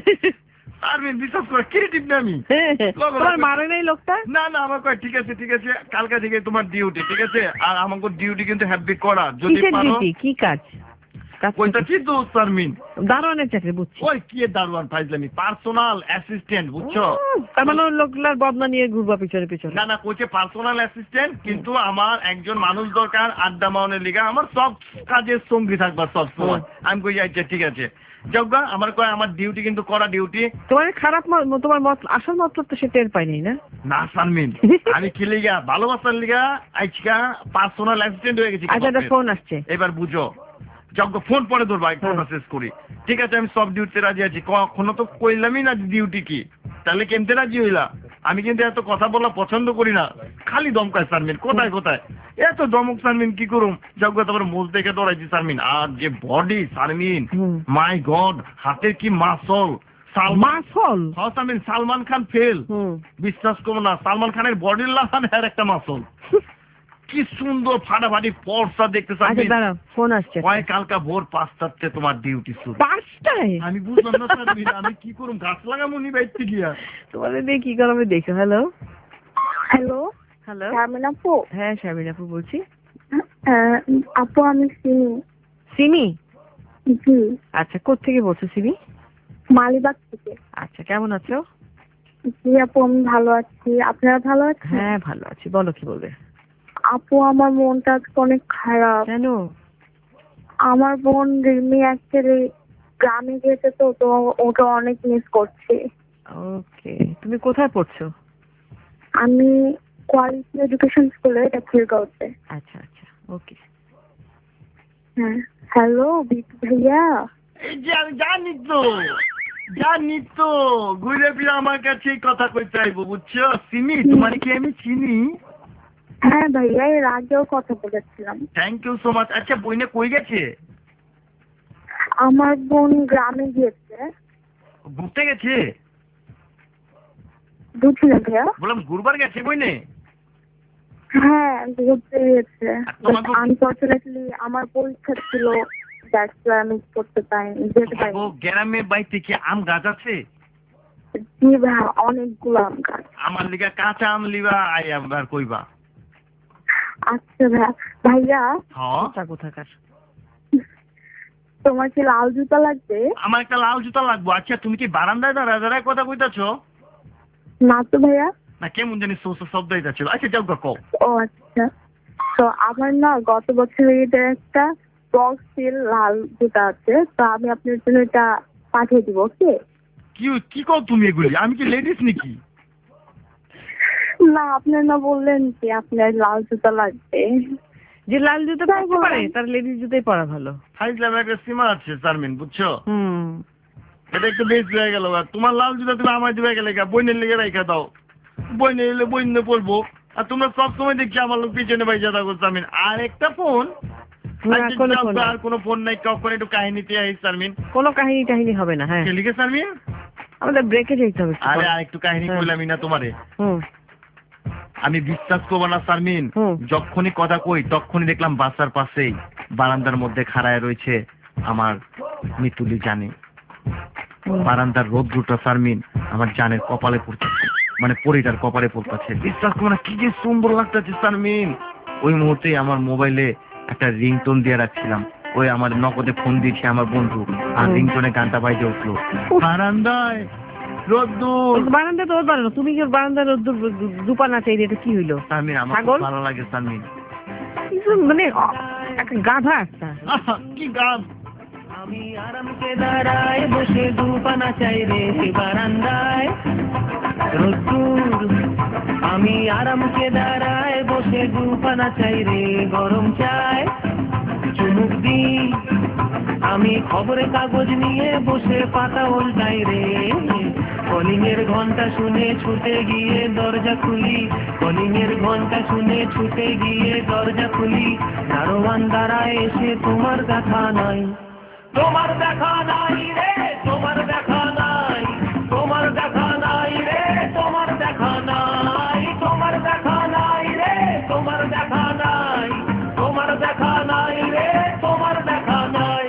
আমি বিশ্বাস করে ক্রিয়েটিভ না আমি তোমার মারে নাই লোকটা না না আমার কয় ঠিক আছে ঠিক আছে কালকে থেকে তোমার ডিউটি ঠিক আছে। আর আমাকে ডিউটি কিন্তু হ্যাপি করা যদি পারো। কি কাজ? ওইটা কি তো শারমিন দারোয়ানের চাকরি বুঝছি। ওই কি দারোয়ান ফাইজলামি পার্সোনাল অ্যাসিস্ট্যান্ট বুঝছো? তার মানে লোকগুলার বদনা নিয়ে ঘুরবা পিছনে পিছনে। না না কইছে পার্সোনাল অ্যাসিস্ট্যান্ট কিন্তু আমার একজন মানুষ দরকার আড্ডা মাউনের লিগা আমার সব কাজের সঙ্গী থাকবা সব সময়। আমি কই আচ্ছা ঠিক আছে যজ্ঞা আমার কয় আমার ডিউটি কিন্তু করা ডিউটি। তোমার খারাপ তোমার মত আসল মতলব তো সে টের পাই নাই না না শারমিন আমি কি লিগা ভালোবাসার লিগা আজকা পার্সোনাল অ্যাসিস্ট্যান্ট হয়ে গেছি। আচ্ছা ফোন আসছে এবার বুঝো যজ্ঞ ফোন পরে ধরবা ফোনটা শেষ করি ঠিক আছে আমি সব ডিউটিতে রাজি আছি। কখনো তো কইলামই না ডিউটি কি তাহলে কেমতে রাজি হইলা? আমি কিন্তু এত কথা বলা পছন্দ করি না খালি দমকায় শারমিন কোথায় কোথায় এত দমক শারমিন কি করুম যজ্ঞ তারপরে মোজ দেখে দৌড়াইছি শারমিন আর যে বডি শারমিন মাই গড হাতের কি muscle muscle Sharmin Salman Khan fail বিশ্বাস করো না সালমান খানের বডির লাগান এর একটা মাসল কি সুন্দর ফাটাফাটি ফর্সা দেখতে শারমিন। ফোন আসছে কয় কালকা ভোর পাঁচটাতে তোমার ডিউটি শুরু। পাঁচটায়? আমি বুঝলাম না শারমিন আমি কি করুম গাছ লাগামো নি বাইতে গিয়া তোমাদের দিয়ে কি করবে দেখো। হ্যালো হ্যালো হ্যালো শারমিন আপু? হ্যাঁ শারমিন আপু বলছি। আপু আমি সিমি। সিমি? জি। আচ্ছা কোত্থেকে বলছো সিমি? মালিবাগ থেকে। আচ্ছা কেমন আছো? জি আপু আমি ভালো আছি, আপনারা ভালো আছেন? হ্যাঁ ভালো আছি, বলো কি বলবে। আপু আমার মনটা আজকে অনেক খারাপ। কেন? আমার বোন রিমি অ্যাকচুয়ালি গ্রামে গেছে তো তো ওটা অনেক মিস করছে। ওকে তুমি কোথায় পড়ছো? আমি কোয়ালিটি এডুকেশন স্কুলে, এটা খিলগাঁওতে। আচ্ছা আচ্ছা ওকে। হ্যাঁ হ্যালো বিটু ভাইয়া। এই যে আমি জানি তো জানি তো ঘুরে ফিরে আমার কাছে কথা কইতে আইবো বুঝছো। সিমি তোমার কি আমি চিনি? হ্যাঁ ভাইয়া এর আগেও কথা বলেছিলাম। Thank you so much. আচ্ছা বইনে কই গেছে? আমার বোন গ্রামে গিয়েছে। ঘুরতে গেছে? বুঝছি না ভাইয়া। বললাম ঘুরবার গেছে বইনে? হ্যাঁ ঘুরতে গিয়েছে। আনফরচুনেটলি আমার পরীক্ষা ছিল, দ্যাটস ওয়াই আমি করতে পারিনি, যেতে পারিনি। গ্রামের বাড়িতে কি আম গাছ আছে? জি ভাইয়া অনেকগুলো আম গাছ। আমার লিগা কাঁচা আম লিবা আই আবার কইবা। আচ্ছা ভাইয়া ভাইয়া হ্যাঁ কোথাকার তোমার কি লাল জুতা লাগবে? আমার একটা লাল জুতা লাগবে। আচ্ছা তুমি কি বারান্দায় দাঁড়া দাঁড়ায় কথা কইতাছো? না তো ভাইয়া। না কেমন জানি সোস শব্দ হইতাছিল। আচ্ছা যাও গা কও। ও আচ্ছা তো আমার না গত বছর এটা একটা বক্স সিল লাল জুতা আছে, তো আমি আপনার জন্য এটা পাঠিয়ে দিব। ওকে? কি কি কও তুমি এগুলি? আমি কি লেডিস নাকি? না আপনার না বললেন যে আপনার লাল জুতা লাগবে। যে লাল জুতা পরতে পারে তার লেডিস জুতাই পরা ভালো। ফাইজলাম একটা সীমা আছে শারমিন, বুঝছো? হুম এটা একটু বেশি হয়ে গেল। তোমার লাল জুতা তুমি আমায় দিবে গেলে বইনের লেগে রেখে দাও, বইনে এলে বইনে পড়বো। আর তোমরা সবসময় দেখছি আমার লোক পিছনে বাইজা থাকো শারমিন। আর একটা ফোন আর কোনো ফোন নাই, কখন একটু কাহিনীতে আই শারমিন। কোনো কাহিনী টাহিনী হবে না। হ্যাঁ লিখে শারমিন আমাদের ব্রেকে যেতে হবে। আরে আর একটু কাহিনী কইলামই না তোমারে। হুম আমি বিশ্বাস করবো না শারমিন, যখনই কথা কই তখনই দেখলাম বাসার পাশেই বারান্দার মধ্যে খাড়ায় রয়েছে আমার মিতুলি জানে। বারান্দার রোদ্রুটা শারমিন আমার জানের কপালে পড়তেছে, মানে পরিটার কপালে পড়তেছে। বিশ্বাস করবো না কি যে সুন্দর লাগতেছে শারমিন। ওই মুহূর্তে আমার মোবাইলে একটা রিংটোন দিয়ে রাখছিলাম, ওই আমার নগদে ফোন দিয়েছে আমার বন্ধু, আর রিংটোনে গানটা বাইজে উঠলো। বারান্দায় রোদ্দুর। বারান্দা তো ওর বানানো, তুমি কি বারান্দার রোদ্দুর দুপা না চাই এটা কি হইলো? শারমিন আমার খুব ভালো লাগে শারমিন। মানে একটা গাধা একটা কি গান। আমি আরামকে দাঁড়ায় বসে দুপানা চাই রে বারান্দায় রোদ্দুর। আমি আরামকে দাঁড়ায় বসে দুপানা চাই রে গরম চাই চুমুক দি। আমি খবরের কাগজ নিয়ে বসে পাতা উল্টাই রে। কলিং এর ঘন্টা শুনে ছুটে গিয়ে দরজা খুলি, কলিং এর ঘন্টা শুনে ছুটে গিয়ে দরজা খুলি। দারোয়ান দাঁড়ায় এসে তোমার দেখা নাই, তোমার দেখা নাই রে, তোমার দেখা নাই, তোমার দেখা নাই রে, তোমার দেখা নাই, তোমার দেখা নাই রে, তোমার দেখা নাই, তোমার দেখা নাই রে, তোমার দেখা নাই।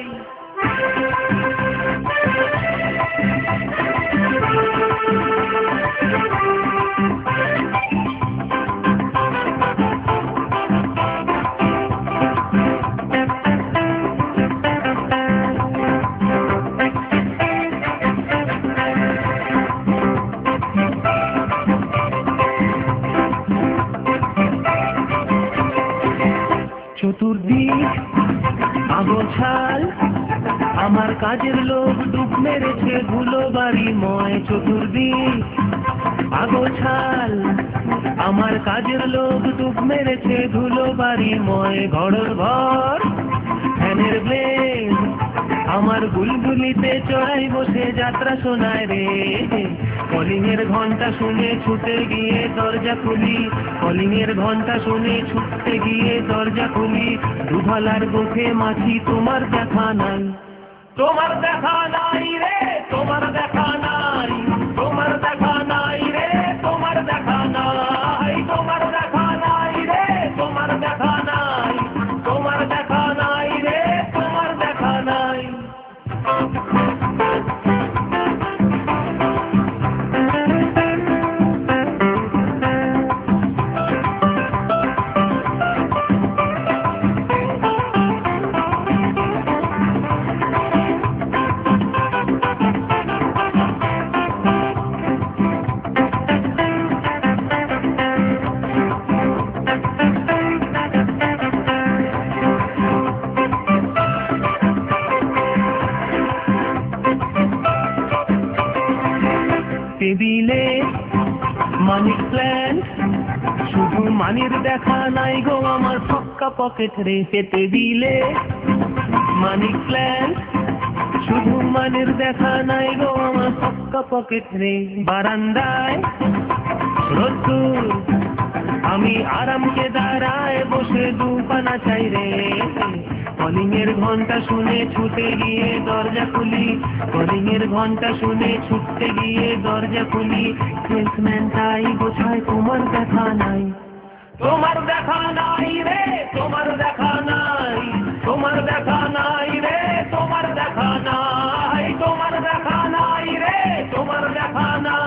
চতুর্দিক আগোছাল আমার কাজের লোক ডুব মেরেছে ধুলো বাড়ি ময়। চতুর্দিক আগোছাল আমার কাজের লোক ডুব মেরেছে ধুলো বাড়ি ময়। ঘরের ঘর ফ্যানের ব্লেড আমার বুলবুলিতে চড়াই বসে যাত্রা শোনায় রে। কলিং এর ঘন্টা শুনে ছুটে গিয়ে দরজা খুলি, কলিং এর ঘন্টা শুনে ছুটতে গিয়ে দরজা খুলি। দুধালার গোফে মাছি তোমার দেখা নাই, তোমার দেখা নাই রে, তোমার দেখা নাই, তোমার দেখা নাই রে, তোমার দেখা নাই, তোমার দেখা নাই রে, তোমার দেখা নাই, তোমার দেখা নাই রে, তোমার দেখা নাই। টেবিলে মানি প্ল্যান্ট শুধু মানির দেখা নাই গো আমার ফক্কা পকেট রে। টেবিলে মানি প্ল্যান্ট শুধু মানির দেখা নাই গো আমার ফক্কা পকেট রে। বারান্দায় রোদ্দুর আমি আরামকে দাঁড়ায় বসে দুপানা চাই রে। কলিং এর ঘন্টা শুনে ছুটে গিয়ে দরজা খুলি, কলিং এর ঘন্টা শুনে ছুটতে গিয়ে দরজা খুলি। সেলসম্যান তাই বোঝায় তোমার দেখা নাই, তোমার দেখা নাই রে, তোমার দেখা নাই, তোমার দেখা নাই রে, তোমার দেখা নাই, তোমার দেখা নাই রে, তোমার দেখা নাই।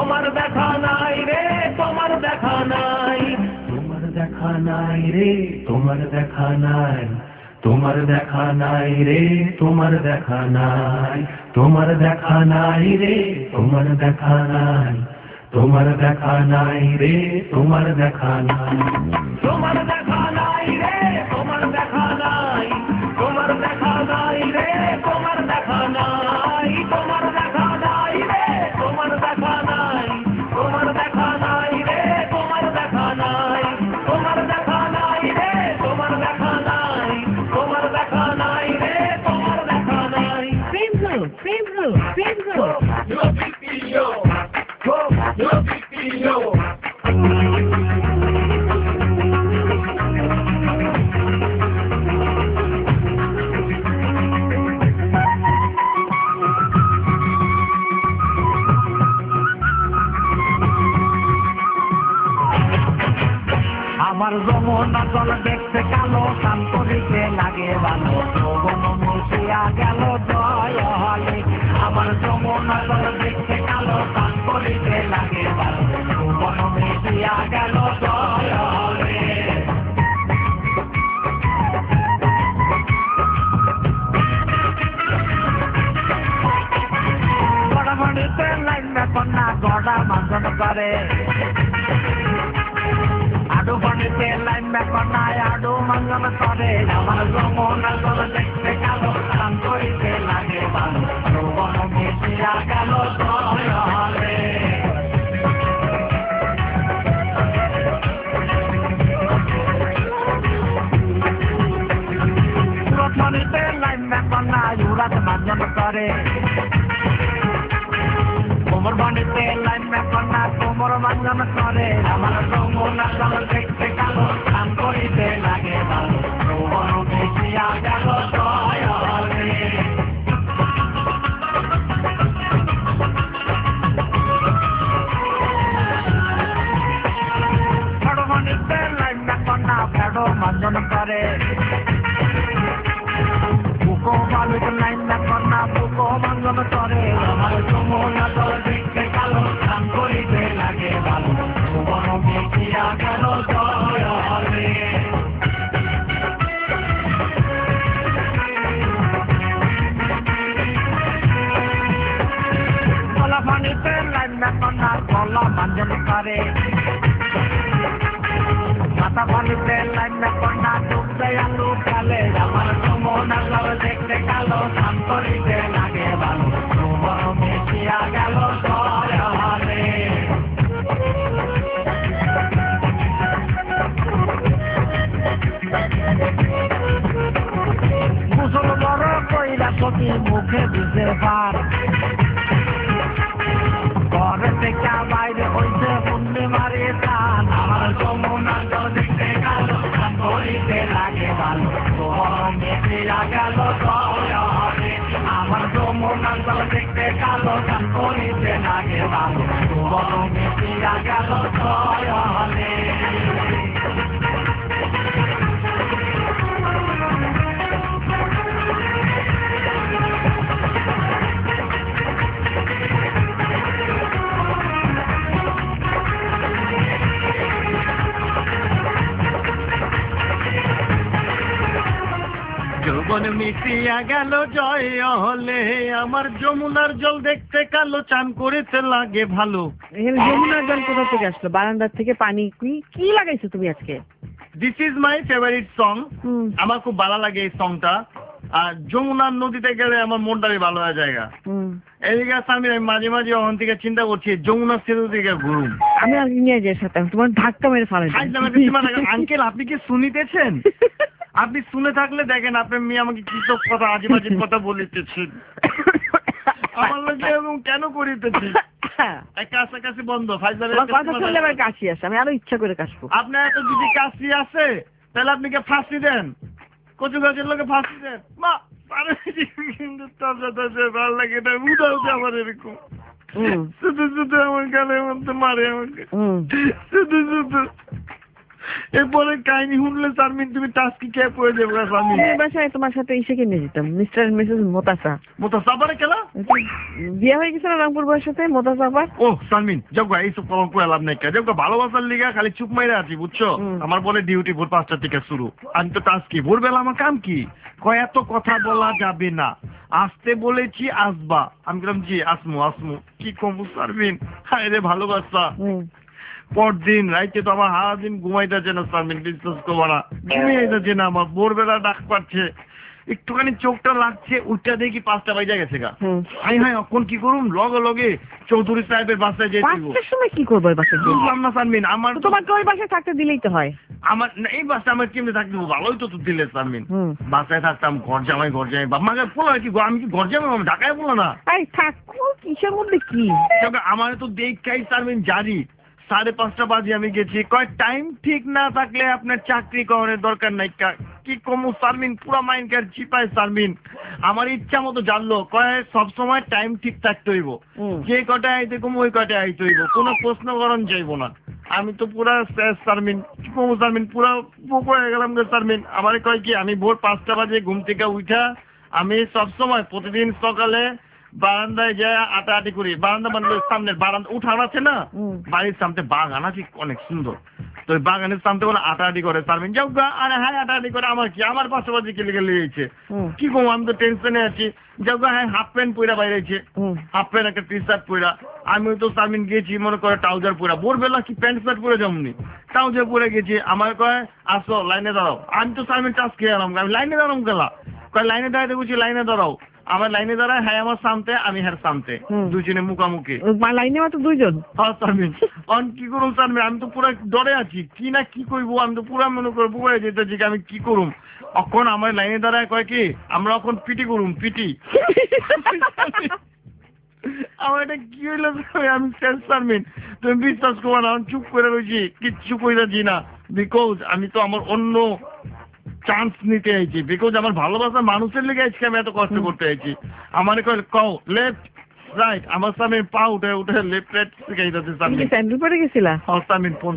তোমার দেখা নাই রে তোমার দেখা নাই তোমার দেখা নাই রে তোমার দেখা নাই তোমার দেখা নাই রে তোমার দেখা নাই তোমার দেখা নাই রে তোমার দেখা নাই তোমার দেখা নাই রে তোমার দেখা নাই তোমার দেখা নাই রে তোমার দেখা নাই তোমার দেখা নাই রে তোমার দেখা নাই তোমার দেখা নাই রে তোমার দেখা নাই তোমার দেখা নাই রে তোমার দেখা নাই তোমার দেখা নাই রে তোমার দেখা নাই তোমার দেখা নাই রে তোমার দেখা নাই প্রেম হলো প্রেম হলো প্রেম হলো আমার যমুনা জল দেখতে কালো শান্তরিতে লাগে ভালো যৌবন মুছিয়া গেল জয় হলে আমার যমুনা জল দেখতে কালো শান্তরিতে লাগে ভালো যৌবন মুছিয়া গেল জয় হলে গড়ামণিতে লাইনে কন্যা গড়া মাঞ্জন করে আডু পানিতে লাইনে কন্যায় আডু মাঞ্জন করে আমার যমুনা জল দেখতে কালো শান্তরিতে লাগে ভালো যৌবন মুছিয়া গেল জয় হলে পানিতে লাইনে কন্যায় উড়াত মাঞ্জন করে কোমর বানিতে লাইনে কন্যা কোমর মাঞ্জন করে আমার যমুনা জল দেখতে কালো শান্তরিতে লাগে ভালো যৌবন মুছিয়া গেল জয় হলে ফেড়ো বানিতে লাইনে কন্যা ফেড়ো মাঞ্জন করে বুকো বালুতে লাইনে কন্যা বুকো মাঞ্জন করে আমার যমুনা জল দেখতে কালো শান্তরিতে লাগে ভালো যৌবন মুছিয়া গেল জয় হলে কলা পানিতে লাইনে কন্যা কলা মাঞ্জন করে মাথা পানিতে লাইনে কন্যা ডুবতে আলু কালে আমার যমুনা জল দেখতে কালো শান্তরিতে লাগে ভালো যৌবন মুছিয়া গেল জয় হলে মুসল বড় কইরা সতী মুখে দিতে পার ঘরে থেকে বাইরে হইতে মুন্ডে মারে টান আমার যমুনা জল দেখতে কালো শান্তরিতে লাগে ভালো যৌবন মুছিয়া গেল জয় হলে আমার যমুনা জল দেখতে কালো শান্তরিতে লাগে ভালো যৌবন মুছিয়া গেল জয় হলে যৌবন মিশিয়া গেল জয় হলে আমার যমুনার জল দেখতে কালো চান করেছে লাগে ভালো এখানে যমুনার জল কোথা থেকে আসলো বারান্দার থেকে পানি কি কি লাগাইছো তুমি আজকে this is my favourite song আমার খুব ভালো লাগে এই সংটা আর যমুনার নদীতে গেলে আমার মনটাই ভালো হয়ে জায়গা এদিকে আমি মাঝে মাঝে ওখান থেকে চিন্তা করছি যমুনার সেতু দিকে ঘুরুন আমি আর নিয়ে যাই সাথে তোমার ধাক্কা মেরে ফেলাই আঙ্কেল আপনি কি শুনিতেছেন আপনি শুনে থাকলে দেখেন আপনার মেয়ে আমাকে কি সব কথা আজে বাজে কথা বলিতেছেন আমার লোক এরকম কেন করিতেছি কাছাকাছি বন্ধ কথা শুনলে আবার কাশি আসে আমি আরো ইচ্ছা করে কাশবো আপনার এত যদি কাশি আসে তাহলে আপনি কে ফাঁসি দেন কচু গাছের লোকে ফাঁসি দেন মা কিন্তু ভালো লাগে না উদাও আমার এরকম শুধু শুধু আমার গালের মধ্যে মারে আমাকে শুধু শুধু এরপরে কাহিনী শুনলে চারমিন তুমি টাস্কি কে পড়ে দেবো আমি বাসায় তোমার সাথে এসে কিনে যেতাম মিস্টার এন্ড মিসেস মোতাসা মোতাসা পরে কেলা বিয়ে হয়ে গেছে না রংপুর বয়সের সাথে মোতাজ আবার? ও সালমিন যাও এইসব কলম করে লাভ নাই কে যাও ভালোবাসার লিগা খালি চুপ মাইরা আছি বুঝছো। আমার বলে ডিউটি ভোর পাঁচটা থেকে শুরু, আমি তো টাস্ক কি ভোরবেলা আমার কাম কি কয় এত কথা বলা যাবে না, আসতে বলেছি আসবা। আমি বললাম জি আসমু আসমু কি কমু সালমিন হায় রে ভালোবাসা। পরদিন রাইতে তো আমার সারাদিন ঘুমাইতেছে না সালমিন, বিশ্বাস করবো না ঘুমিয়ে যাচ্ছে না আমার, ভোরবেলা ডাক পাচ্ছে একটুখানি চোখটা লাগছে উঠটা দেখি পাঁচটা বাজে গেছে গা। হাই হাই এখন কি করুম লগে লগে চৌধুরী সাহেবের বাসায় যেতে পাঁচটার সময় কি করবো বাসায়? বুঝলাম না সালমিন আমার তোমার তো ওই বাসায় থাকতে দিলেই তো হয়। আমার এই বাসায় আমার কেমনি থাকতে ভালোই তো দিলে সালমিন, বাসায় থাকতাম ঘর জামাই ঘর জামাই বাপ মাকে বলো কি আমি কি ঘর জামাই আমি ঢাকায় বলো না এই থাকো কিসের মধ্যে কি আমার তো দেখাই সালমিন জানি সাড়ে পাঁচটা বাজে আমি গেছি কয় টাইম ঠিক না থাকলে আপনার চাকরি করার দরকার নাই কি কমু সালমিন পুরা মাইন্ড কার চিপায় সালমিন আমার ইচ্ছা মতো জানলো কয় সবসময় টাইম ঠিক থাকতে হইব, যে কটায় আইতে কমু ওই কটায় আইতে হইব, কোনো প্রশ্ন করণ যাইব না। আমি তো পুরা শেষ সালমিন কি কমু সালমিন পুরা বুক হয়ে গেলাম গে সালমিন। আমার কয় কি আমি ভোর পাঁচটা বাজে ঘুম থেকে উঠা আমি সবসময় প্রতিদিন সকালে বারান্দায় যায় আটা আটি করি, বারান্দা মানে সামনের বারান্দা উঠান আছে না বাড়ির সামনে বাগান আছে অনেক সুন্দর, তো ওই বাগানের সামনে বলে আটা আটি করে সালমিন যাও গা আরে হ্যাঁ আটা আটি করে আমার কি আমার পাশাপাশি কেলে গেলে গেছে কি কম আমি তো টেনশনে আছি যাও গা হ্যাঁ হাফ প্যান্ট পইরা বাইরেছে হাফ প্যান্ট একটা টি শার্ট পইরা আমি তো সালমিন গেছি মনে করে ট্রাউজার পইরা ভোরবেলা কি প্যান্ট শার্ট পরে যামনি ট্রাউজার পরে গেছি আমার কয় আসো লাইনে দাঁড়াও, আমি তো সালমিন টাচ খেয়ে এলাম আমি লাইনে দাঁড়াম গেলা কয় লাইনে দাঁড়াতে বলছি লাইনে দাঁড়াও, আমার লাইনে দাঁড়ায় হ্যাঁ আমার সামতে আমি হ্যাঁ সামতে দুজনে মুখামুখি লাইনে মাত্র দুইজন। হ্যাঁ সালমিন অন কি করুম সালমিন আমি তো পুরো ডরে আছি কি না কি করবো আমি তো পুরা মনে করবো বুঝে যেতেছি আমি কি করুম এখন আমার লাইনে দাঁড়ায় কয় কি আমরা এখন পিটি করুম পিটি আমার এটা কি হইলো আমি শেষ সালমিন তুমি বিশ্বাস করবো না চুপ করে রয়েছি কিচ্ছু কইরাছি না বিকজ আমি তো আমার অন্য চান্স নিতে আইছি বিকজ আমার ভালোবাসা মানুষের লেগে আজকে আমি এত কষ্ট করতে আইছি আমার কও লেফট রাইট আমার সামনে পা উঠে উঠে লেফট রাইট শিখাই যাচ্ছে সামনে স্যান্ডেল পরে গেছিলা হ্যাঁ সামনে ফোন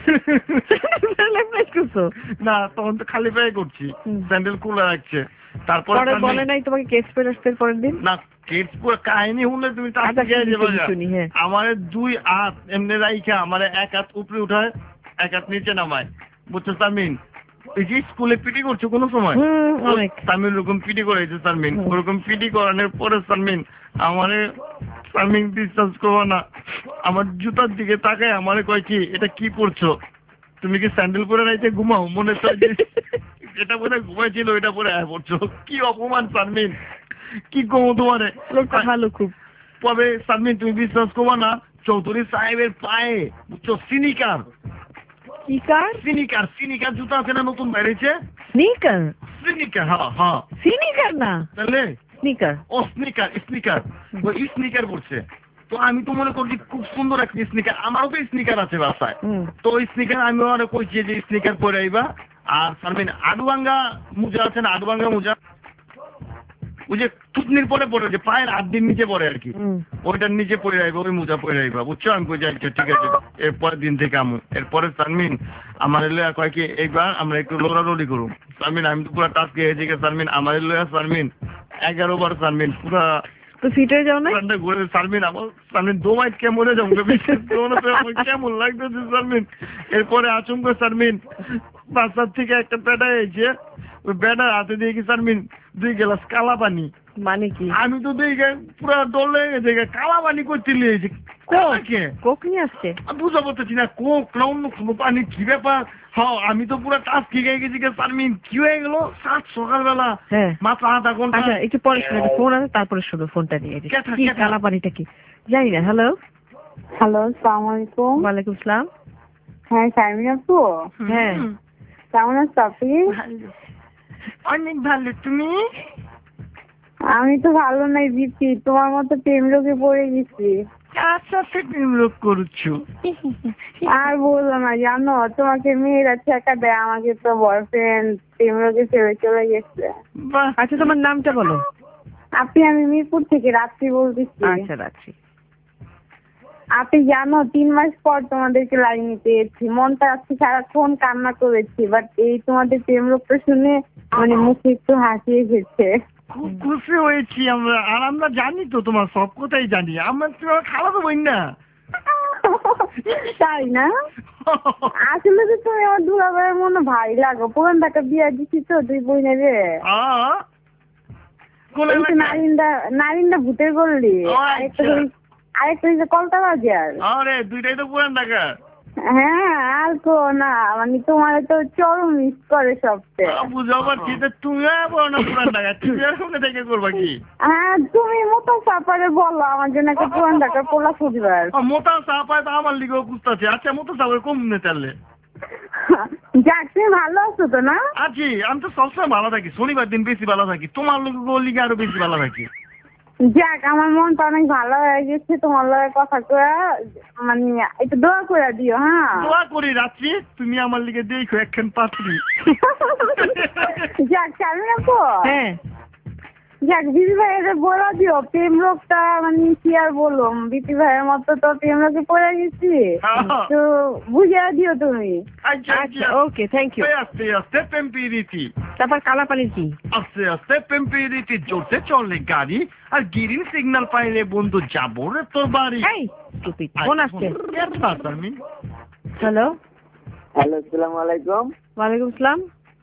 না তখন তো খালি পায়ে করছি স্যান্ডেল খুলে রাখছে তারপর বলে নাই তোমাকে কেস পরে আসতে পরের দিন না কেস পুরো কাহিনী শুনলে তুমি তাতে গিয়ে যাবে আমার দুই হাত এমনি রাইখা আমার এক হাত উপরে উঠায় এক হাত নিচে নামায় বুঝছো সামিন এই যে স্কুলে পিটি করছো কোনো সময় সালমিন ওরকম পিটি করেছে সালমিন ওরকম পিটি করানোর পরে সালমিন আমারে সালমিন বিশ্বাস করবো না আমার জুতার দিকে তাকায় আমারে কয় কি এটা কি পরছো তুমি কি স্যান্ডেল পরে রাইতে ঘুমাও মনে হয় এটা পরে ঘুমাইছিল এটা পরে আয় পড়ছো কি অপমান সালমিন কি কমো তোমারে ভালো খুব তবে সালমিন তুমি বিশ্বাস করবো না চৌধুরী সাহেবের পায়ে বুঝছো সিনিকার সিনিকার সিনিকার সিনিকার জুতা আছে না নতুন বেরিয়েছে স্নিকার সিনিকার হ্যাঁ হ্যাঁ সিনিকার না তাহলে স্নিকার ও স্নিকার স্নিকার ওই স্নিকার পড়ছে তো আমি তো মনে করছি খুব সুন্দর একটা স্নিকার আমারও তো স্নিকার আছে বাসায় তো ওই স্নিকার আমি ওরা কইছি যে স্নিকার পরে আইবা আর সালমিন আডুবাঙ্গা মোজা আছে না আডুবাঙ্গা মোজা ওই যে থুতনির পরে পড়ে যে পায়ের আড্ডির নিচে পড়ে আর কি ওইটার নিচে পড়ে আইবা ওই মোজা পড়ে আইবা বুঝছো আমি কই যাচ্ছি ঠিক আছে এরপরের দিন থেকে আমু এরপরে সালমিন আমার লয়া কয় কি এইবার আমরা একটু লড়ালড়ি করুম সালমিন আমি তো পুরো টাস্ক গেছি সালমিন আমার লয়া সালমিন এগারো বার সালমিন পুরা তো সিটে যাও না ঘুরে সালমিন আমার সালমিন দোমাইট কেমনে যাবো আমার কেমন লাগতেছে সালমিন এরপরে আচমকা সালমিন বাসার থেকে একটা পেটা এসে ওই বেটার হাতে দিয়ে কি সালমিন দুই গ্লাস কালা পানি মানে কি আমি তো দেখে পুরো ডর লেগে গেছে কালা পানি করতে লিয়েছি কোকে কোক নিয়ে আসছে বুঝা বলতেছি না কোক না অন্য কোনো পানি কি ব্যাপার হ্যাঁ আমি তো পুরো টাচ খেয়ে গেছি সালমিন কি হয়ে গেল সাত সকালবেলা মাত্র আধা ঘন্টা আচ্ছা একটু পরে শুনে ফোন আছে তারপরে শুনো ফোনটা নিয়ে কি কালা পানিটা কি জানি না হ্যালো হ্যালো আসসালামু আলাইকুম ওয়ালাইকুম আসসালাম হ্যাঁ শারমিন আপু হ্যাঁ কেমন আছো আপনি অনেক ভালো তুমি আমি তো ভালো নাই দিচ্ছি তোমার মতো প্রেম রোগে পড়ে গেছি কার সাথে প্রেম রোগ করছো আর বললো না জানো তোমাকে মেয়েরা ঠেকা দেয় আমাকে তো বয়ফ্রেন্ড প্রেম রোগে ছেড়ে চলে গেছে আচ্ছা তোমার নামটা বলো আপনি আমি মিরপুর থেকে রাত্রি বলতেছি আচ্ছা রাত্রি আপনি জানো তিন মাস পর তোমাদেরকে লাইনে পেয়েছি মনটা আজকে সারাক্ষণ কান্না করেছি বাট এই তোমাদের প্রেম রোগটা শুনে মানে মুখে একটু হাসি এসেছে খুব খুশি হয়েছি আমরা, আর আমরা জানি তো তোমার সব কথাই জানি, আমরা তোমার খালাতো বোন না। তাই না? আসলে তো তুমি আমার দুলাভাইয়ের মনে ভাই লাগো, পুরান ঢাকা বিয়া দিছি তো দুই বোনে রে। নারিন্দা নারিন্দা ভূতের গল্লি, আরেকটা আরেকটা হচ্ছে কলতা বাজার। আরে দুইটাই তো পুরান ঢাকা। হ্যাঁ আর কো না, মানে তোমার তো চরম মিস করে সবচেয়ে। বুঝাও পারছি, তুমি বলো না পুরান ঢাকা, তুমি আর ওখানে থেকে করবা কি? হ্যাঁ তুমি মোটা সাপারে বলো আমার জন্য একটা পুরান ঢাকার পোলা খুঁজবার। মোটা সাপায় তো আমার লিগেও খুঁজতেছে। আচ্ছা মোটা সাপায় কম নে চাললে। যাক তুমি ভালো আছো তো না? আছি, আমি তো সবসময় ভালো থাকি, শনিবার দিন বেশি ভালো থাকি, তোমার লিগে আরো বেশি ভালো থাকি। যাক আমার মনটা অনেক ভালো হয়ে গেছে তোমার লগে কথা কয়া, মানে একটু দোয়া করে দিও। হ্যাঁ দোয়া করি রাত্রি, তুমি আমার লিগে দেখো একখান পাত্রী। যাক চালু রাখো। হ্যাঁ যাক বিপি ভাইয়ের বলা দিও, প্রেম রোগটা মানে কি আর বললাম, বিপি ভাইয়ের মতো তো প্রেম রোগে পড়ে গেছি, তো বুঝিয়ে দিও তুমি। আচ্ছা ওকে থ্যাংক ইউ। আস্তে আস্তে প্রেম পিরিতি, তারপর কালাপানির কি? আস্তে আস্তে প্রেম পিরিতি, জোরতে চলে গাড়ি, আর গ্রিন সিগন্যাল পাইলে বন্ধু যাবো রে তোর বাড়ি। ফোন আসছে। হ্যালো হ্যালো আসসালামু আলাইকুম। ওয়ালাইকুম আসসালাম।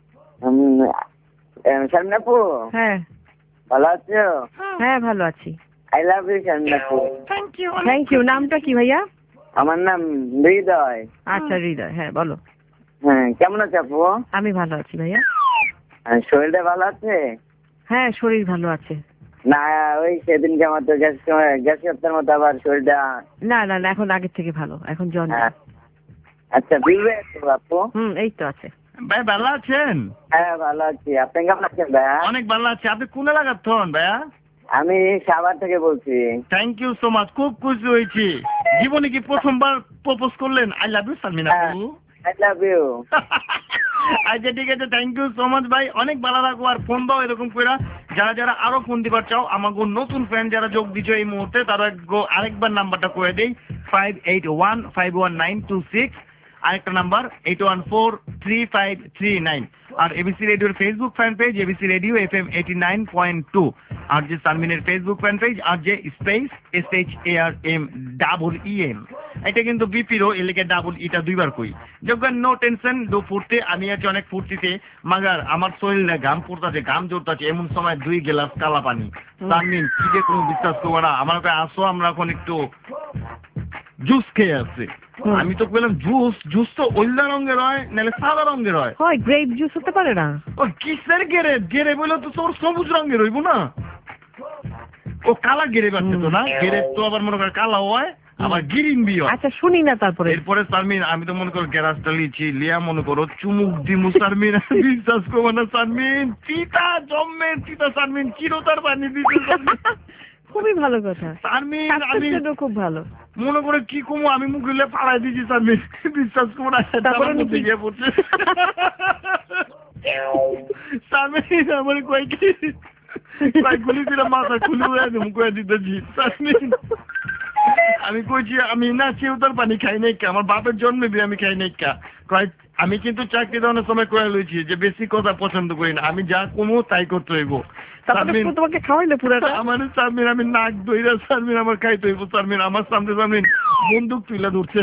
শারমিন আপু হ্যাঁ ভালো আছো? হ্যাঁ ভালো আছি। আই লাভ ইউ শারমিন আপু। Thank you thank you. নামটা কি ভাইয়া? আমার নাম হৃদয়। আচ্ছা হৃদয়, হ্যাঁ বলো। হ্যাঁ কেমন আছো আপু? আমি ভালো আছি ভাইয়া। শরীরটা ভালো আছে? হ্যাঁ শরীর ভালো আছে। না ওই সেদিনকে আমার তো গ্যাস গ্যাস সপ্তাহের মতো আবার শরীরটা। না না না এখন আগের থেকে ভালো, এখন জন। আচ্ছা বিবে আপু? হুম এই তো আছে। ভাই ভালো আছেন? হ্যাঁ ভালো আছি, আপনি কেমন আছেন ভাইয়া? অনেক ভালো আছি। আপনি কোন এলাকার থন ভাইয়া? আমি সাভার থেকে বলছি। থ্যাংক ইউ সো মাচ, খুব খুশি হয়েছি। জীবনে কি প্রথমবার প্রপোজ করলেন? আই লাভ ইউ শারমিন আপু। I love you. আচ্ছা ঠিক আছে, থ্যাংক ইউ সো মাচ ভাই, অনেক ভালো লাগবো। আর ফোন দাও এরকম করে, যারা যারা আরো ফোন দিবার চাও, আমাকে নতুন ফ্রেন্ড যারা যোগ দিচ্ছ এই মুহূর্তে, তারা আরেকবার নাম্বারটা করে দেই, five eight one five one nine two six, আরেকটা number eight one four three five three nine. আর এবিসি রেডিওর Facebook fan page ABC radio F M eighty nine point two, আর যে সানমিনের ফেসবুক ফ্যান পেজ আর যে space S H A R M double E M, এটা কিন্তু বিপিরও এলাকে double ইটা দুইবার কই। যখন নো টেনশন দো ফুটতে, আমি আছি অনেক ফুর্তিতে, মাগার আমার শরীরে ঘাম পড়তেছে, ঘাম জড়তাছে, এমন সময় দুই গ্লাস কালা পানি। সানমিন কি যে কোনো বিশ্বাস করবো না, আমার কাছে আসো, আমরা এখন একটু জুস খেয়ে আসছে। আমি তো বললাম জুস, জুস তো ওইলা রঙের হয় নাহলে সাদা রঙের হয়। হয় গ্রেপ জুস হতে পারে না? ও কিসের গেরে? গেরে বলে তো তোর সবুজ রঙের হইব না, ও কালা গেরে পাচ্ছে তো না, গেরে তো আবার মনে করে কালা হয়, আবার গ্রিন বি হয়। আচ্ছা শুনি না তারপরে। এরপরে সারমিন আমি তো মনে করো গ্যারাজটা লিছি, লিয়া মনে করো চুমুক দিমু সারমিন, বিশ্বাস করবো না সারমিন, চিতা জম্মে চিতা সারমিন, চিরতার পানি দিচ্ছে। খুবই ভালো কথা সারমিন, আমি খুব ভালো মনে করে কি কমু, আমি মুখ গুলে পাড়াই দিয়েছি সারমিন, বিশ্বাস করবো না। তারপরে গিয়ে পড়ছে সারমিন, আমার কয়েকটি কয়েকগুলি দিলে মাথা খুলে উড়ে দেবো কয়ে দিতেছি সারমিন। আমি কইছি আমি না চিরতার পানি খাই নাই, আমার বাপের জন্মে আমি খাই নাই। কয়েক আমি কিন্তু চাকরি দেওয়ার সময় কয়ে লইছি যে বেশি কথা পছন্দ করি না, আমি যা কমু তাই করতে হইব। তোমাকে খাওয়াইলে পুরাটা আমার সারমিন, আমি নাক দইরা সারমিন আমার খাইতে হইব সারমিন, আমার সামনে সারমিন বন্দুক তুলে ধরছে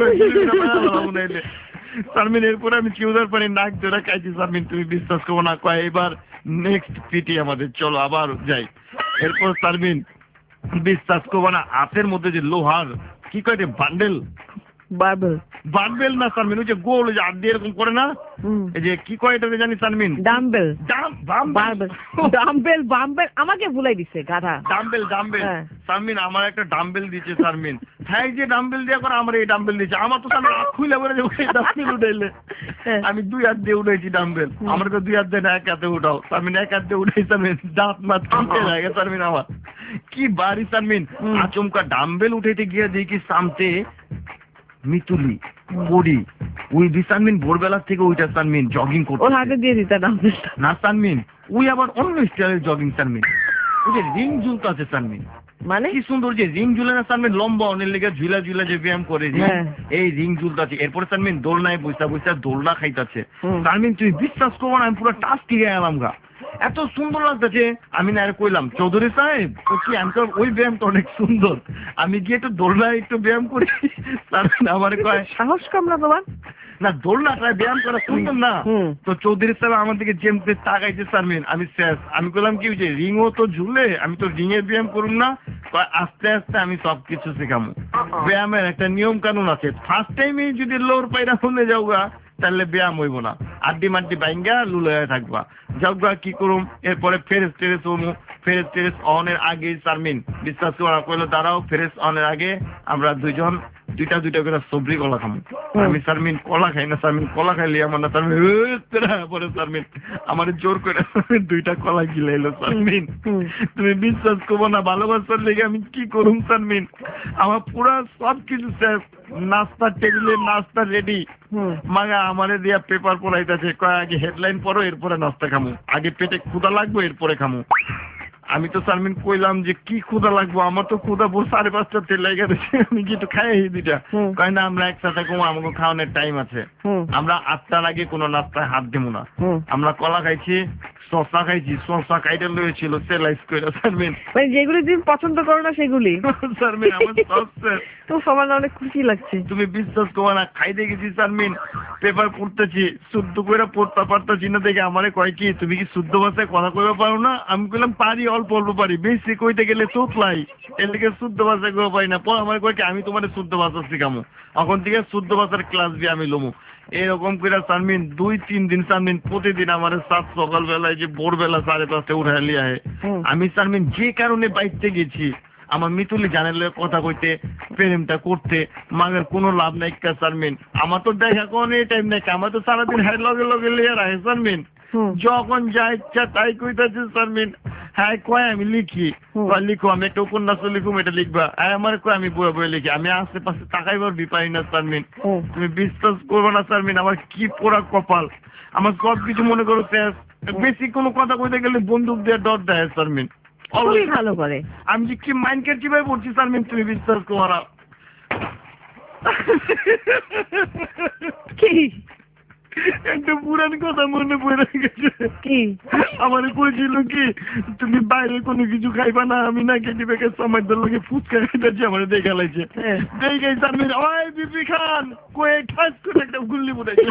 সারমিন। এরপরে আমি চিউদার পানি নাক ধরে খাইছি সারমিন, তুমি বিশ্বাস করবো না। কয় এবার নেক্সট পিটি আমাদের, চলো আবার যাই। এরপর সারমিন বিশ্বাস করবো না, হাতের মধ্যে যে লোহার কি কয় রে বান্ডেল, বার্বেল বার্বেল না সারমিন, ওই যে গোল ওই যে হাত দিয়ে এরকম করে না, এই যে কি কয় এটা জানি সারমিন, ডাম্বেল বার্বেল ডাম্বেল বাম্বেল, আমাকে ভুলাই দিছে গাধা। ডাম্বেল ডাম্বেল সারমিন, আমার একটা ডাম্বেল দিচ্ছে সারমিন। হ্যাঁ যে ডাম্বেল দিয়ে করে আমার এই ডাম্বেল দিচ্ছে, আমার তো সামনে খুলে বলে ডাম্বেল উঠাইলে, আমি দুই হাত দিয়ে উঠাইছি ডাম্বেল, আমার তো দুই হাত দিয়ে না এক হাতে উঠাও সারমিন, এক হাত দিয়ে উঠাই সারমিন, দাঁত মাত কাঁপতে লাগে সারমিন আমার, কি বাড়ি সারমিন। আচমকা ডাম্বেল উঠাইতে গিয়ে দেখি সামতে মিতুলি পড়ি, ওই সানমিন ভোরবেলার থেকে ওইটা সানমিন জগিং করতে, ওর হাতে দিয়ে দিতা না সানমিন, ওই আবার অন্য স্টাইলের জগিং সানমিন, ওই যে রিং ঝুলতে আছে সানমিন, মানে কি সুন্দর যে রিং ঝুলে না সানমিন, লম্বা অনেক লেগে ঝুলা ঝুলা যে ব্যায়াম করে এই রিং ঝুলতে আছে। এরপরে সানমিন দোলনায় বসা বসা দোলনা খাইতেছে সানমিন, তুই বিশ্বাস করবো না আমি পুরো টাচ টিকে গেলাম গা, এত সুন্দর লাগতেছে। আমি না আর কইলাম চৌধুরী সাহেব তো কি আমি তো ওই ব্যায়াম তো অনেক সুন্দর, আমি গিয়ে একটু দোলনায় একটু ব্যায়াম করি। সারমিন আমার কয় সাহস কম না তোমার? না দোলনাটায় ব্যায়াম করা সুন্দর না। তো চৌধুরী সাহেব আমার দিকে যেমতে তাকাইছে সারমিন, আমি শেষ। আমি বললাম কি যে রিংও তো ঝুলে, আমি তো রিং এর ব্যায়াম করুম না, আস্তে আস্তে আমি সবকিছু শেখামো। ব্যায়ামের একটা নিয়ম কানুন আছে, ফার্স্ট টাইমে যদি লোর পায়রা শুনে যাওগা তাহলে ব্যায়াম হইব না, আড্ডি মাড্ডি বাইঙ্গা লুলয়ে থাকবা। যাওগা কি করুম, এরপরে ফেরেস টেরেস হমু। ফেরেস টেরেস অনের আগে সারমিন বিশ্বাস করা কইলো দাঁড়াও, ফেরেস অনের আগে আমরা দুইজন দুইটা দুইটা করে সবরি কলা খামু। আমি সারমিন কলা খাই না, সারমিন কলা খাইলি আমার না। সারমিন পরে সারমিন আমার জোর করে দুইটা কলা গিলাইলো। সারমিন তুমি বিশ্বাস করবো না, ভালোবাসার লেগে আমি কি করুম সারমিন, আমার পুরা সব কিছু শেষ, নাস্তার টেবিলে নাস্তা রেডি। মাগা আমারে দিয়া পেপার পড়াইতেছে, কয় আগে হেডলাইন পড়ো এরপরে নাস্তা খামু, আগে পেটে ক্ষুধা লাগবো এরপরে খামু। আমি তো সারমিন কইলাম যে কি ক্ষুধা লাগবো, আমার তো ক্ষুধা বউ সাড়ে পাঁচটা তেল লেগে গেছে, আমি কি একটু খাই দিটা। কয় না আমরা একসাথে কমো, আমাকে খাওয়ানোর টাইম আছে, আমরা আটটার আগে কোনো নাস্তায় হাত দেবো না। আমরা কলা খাইছি, শসা খাইছি, শসা খাইতে লয়েছিল সেলাইস করে সারমিন, মানে যেগুলি তুমি পছন্দ করো না সেগুলি। সারমিন আমার সস তো সবার অনেক খুশি লাগছে। তুমি বিশ্বাস করো না, খাইতে গেছি সারমিন, পেপার পড়তেছি, শুদ্ধ করে পড়তে পারতেছি না দেখে আমারে কয় কি তুমি কি শুদ্ধ ভাষায় কথা কইতে পারো না? আমি বললাম পারি, অল্প অল্প পারি, বেশি কইতে গেলে তোতলাই, এর লিগে শুদ্ধ ভাষায় কইতে পারি না। পর আমার কয় কি আমি তোমার শুদ্ধ ভাষা শিখামো, এখন থেকে শুদ্ধ ভাষার ক্লাস দিয়ে আমি লমু। এরকম করে সারমিন দুই তিন দিন সারমিন প্রতিদিন আমার সাত সকাল বেলায় যে ভোরবেলা সাড়ে পাঁচটা উঠে লিয়া হয়। আমি সারমিন যে কারণে বাইতে গেছি, আমার মিতুলি জানালে কথা কইতে, প্রেমটা করতে, মাগের কোনো লাভ নাই কা সারমিন। আমার তো দেখা কোনো টাইম নাই, আমার তো সারাদিন হ্যাঁ লগে লগে লিয়ে রাখে সারমিন, যখন যা ইচ্ছা তাই কইতাছে সারমিন। হ্যাঁ কয় আমি লিখি, লিখো আমি একটা উপন্যাস লিখুম, এটা লিখবা। হ্যাঁ আমার কয় আমি বই বই লিখি, আমি আশেপাশে তাকাইবার বিপারি না সারমিন। তুমি বিশ্বাস করবো না সারমিন, আমার কি পোড়া কপাল, আমার সব কিছু মনে করো শেষ। বেশি কোনো কথা কইতে গেলে বন্দুক দিয়ে ডর দেয় সারমিন, খুবই ভালো করে। আমি যে কি মাইন্ড কেট কিভাবে পড়ছি সারমিন তুমি বিশ্বাস করো না। কি একটা পুরান কথা মনে পড়ে গেছে। কি আমার কইছিল কি তুমি বাইরে কোনো কিছু খাইবা না, আমি না কেটে বেকে সময় দল লোকে ফুচকা খাইতেছি, আমার দেখা লাগছে দেখে সারমিন ওই বিপি খান কয়ে ঠাস করে একটা গুল্লি পড়েছে।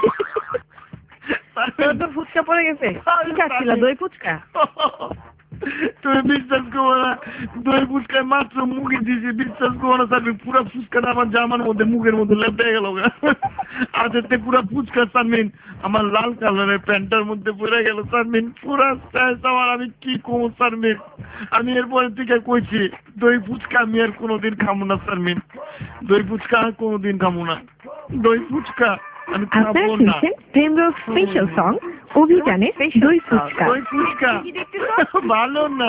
তো ফুচকা পড়ে গেছে, কি খাচ্ছিল? দই ফুচকা? তুমি বিশ্বাস করবো না, দই ফুচকায় মাত্র মুখে দিয়েছি, বিশ্বাস করবো না সারমিন পুরা ফুচকাটা আমার জামার মধ্যে মুখের মধ্যে লেপে গেল। আজকে পুরা ফুচকা সারমিন আমার লাল কালারের প্যান্টার মধ্যে পড়ে গেল সারমিন, পুরা আমার আমি কি কমো সারমিন। আমি এরপরে থেকে কইছি দই ফুচকা আমি আর কোনোদিন খাবো না সারমিন, দই ফুচকা আর কোনোদিন খাবো না, দই ফুচকা আমি খাবো না। প্রেমরোগ স্পেশাল সং অভিযানে দই ফুচকা। দই ফুচকা ভালো না।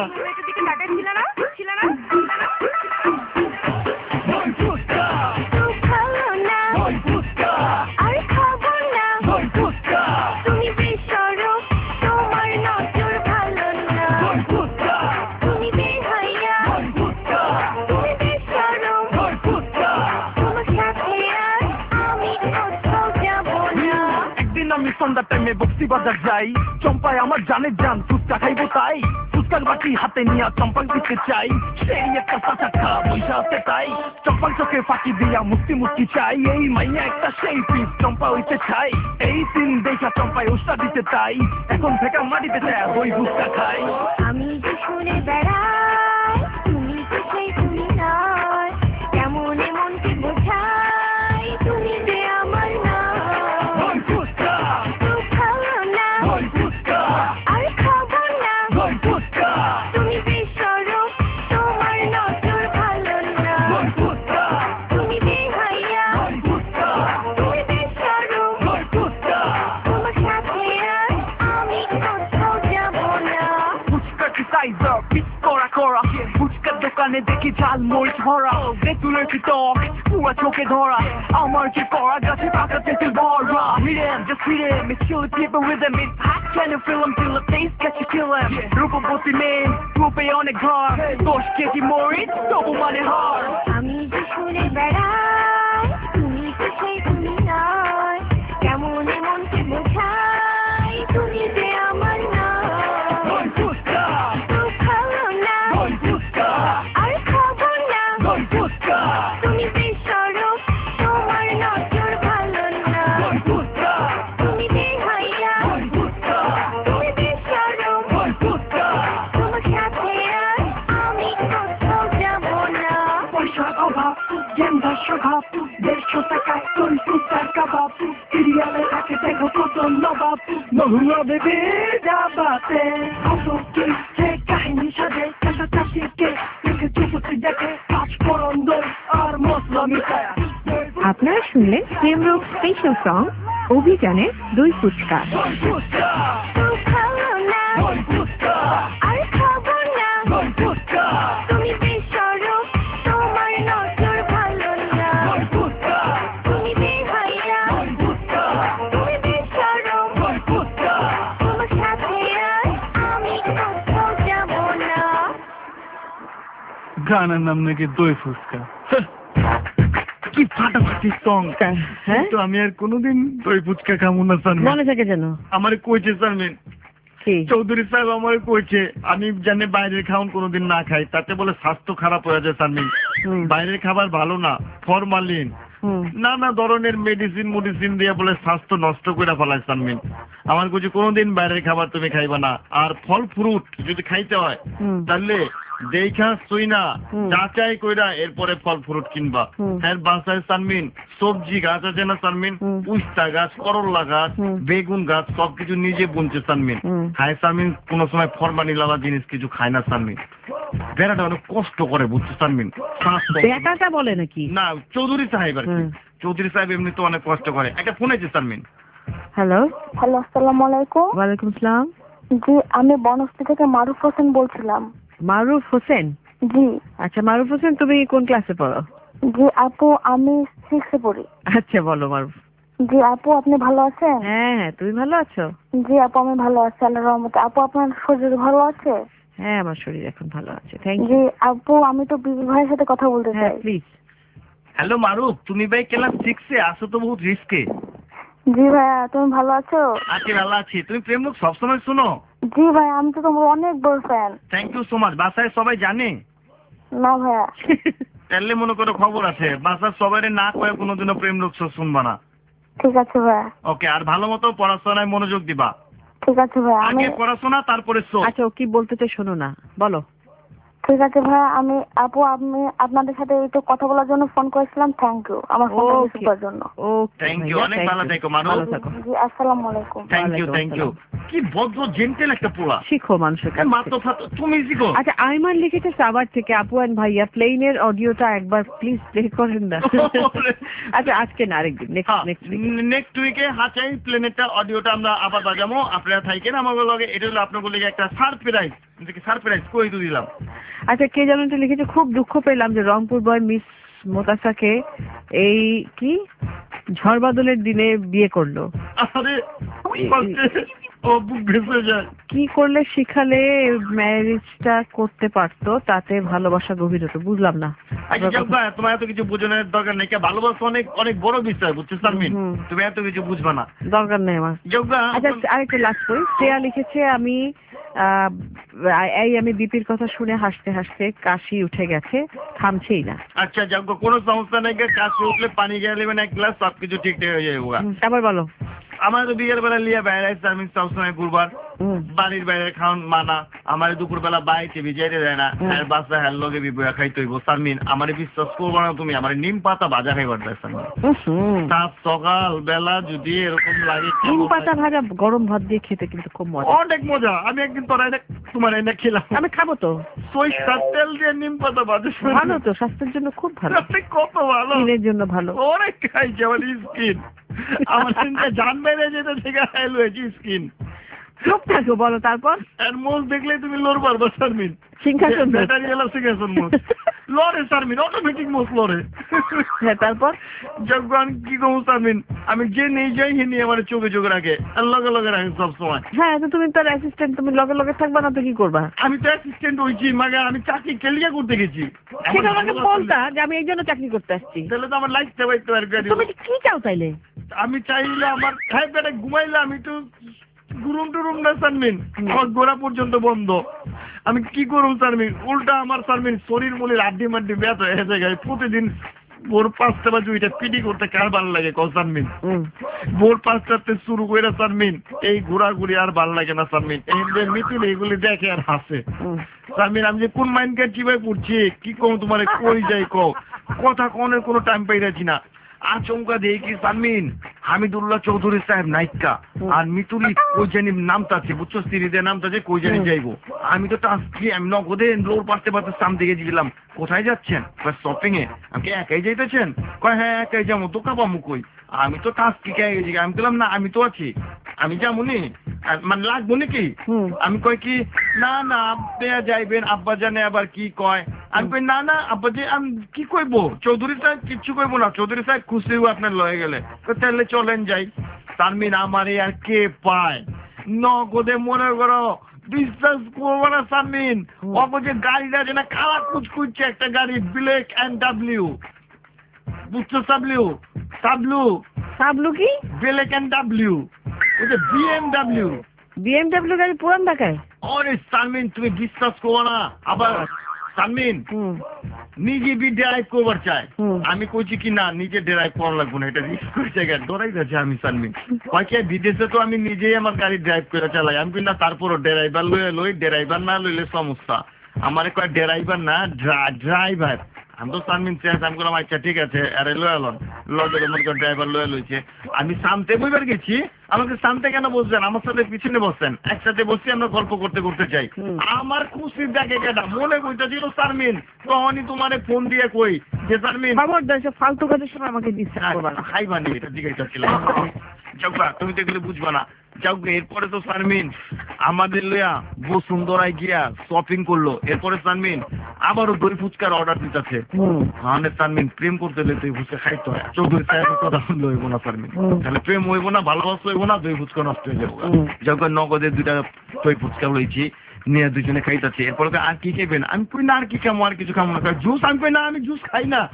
সন্ধ্যার টাইমে বক্সি বাজার যাই, চম্পায় আমার জানের জান, ফুচকা খাইবো তাই ফুচকার বাটি হাতে নিয়ে চম্পাক দিতে চাই, সেই একটা চাচা পয়সা আছে তাই চম্পাক চোখে ফাঁকি দিয়া মুক্তি মুক্তি চাই, এই মাইয়া একটা সেই পিস চম্পা হইতে চাই, এই দিন দেখা চম্পায় উস্তা দিতে তাই, এখন থেকে মাটিতে চায় ওই ফুচকা খাই। আমি যে শুনে বেড়াই তুমি তো সেই তুমি নয়, কেমন মনকে বোঝাই তুমি যে আমার না। ফুচকার দোকানে দেখি ঝাল মরিচ ভরা, বেতুলের টক পুরা চোখে ধরা, আমার কি করা গাছে পাকা তেঁতুল ভরা, hidden just hidden it's chilly people with them it's hot can you feel them till the taste gets you kill them, রূপবতী মেন রূপে অনেক ঘর, দশ কেজি মরিচ তবু মানে হার। আমি যে শুনে বেড়াই তুমি তো সেই তুমি নয়, কেমন মনকে বোঝাই তুমি যে আমার না। তুমি বেশরম তোমার নজর ভালো না তুমি বেহায়া তুমি বেশরম তোমার সাথে আর আমি কোথাও যাব না পয়সার অভাব গেন্দার স্বভাব দেড়শো টাকায় তুই ফুটার কাবাব সিরিয়ালে থাকে দেখো কত নবাব মহুয়া বেবি যাবাতে কত কি সে কাহিনী সাজে কাঁচা চাষিকে দেখে চুপতি দেখে পাঁচ পরন্দ আর মশলা মিঠায় আপনারা শুনলেন প্রেমরোগ স্পেশাল সং অভিযানে দুই ফুচকা। তুই খাও না আর খাবো না তুমি বেশরম তোমার নজর ভালো না তুমি বেহায়া তুমি বেশরম তোমার সাথে আর আমি কোথাও যাব না গানের নাম নাকি দই ফুচকা। কি ফাটাফাটি সং। হ্যাঁ তো আমি আর কোনোদিন দই ফুচকা খাবো না সারমিন। মনে থাকে যেন আমার কইছে সারমিন চৌধুরী সাহেব আমার কইছে আমি জানি বাইরের খাওয়ান কোনোদিন না খাই তাতে বলে স্বাস্থ্য খারাপ হয়ে যায় সারমিন। বাইরের খাবার ভালো না, ফরমালিন নানা ধরনের মেডিসিন মেডিসিন দিয়ে বলে স্বাস্থ্য নষ্ট করে ফেলায় সারমিন। আমার কইছে কোনোদিন বাইরের খাবার তুমি খাইবা না, আর ফল ফ্রুট যদি খাইতে হয় তাহলে দেখা শুই না যাচাই কইরা এরপরে ফল ফ্রুট কিনবা। হ্যাঁ বাসায় সারমিন সবজি গাছ আছে না সারমিন, উস্তা গাছ, করলা গাছ, বেগুন গাছ সবকিছু নিজে বুনছে সারমিন। হ্যাঁ সারমিন কোনো সময় ফরমালিন লাগা জিনিস কিছু খায় না সারমিন। বেড়াটা অনেক কষ্ট করে বুঝছো সারমিন। বেটাটা বলে নাকি? না চৌধুরী সাহেব আর কি। চৌধুরী সাহেব এমনি তো অনেক কষ্ট করে। একটা ফোন আছে সারমিন। হ্যালো হ্যালো আসসালামু আলাইকুম। ওয়ালাইকুম আসসালাম। জি আমি বনশ্রী থেকে মারুফ হোসেন বলছিলাম। মারুফ হোসেন? জি। আচ্ছা মারুফ হোসেন তুমি কোন ক্লাসে পড়ো? জি আপু আমি সিক্সে পড়ি। আচ্ছা বলো মারুফ। জি আপু আপনি ভালো আছেন? হ্যাঁ হ্যাঁ তুমি ভালো আছো? জি আপু আমি ভালো আছি আল্লাহর রহমতে। আপু আপনার শরীর ভালো আছে? হ্যাঁ আমার শরীর এখন ভালো আছে থ্যাংক ইউ। জি আপু আমি তো বিবি ভাইয়ের সাথে কথা বলতে চাই। প্লিজ। হ্যালো মারুফ তুমি ভাই ক্লাস সিক্সে আসো তো বহুত রিস্কে। জি ভাইয়া তুমি ভালো আছো? আছি ভালো আছি। তুমি প্রেমলোক সবসময় শুনো? জি ভাই আমি তো তোমার অনেক বড় fan. Thank you so much. বাসায় সবাই জানে? না ভাইয়া। তাহলে মনে করো খবর আছে, বাসার সবাই না কয়ে কোনোদিনও প্রেমলোক শুনবা না। ঠিক আছে ভাইয়া। ওকে আর ভালো মতো পড়াশোনায় মনোযোগ দিবা। ঠিক আছে ভাইয়া। আগে পড়াশোনা তারপরে শো। আচ্ছা ও কি বলতে চাই শোনো না বলো। ঠিক আছে ভাইয়া আমি আপু আমি আপনাদের সাথে একটু কথা বলার জন্য ফোন করেছিলাম। থ্যাংক ইউ আমার ফোনটা রিসিভ করার জন্য। ওকে থ্যাংক ইউ অনেক ভালো থেকো মারুফ। জি আসসালামু আলাইকুম। Thank you thank you. কি ভদ্র জেন্টেল একটা পোলা। শিখো মানুষের কাছে। মাত্র ফাতো তুমি শিখো। আচ্ছা আইমান লিখেছে সাভার থেকে আপু এন্ড ভাইয়া প্লেনের অডিওটা একবার প্লিজ প্লে করেন না। আচ্ছা আজকে না আরেকদিন নেক্সট নেক্সট নেক্সট উইকে হাচাই প্লেনেরটা অডিওটা আমরা আবার বাজামো। আপনারা থাকেন আমার লগে। এটা হলো আপনাদের লগে একটা সারপ্রাইজ। দেখি সারপ্রাইজ কই দিলাম। আচ্ছা কে জানেন তো লিখেছে খুব দুঃখ পেলাম যে রংপুর বয় মিস মোতাসাকে এই কি ঝড় বাদলের দিনে বিয়ে করলো। আরে ও বুক ভেসে যায়। কি করলে শিখালে ম্যারেজটা করতে পারতো তাতে ভালোবাসা গভীর হতো বুঝলাম না। তোমার এত কিছু বোঝানোর দরকার নেই। ভালোবাসা অনেক অনেক বড় বিষয় বুঝছো সারমিন। তুমি এত কিছু বুঝবা না দরকার নেই আমার। আচ্ছা আরেকটা লাস্ট করি। শ্রেয়া লিখেছে আমি এই আমি বিপির কথা শুনে হাসতে হাসতে কাশি উঠে গেছে থামছেই না। আচ্ছা যাক কোনো সমস্যা নেই। কাশি উঠলে পানি খেয়ে নেবেন এক গ্লাস সবকিছু ঠিকঠাক হয়ে যাবে। আবার বলো। আমার তো বিকেল বেলা লিয়া বাইরে আসছে আমি সবসময় ঘুরবার বাড়ির বাইরে খাওয়ান মানা। আমার দুপুর বেলা বাইতে বিজাইতে দেয় না। আর বাচ্চা হ্যার লগে বিবয়া খাইতে হইব সারমিন। আমার বিশ্বাস করবো না তুমি আমার নিম পাতা ভাজা খাইবার দেয় সারমিন। সাত সকাল বেলা যদি এরকম লাগে নিম পাতা ভাজা গরম ভাত দিয়ে খেতে কিন্তু খুব মজা। অনেক মজা। আমি একদিন তোর এনে তোমার এনে খেলাম। আমি খাবো তো। সরিষার তেল দিয়ে নিম পাতা ভাজা ভালো তো স্বাস্থ্যের জন্য খুব ভালো। কত ভালো স্কিনের জন্য ভালো। অনেক খাইছে আমার স্কিন। আমার চিন্তা জান বেড়ে যেতে থেকে হাইল হয়েছে স্কিন। চুপ থাকো বলো তারপর। আর মোজ দেখলে তুমি লোর পারবো সারমিন। সিংহাসন ব্যাটারি এলা সিংহাসন মোজ লরে সারমিন অটোমেটিক মোজ লরে। হ্যাঁ তারপর যখন কি কমু সারমিন আমি যে নেই যাই হে নিয়ে আমার চোখে চোখে রাখে আর লগে লগে রাখে সবসময়। হ্যাঁ তো তুমি তার অ্যাসিস্ট্যান্ট তুমি লগে লগে থাকবা না তো কি করবা? আমি তো অ্যাসিস্ট্যান্ট হইছি মাগে আমি চাকরি কেলিয়া করতে গেছি। সেটা আমাকে বলতা যে আমি এই জন্য চাকরি করতে আসছি। তাহলে তো আমার লাইফ সেভাইতে পারবে। তুমি কি চাও তাইলে? আমি চাইলে আমার হ্যাঁ বেটা ঘুমাইলে আমি তো গুরুম টুরুম না সারমিন। আমার গোড়া পর্যন্ত বন্ধ। আমি কি করুম সারমিন, উল্টা আমার সারমিন শরীর মনের আড্ডি মাড্ডি ব্যথ হয়ে যায় প্রতিদিন। ভোর পাঁচটা বাজে ওইটা পিটি করতে কার ভালো লাগে কও সারমিন? ভোর পাঁচটাতে শুরু করে সারমিন এই ঘোরাঘুরি আর ভালো লাগে না সারমিন। এই যে মিতুল এগুলি দেখে আর হাসে সারমিন। আমি যে কোন মাইন্ড কার্ড চিবাই পড়ছি কি কম তোমার কই যাই কও, কথা কনের কোনো টাইম পাইরাছি না। আচমকা দেই কি সারমিন হামিদুল্লাহ চৌধুরী সাহেব নাইকা আর মিতুলি কই জানি নামটা আছে বুঝছো, সিরিজের নামটা আছে কই জানি যাইবো। আমি তো টাস্কি আমি নগদে লোর পারতে পারতে সাম দিকে গেছিলাম। কোথায় যাচ্ছেন? শপিং এ। আমি একাই যাইতেছেন? কয় হ্যাঁ একাই যাবো। তো কাবামু কই? আমি তো টাস্কি কে গেছি। আমি বললাম না আমি তো আছি, আমি যাবো নি, মানে লাগবো নাকি? আমি কয় কি না না আপনি যাইবেন, আব্বা জানে আবার কি কয়। আমি কই না না আব্বা যে আমি কি কইবো, চৌধুরী সাহেব কিচ্ছু কইবো না, চৌধুরী সাহেব খুশি আপনার লয়ে গেলে। তাহলে চলেন যাই। সারমিন আমারে আর কে পায় নগদে মনে করো বিশ্বাস করবো না সারমিন, অপোজে গাড়িটা যেন কালা কুচকুচছে একটা গাড়ি ব্ল্যাক এন্ড ডাব্লিউ, বুঝছো? সাবলিউ সাবলু সাবলু কি ব্ল্যাক এন্ড ডাব্লিউ, ওই যে বিএমডাব্লিউ। বিএমডাব্লিউ গাড়ি পুরান ঢাকায়? আরে সারমিন তুমি বিশ্বাস করো না, আবার সারমিন নিজে বি ড্রাইভ করবার চায়। আমি কইছি কি না নিজে ড্রাইভ করা লাগবো না, এটা রিস্ক করে জায়গা ডরাই যাচ্ছে আমি সারমিন। কয়েক বিদেশে তো আমি নিজেই আমার গাড়ি ড্রাইভ করে চালাই। আমি না তারপরও ড্রাইভার লয়ে লই, ড্রাইভার না লইলে সমস্যা। আমার কয় ড্রাইভার না ড্রাইভার। আমি তো সারমিন চেঞ্জ আমি করলাম আচ্ছা ঠিক আছে আরে লয়ে এলন লগে মনে করেন ড্রাইভার লয়ে লইছে। আমি সামতে বইবার গেছি, আমাকে সামতে কেন বসছেন, আমার সাথে পিছনে বসছেন, একসাথে বসছি আমরা গল্প করতে করতে চাই। আমার খুশি দেখে কেটা মনে কইতেছিল সারমিন, তখনই তোমারে ফোন দিয়ে কই যে সারমিন খবরদার সব ফালতু কথার সময় আমাকে ডিস্টার্ব করবা না। খাইবানি এটা জিজ্ঞাসা যাওগা, তুমি তো এগুলো বুঝবা না। যাওগে এরপরে তো সারমিন আমাদের লইয়া বসুন্ধরায় গিয়া শপিং করলো। এরপরে সারমিন আবারও দই ফুচকার অর্ডার দিতেছে। মানে সারমিন প্রেম করতে হলে দই ফুচকা খাইতে হয়। চৌধুরী সাহেবের কথা শুনলে হইব না সারমিন, তাহলে প্রেম হইব না, ভালোবাসা হইব না, দই ফুচকা নষ্ট হয়ে যাবো। যখন নগদে দুইটা দই ফুচকা লইছি নিয়ে দুজনে খাইতেছে। এরপরে আর কি খাইবেন? আমি কই না আর কি খামো, আর কিছু খামো না। জুস আমি কই না আমি জুস খাই না।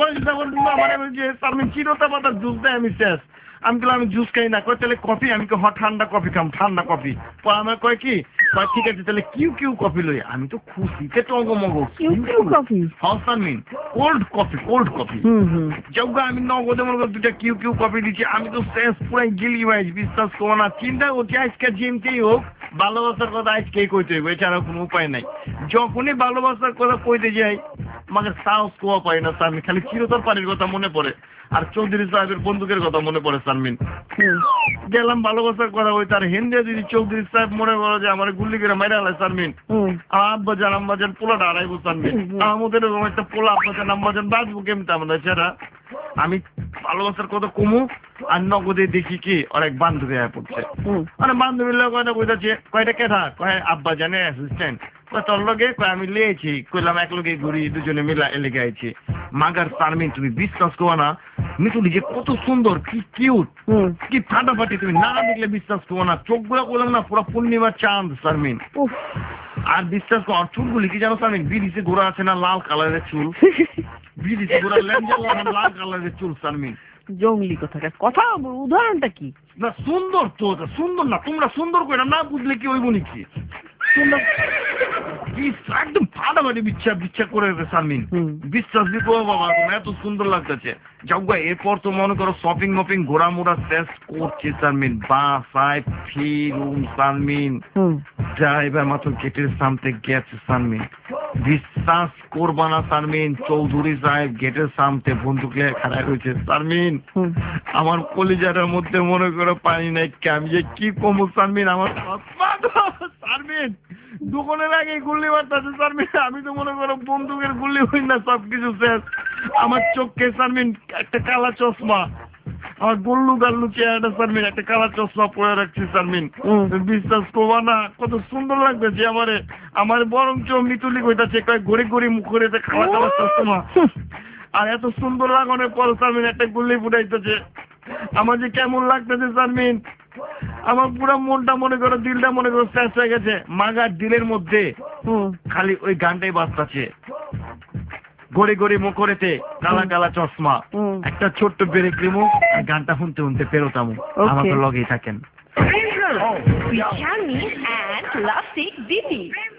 সারমিন চিরতা পাতা জুস দেয় আমি শেষ। আমি বললাম আমি জুস খাই না। কয় তাহলে কফি? আমি কই হট ঠান্ডা কফি খাম, ঠান্ডা কফি। আমার কয় কি কয় ঠিক আছে তাহলে কিউ কিউ কফি লই। আমি তো খুশিতে টঙ্গমগ। কিউ কিউ কফি? হ্যাঁ Sharmin cold coffee, cold coffee. যাওগা আমি নগদে মনে দুটা কিউ কিউ কফি দিচ্ছি। আমি তো শেষ পুরাই গিলি ভাই, বিশ্বাস করো না। চিন্তা করছি আজকে যেমতেই হোক ভালোবাসার কথা আজকেই কইতে হইব, এছাড়া কোনো উপায় নাই। যখনই ভালোবাসার কথা কইতে যাই আমাকে সাহস কোয়া পাই না সারমিন, খালি চিরতর পানির কথা মনে পড়ে আর চৌধুরী সাহেবের বন্দুকের কথা মনে পড়ে সারমিন। গেলাম ভালোবাসার কথা ওই তার হিন্দে যদি চৌধুরী সাহেব মনে করো যে আমার গুল্লি করে মাইরা হলাই সারমিন। আব্বা জান আম্মা জান পোলাটা হারাইবো সারমিন, আমাদের এরকম একটা পোলা আব্বা জান আম্মা জান বাঁচবো কেমতে আমাদের সেটা। আমি ভালোবাসার কথা কমু আর নগদে দেখি কি ওর এক বান্ধবী আয়া পড়ছে। মানে বান্ধবীর লোক কয়টা বইতেছে, কয়টা কেঠা কয় আব্বা জানে অ্যাসিস্ট্যান্ট। তোর লগে কয় আমি লিয়েছি, কইলাম এক লগে ঘুরি দুজনে মিলা এলেগে আইছি। মাগার সারমিন তুমি বিশ্বাস করো না মিতুলি যে কত সুন্দর, কি কিউট, কি ফাটাফাটি, তুমি না দেখলে বিশ্বাস করো না। চোখ গুলা করলাম না পুরো পূর্ণিমার চাঁদ সারমিন। আর বিশ্বাস করো চুলগুলি কি জানো সারমিন, বিদেশে ঘোরা আছে না লাল কালারের চুল, বিদেশে ঘোরা লেঞ্জা লাল কালারের চুল সারমিন। জঙ্গলি কথা কথা উদাহরণটা কি? না সুন্দর তো, সুন্দর না তোমরা সুন্দর করে না বুঝলে কি হইব নাকি? একদম ফাটাফাটি বিচ্ছা বিচ্ছা করে সারমিন, বিশ্বাস দিবো বাবা এত সুন্দর লাগতেছে। যাওগা এরপর তো মনে করো শপিং মপিং ঘোরা মোড়া শেষ করছে সারমিন। বাসায় ফিরুম সারমিন, ড্রাইভার মাত্র গেটের সামনে গেছে সারমিন। বিশ্বাস করবা না সারমিন, চৌধুরী সাহেব গেটের সামনে বন্দুক নিয়ে খাড়ায় রয়েছে সারমিন। আমার কলিজাটার মধ্যে মনে করো পানি নাই, আমি যে কি কমু সারমিন। আমার সারমিন দোকানের আগে গুল্লি মারতেছে সারমিন, আমি তো মনে করো বন্দুকের গুল্লি হই না, সবকিছু শেষ। আমার চোখে সারমিন একটা কালা চশমা, আমার গল্লু গাল্লু চেহারাটা সারমিন একটা কালা চশমা পরে রাখছি সারমিন। বিশ্বাস করবা না কত সুন্দর লাগতেছে আমারে। আমার বরঞ্চ মিতুলি কইতাছে কয় ঘুরে ঘুরে মুখ করে কালা কালা চশমা। আর এত সুন্দর লাগানোর পর সারমিন একটা গুল্লি ফুটাইতেছে। আমার যে কেমন লাগতেছে সারমিন, আমার পুরো মনটা মনে করো দিলটা মনে করো শেষ হয়ে গেছে। মাগার দিলের মধ্যে খালি ওই গানটাই বাজতাছে, গড়ে গড়ে মুখরেতে কালা কালা চশমা, একটা ছোট্ট ব্রেক রিমু আর গানটা শুনতে শুনতে পেরোতামু। আমাকে লগেই থাকেন। With Shami and Lasik Didi.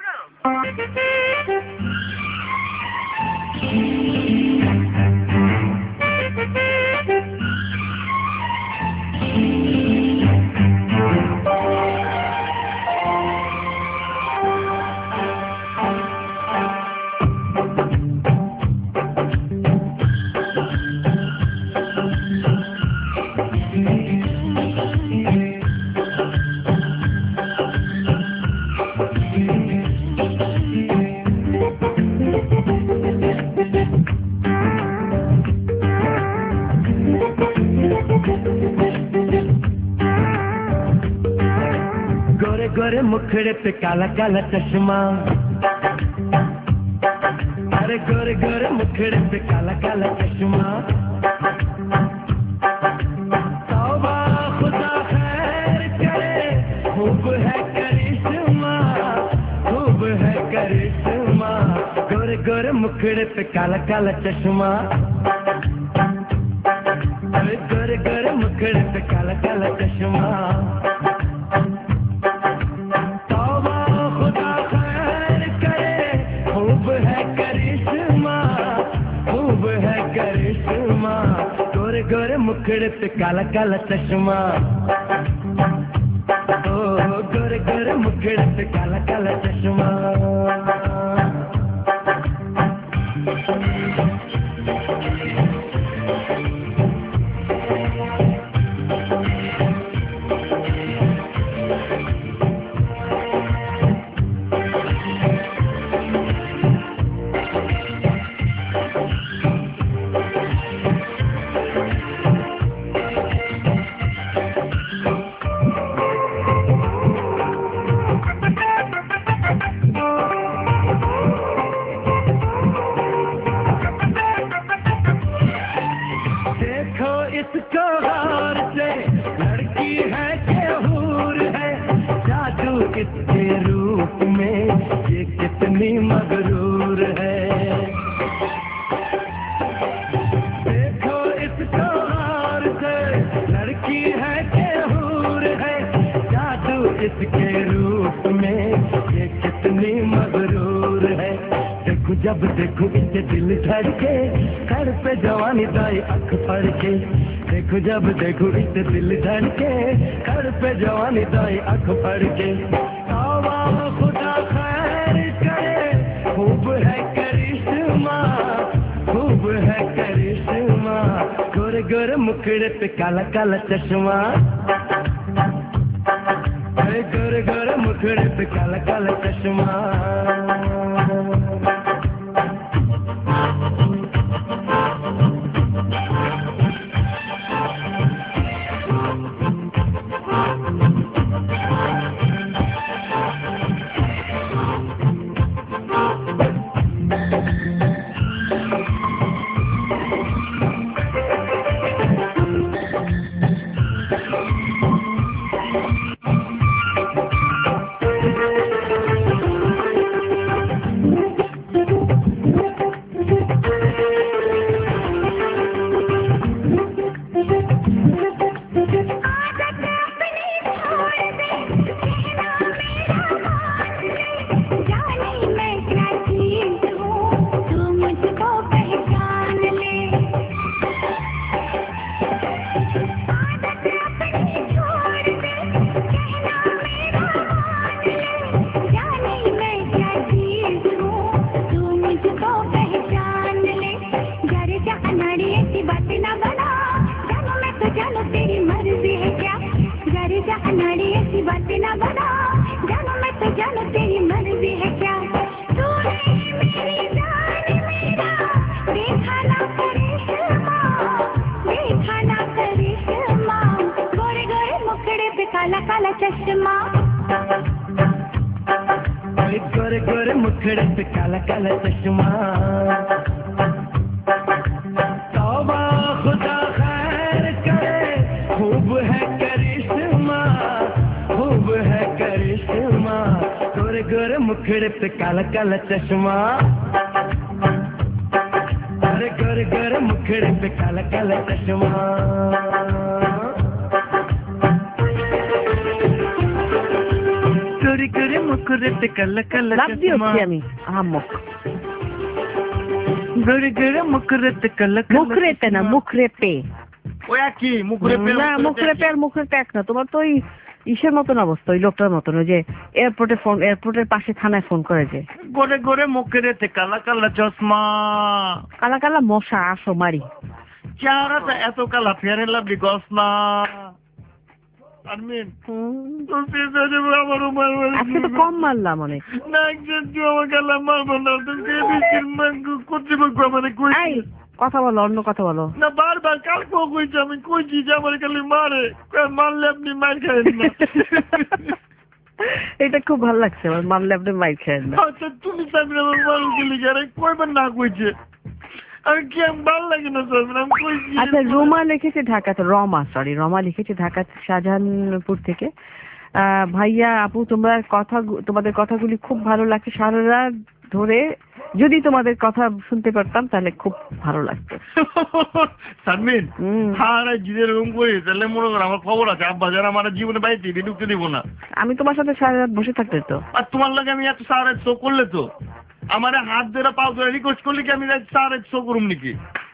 गोरे गोरे मुखड़े पे काला काला चश्मा, अरे गोरे गोरे मुखड़े पे काला काला चश्मा, तौबा खुदा खैर करे, खूब है करिश्मा, खूब है करिश्मा, गोरे गोरे मुखड़े पे काला काला चश्मा, अरे गोरे गोरे मुखड़े पे काला काला चश्मा, गोरे मुखड़े पे काला काला चश्मा, ओ गोरे गोरे मुखड़े पे काला काला चश्मा। इसके रूप में ये कितनी मगरूर है, देखो इसको हार से लड़की है के हूर है, जादू इसके रूप में ये कितनी मगरूर है। देखो जब देखो इसे दिल धड़के, सर पे जवानी दाई अख पड़ के, देखो जब देखो इसे दिल धड़के, सर पे जवानी दाई अख पड़ के, तौबा खुदा खैर करे, खूब है करिश्मा, खूब है करिश्मा, गोरे गोरे मुखड़े पे काला काला चश्मा, गोरे गोरे मुखड़े पे काला काला चश्मा। गोरे गोरे मुखड़े पे काला काला चश्मा, तौबा खुदा खैर करे, खूब है करिश्मा, खूब है करिश्मा, गोरे गोरे मुखड़े पे काला काला चश्मा, अरे गोरे गोरे मुखड़े पे काला काला चश्मा। গোরে গোরে মুখরেতে কালা কালা লাভ দিচ্ছি আমি আহাম্মক গোরে গোরে মুখরেতে কালা কালা মুখরেতে না মুখরেপে ওই কি মুখরেপে না মুখরেপে আর মুখরেপে এক না তোমার তো ওই ইসের মতন অবস্থা ওই লোকটার মতন ওই যে এয়ারপোর্টে ফোন এয়ারপোর্টের পাশে থানায় ফোন করে যে গোরে গোরে মুখরেতে কালা কালা চশমা কালা কালা মশা আসো মারি চেহারাটা এত কালা ফেয়ার লাভলি গস না আরমিন তো আমার আজকে তো কম মারলাম অনেক না একজন আমার গালা মারবো না তুমি কর্তৃপক্ষ আমাদের কই কথা বলো অন্য কথা বলো না বারবার কালকেও কইছি আমি কইছি যে আমার খালি মারে মারলে আপনি মার খাইেন না এটা খুব ভালো লাগছে আমার মারলে আপনি মার খাইেন না আচ্ছা তুমি সামনে আমার মারু গেলি আরে কয়বার না কইছে আমি কি আমি ভালো লাগে না সামনে আমি কইছি আচ্ছা রোমা লিখেছে ঢাকাতে রমা সরি রমা লিখেছে ঢাকা শাহজাহানপুর থেকে ভাইয়া আপু তোমরা কথা তোমাদের কথাগুলি খুব ভালো লাগছে সারা রাত ধরে যদি তোমাদের কথা শুনতে পারতাম তাহলে খুব ভালো লাগতো সারমিন হ্যাঁ জিদের রুম করি তাহলে মনে করো আমার খবর আছে আব্বা যারা আমার জীবনে বাইতে ঢুকতে দিব না আমি তোমার সাথে সারা রাত বসে থাকতে তো আর তোমার লাগে আমি এত সারা রাত শো করলে তো আমার হাত ধরে পাও ধরে রিকোয়েস্ট করলে কি আমি সারা রাত শো করুম নাকি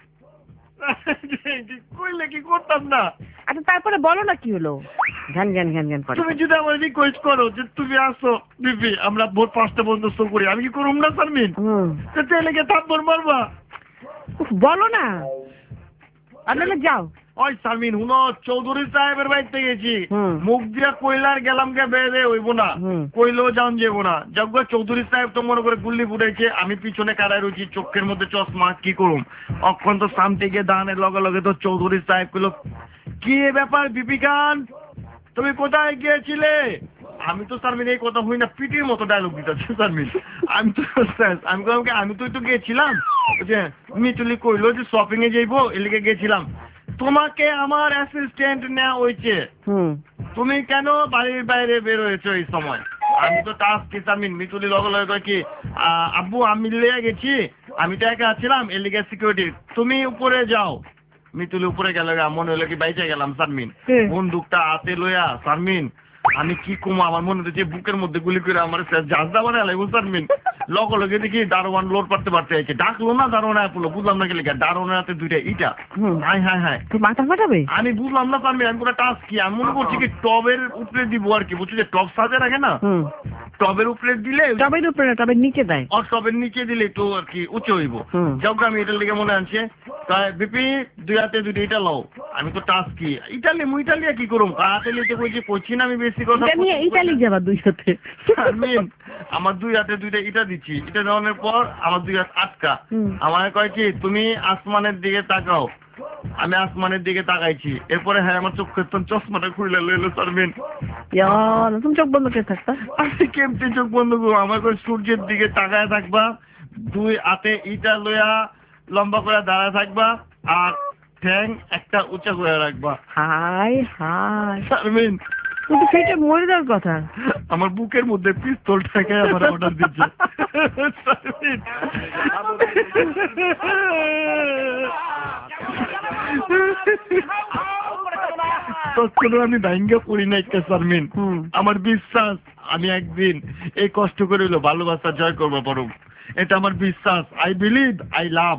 কইলে কি করতাম না আচ্ছা তারপরে বলো না কি হলো ঘ্যান ঘ্যান ঘ্যান ঘ্যান করে তুমি যদি আমার রিকোয়েস্ট করো যে তুমি আসো বিপি আমরা ভোর পাঁচটা পর্যন্ত শো করি আমি কি করুম না সারমিন তো তাহলে কি থাপ্পড় মারবা বলো না আর নাহলে যাও ওই সারমিন হুনো চৌধুরী সাহেবের বাড়িতে গেছি মুখ দিয়া কইলার গেলাম কে বেড়ে হইব না কইলেও যান যাবো না যজ্ঞ চৌধুরী সাহেব তো মনে করে গুল্লি ফুটাইছে আমি পিছনে কারায় রয়েছি চোখের মধ্যে চশমা কি করুম অক্ষণ তো সামনে গিয়ে দানের লগে লগে তো চৌধুরী সাহেব কইলো কি ব্যাপার বিপিকান তুমি কোথায় গিয়েছিলে আমি তো সারমিন এই কথা হই না পিটির মতো ডায়লগ দিতেছি সারমিন আমি তো আমি কইলাম কি আমি তো গিয়েছিলাম যে মিতুলি কইলো যে শপিং এ যাইবো এলিগে গেছিলাম তোমাকে আমার অ্যাসিস্ট্যান্ট নেওয়া হয়েছে তুমি কেন বাড়ির বাইরে বের হয়েছো এই সময় আমি তো টাস্ক কি সারমিন মিতুলি লগে লগে কি আব্বু আমি লিয়ে গেছি আমি তো একা ছিলাম এলিগে সিকিউরিটি তুমি উপরে যাও মিতুলি উপরে গেল মনে হলো কি বাইচে গেলাম সারমিন বন্দুকটা হাতে লইয়া সারমিন আমি কি কমো আমার মনে হচ্ছে বুকের মধ্যে গুলি করে আমার জাজদা বানায় লাগবো সারমিন লগে লগে দেখি দারোয়ান লোড পারতে পারতে আছে ডাকলো না দারোয়ান আপলো বুঝলাম না গেলে দারোয়ানের হাতে দুইটা ইটা হাই হাই হাই মাথা ফাটাবে আমি বুঝলাম না সারমিন আমি পুরো টাস্ক কি আমি মনে করছি কি টবের উপরে দিব আর কি বুঝছো যে টব সাজে রাখে না টবের উপরে দিলে টবের উপরে টবের নিচে দেয় আর টবের নিচে দিলে একটু আর কি উঁচু হইব যখন আমি এটার লিগে মনে আনছে তাই বিপি দুই হাতে দুইটা ইটা লও আমি তো টাস্ক কি ইটালি মু ইটালিয়া কি করুম হাতে লিতে কইছি কইছি না আমি বেশি কথা নিয়ে ইটালি যাবা দুই হাতে সারমিন আমার দুই হাতে দুইটা ইটা দিচ্ছি ইটা দেওয়ানোর পর আমার দুই হাত আটকা আমার কয় কি তুমি আসমানের দিকে তাকাও আমি আসমানের দিকে তাকাইছি এরপরে হ্যাঁ আমার চোখের তো চশমাটা খুলে লইলো সারমিন তুমি চোখ বন্ধ করে থাকতা আমি কেমতে চোখ বন্ধ করবো আমার কয় সূর্যের দিকে তাকায় থাকবা দুই হাতে ইটা লইয়া লম্বা করে দাঁড়ায় থাকবা আর ঠ্যাং একটা উঁচা করে রাখবা হাই হাই সারমিন কিন্তু সেইটা মরে যাওয়ার কথা আমার বুকের মধ্যে পিস্তলটাকে আমার অর্ডার দিচ্ছে তৎক্ষণ আমি ভাঙ্গা পড়ি না একটা সারমিন আমার বিশ্বাস আমি একদিন এই কষ্ট করে হইলো ভালোবাসা জয় করবো পারো এটা আমার বিশ্বাস আই বিলিভ আই লাভ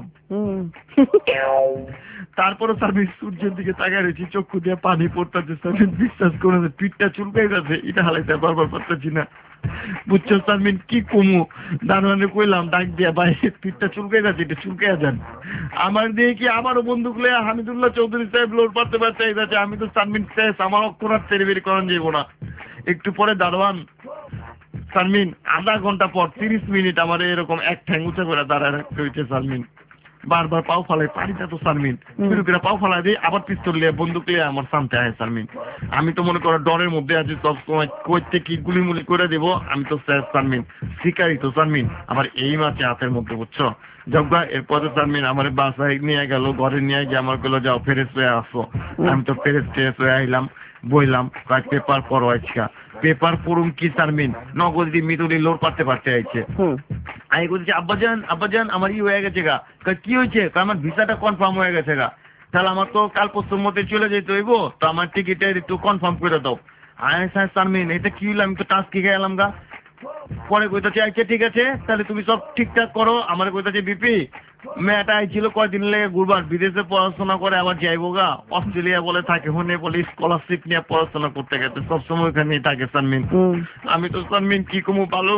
তারপরে সার্ভিস সূর্যের দিকে তাকায় রয়েছি চক্ষু দিয়ে পানি পড়তেছে সার্ভিস বিশ্বাস করে পিঠটা চুলকাই যাচ্ছে এটা হালাইতে বারবার পারতেছি না বুঝছো সারমিন কি কমু দারোয়ানে কইলাম ডাক দিয়া ভাই পিঠটা চুলকাই যাচ্ছে এটা চুলকাইয়া যান আমার দিয়ে কি আবারও বন্দুক লইয়া হামিদুল্লাহ চৌধুরী সাহেব লোড পারতে পারতে যাচ্ছে আমি তো সারমিন শেষ আমার অক্ষর আর তেরে বেরি করান যাইব না একটু পরে দারোয়ান সারমিন আধা ঘন্টা পর তিরিশ মিনিট আমার এরকম এক ঠ্যাং উঁচা করে দাঁড়ায় রাখতে হয়েছে সারমিন বারবার পাও ফালাই পানিটা তো সারমিন শুরু করে পাও ফালাই দিয়ে আবার পিস্তল লিয়ে বন্দুক লিয়ে আমার সামনে আয় সারমিন আমি তো মনে করো ডরের মধ্যে আছি সব সময় কইতে কি গুলি মুলি করে দেবো আমি তো শেষ সারমিন শিকারি তো সারমিন আমার এই মাছে হাতের মধ্যে বুঝছো যজ্ঞা এরপরে সারমিন আমার বাসায় নিয়ে গেল ঘরে নিয়ে গিয়ে আমার গুলো যাও ফেরেস হয়ে আসো আমি তো ফেরেস টেরেস হয়ে আইলাম বইলাম কয়েক পেপার পড়ো আজকা পেপার পড়ুম কি সারমিন নগদ দিয়ে মিতুলি লোড পারতে পারতে আইছে আমি বলছি আব্বাজান আব্বাজান আমার ই হয়ে গেছে গা কি হয়েছে আমার ভিসাটা কনফার্ম হয়ে গেছে গা তাহলে আমার তো কাল পরশুর মধ্যে চলে যেতে হইব তো আমার টিকিটের একটু কনফার্ম করে দাও হ্যাঁ স্যার সারমিন এটা কি হইলো, আমি তো টাচ কি গেলাম গা। পরে কইতাছে আচ্ছা ঠিক আছে তাহলে তুমি সব ঠিকঠাক করো। আমার কইতাছে বিপি মেয়েটা আইছিল কয়দিন লেগে ঘুরবার, বিদেশে পড়াশোনা করে আবার যাইবো গা, অস্ট্রেলিয়া বলে থাকে, হুনে বলে স্কলারশিপ নিয়ে পড়াশোনা করতে গেছে, সবসময় ওখানেই থাকে সারমিন। আমি তো সারমিন কি কমু ভালো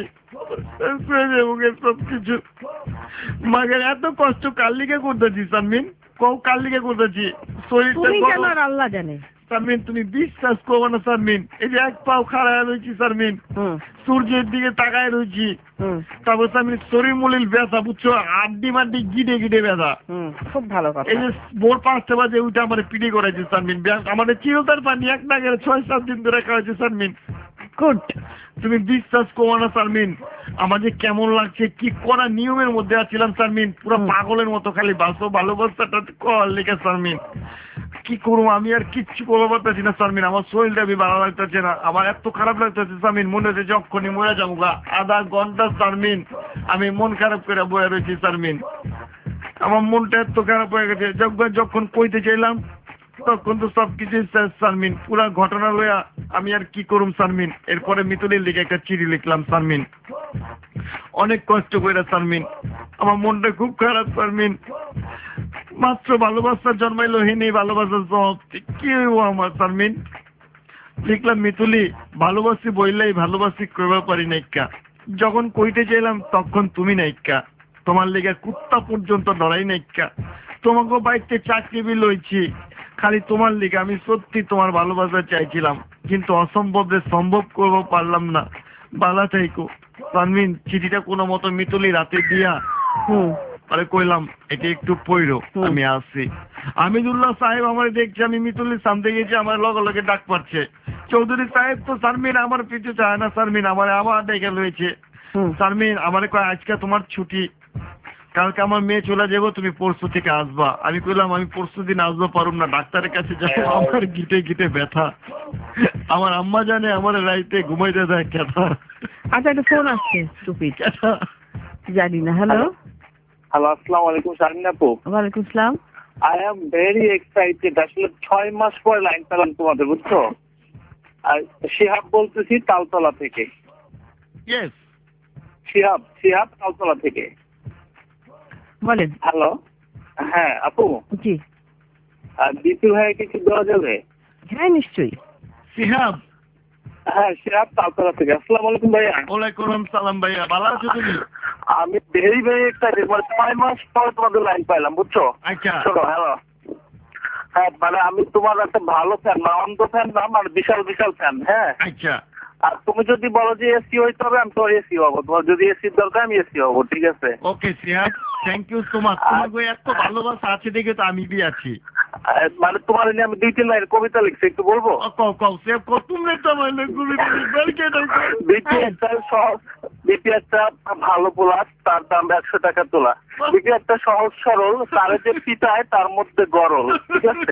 সবকিছু মাগের এত কষ্ট কার লিগে করতেছি সারমিন, কও কার লিগে করতেছি, শরীরটা আল্লাহ জানে। সারমিন তুমি বিশ্বাস করবো না সারমিন, এই যে এক পাও খাড়ায় রয়েছি সারমিন, সূর্যের দিকে তাকায় রয়েছি, তারপর সারমিন শরীর মলিল ব্যথা বুঝছো, আড্ডি মাড্ডি গিডে গিডে ব্যথা। খুব ভালো কথা। এই যে ভোর পাঁচটা বাজে উঠে আমার পিডি করাইছে সারমিন, আমাদের চিরতার পানি এক না গেলে ছয় সাত দিন ধরে খাওয়াইছে সারমিন। গুড, তুমি বিশ্বাস করো না সারমিন আমার যে কেমন লাগছে, কি করা নিয়মের মধ্যে আছিলাম সারমিন, পুরো পাগলের মতো খালি বাসো ভালোবাসাটা কর লেগে সারমিন। কি করবো আমি আর কিচ্ছু করবো পারতেছি না সারমিন, আমার শরীরটা আমি ভালো লাগতেছে না, আমার এত খারাপ লাগতেছে সারমিন, মনে হচ্ছে যখনই মরে যাবো গা। আধা ঘন্টা সারমিন আমি মন খারাপ করে বয়ে রয়েছি সারমিন, আমার মনটা এত খারাপ হয়ে গেছে। যখন যখন কইতে চাইলাম তখন তো সবকিছু শেষ সারমিন, পুরা ঘটনা লইয়া আমি আর কি করুম সারমিন। এরপরে মিতুলের লিখে একটা চিঠি লিখলাম সারমিন, অনেক কষ্ট করে সারমিন, আমার মনটা খুব খারাপ সারমিন। মাত্র ভালোবাসা জন্মাইলো হে নেই ভালোবাসার সমাপ্তি, কি হইব আমার সারমিন। লিখলাম মিতুলি ভালোবাসি বইলাই ভালোবাসি করতে পারি নাইকা, যখন কইতে চাইলাম তখন তুমি নাইকা, তোমার লেগে কুত্তা পর্যন্ত লড়াই নাইকা, তোমাকে বাড়িতে চাকরি বি লইছি খালি তোমার লিগে, আমি সত্যি তোমার ভালোবাসা চাইছিলাম কিন্তু অসম্ভব সম্ভব করবো পারলাম না, বালা থাইকো সারমিন। চিঠিটা কোনো মতো মিতুলি রাতে দিয়া আরে কইলাম এটা একটু পইরো আমি আসছি। আমিদুল্লাহ সাহেব আমার দেখছে আমি মিতুলির সামনে গেছি, আমার লগে লগে ডাক পাচ্ছে, চৌধুরী সাহেব তো সারমিন আমার পিছু চায় না সারমিন, আমার আবার ডেকে রয়েছে সারমিন, আমার কয় আজকে তোমার ছুটি, কালকে আমার মেয়ে চলে যাবো, তুমি পরশু থেকে আসবা। আমি কইলাম আমি পরশু দিন আসবো পারুম না, ডাক্তারের কাছে যাবো, আমার গিটে গিটে ব্যথা, আমার আম্মা জানে আমার রাইতে ঘুমাইতে দেয় কেথা। আচ্ছা একটা ফোন আসছে টুপি জানি না। হ্যালো হ্যালো আসসালামু আলাইকুম শারমিন আপু। ওয়ালাইকুম আসসালাম। আই এম ভেরি এক্সাইটেড, আসলে ছয় মাস পরে লাইন পেলাম তোমাদের বুঝছো। আর শিহাব বলতেছি তালতলা থেকে। ইয়েস শিহাব শিহাব তালতলা থেকে বলেন। হ্যালো হ্যাঁ আপু। জি আর দ্বিতীয় ভাই কিছু দেওয়া যাবে? হ্যাঁ নিশ্চয়ই। শিহাব হ্যাঁ শিহাব তালতলা থেকে। আসসালামু আলাইকুম ভাইয়া। ওয়ালাইকুম সালাম ভাইয়া, ভালো আছো তুমি? আমি ভেরি ভেরি এক্সাইটেড, মানে ছয় মাস পরে তোমাদের লাইন পাইলাম বুঝছো। আচ্ছা শোনো হ্যালো হ্যাঁ মানে আমি তোমার একটা ভালো ফ্যান, না অন্ধ ফ্যান না, মানে বিশাল বিশাল ফ্যান। হ্যাঁ আচ্ছা আর তুমি যদি বলো যে এসি হইতে হবে আমি তো এসি হবো, তোমার যদি এসির দরকার আমি এসি হবো, ঠিক আছে? Okay Shihab thank you so much, তোমার এত ভালোবাসা আছে দেখে তো আমি বি আছি। মানে তোমার নিয়ে আমি দুই তিন লাইন কবিতা লিখছি, একটু বলবো? কও কও সেভ কর, তুমি তো বললে কবিতা লিখবে কে দাও? বিপি একটা সহজ, বিপি একটা ভালো পোলা, তার দাম একশো টাকা তোলা। বিপি একটা সহজ সরল, তার যে পিতায় তার মধ্যে গরল, ঠিক আছে?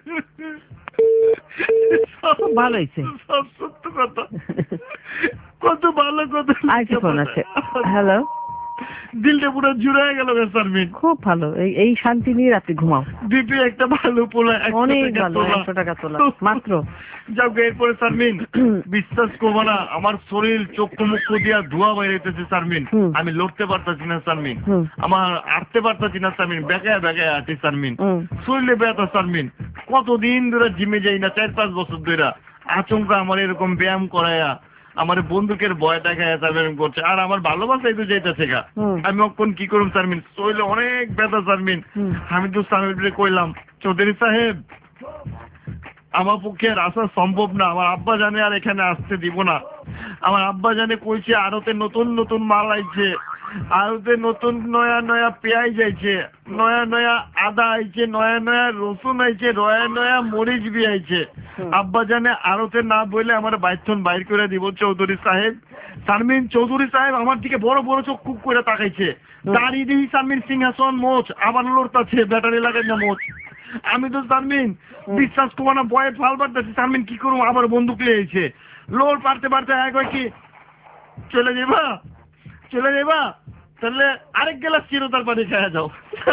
ভালো হয়েছে, সব সত্য কথা, কত ভালো কথা। আরেকটা ফোন আছে। হ্যালো দিলটা পুরো জুড়ে গেল সারমিন, খুব ভালো, এই এই শান্তি নিয়ে রাতে ঘুমাও। বিপি একটা ভালো পোলা, অনেক ভালো, একশো টাকা তোলা মাত্র। যাও এরপরে সারমিন বিশ্বাস করবো না আমার শরীর চক্ষু মুখ দিয়া ধোয়া বাইরেছে সারমিন, আমি লড়তে পারতাছি না সারমিন, আমার আটতে পারতাছি না সারমিন, বেগায় বেগায় আছি সারমিন, শরীরে ব্যথা সারমিন, কতদিন ধরে জিমে যাই না, চার পাঁচ বছর ধরে আচমকা আমার এরকম ব্যায়াম করায়া আমার বন্ধুকের ভয় দেখায় সারমিন করছে, আর আমার ভালোবাসাই তো যাইতেছে গা, আমি অক্ষণ কি করুম সারমিন, শরীরে অনেক ব্যথা সারমিন। আমি তো সারমিন কইলাম চৌধুরী সাহেব আমার পক্ষে আর আসা সম্ভব না, আমার আব্বা জানে আর এখানে আসতে দিব না, আমার আব্বা জানে কইছে আরতে নতুন নতুন মাল আইছে, আরতে নতুন নয়া নয়া পেঁয়াজ আইছে, নয়া নয়া আদা আইছে, নয়া নয়া রসুন আইছে, নয়া নয়া মরিচ বি আইছে, আব্বা জানে আরতে না বলে আমার বাইথন বাইর করে দিব চৌধুরী সাহেব। শারমিন চৌধুরী সাহেব আমার দিকে বড় বড় চোখ খুব করে তাকাইছে, দাঁড়িয়ে দিই শারমিন সিংহাসন মোচ, আবার লড়তাছে ব্যাটারি লাগাই না মোচ। আমি তো শারমিন বিশ্বাস করবো না ভয়ে ফাল পারতেছি শারমিন, কি করবো, আবার বন্দুক লিয়েছে, লোল পারতে পারতে এক কি চলে যাবা চলে যাবা তাহলে আরেক গেলাস চিরতার পানি খাওয়া যাও।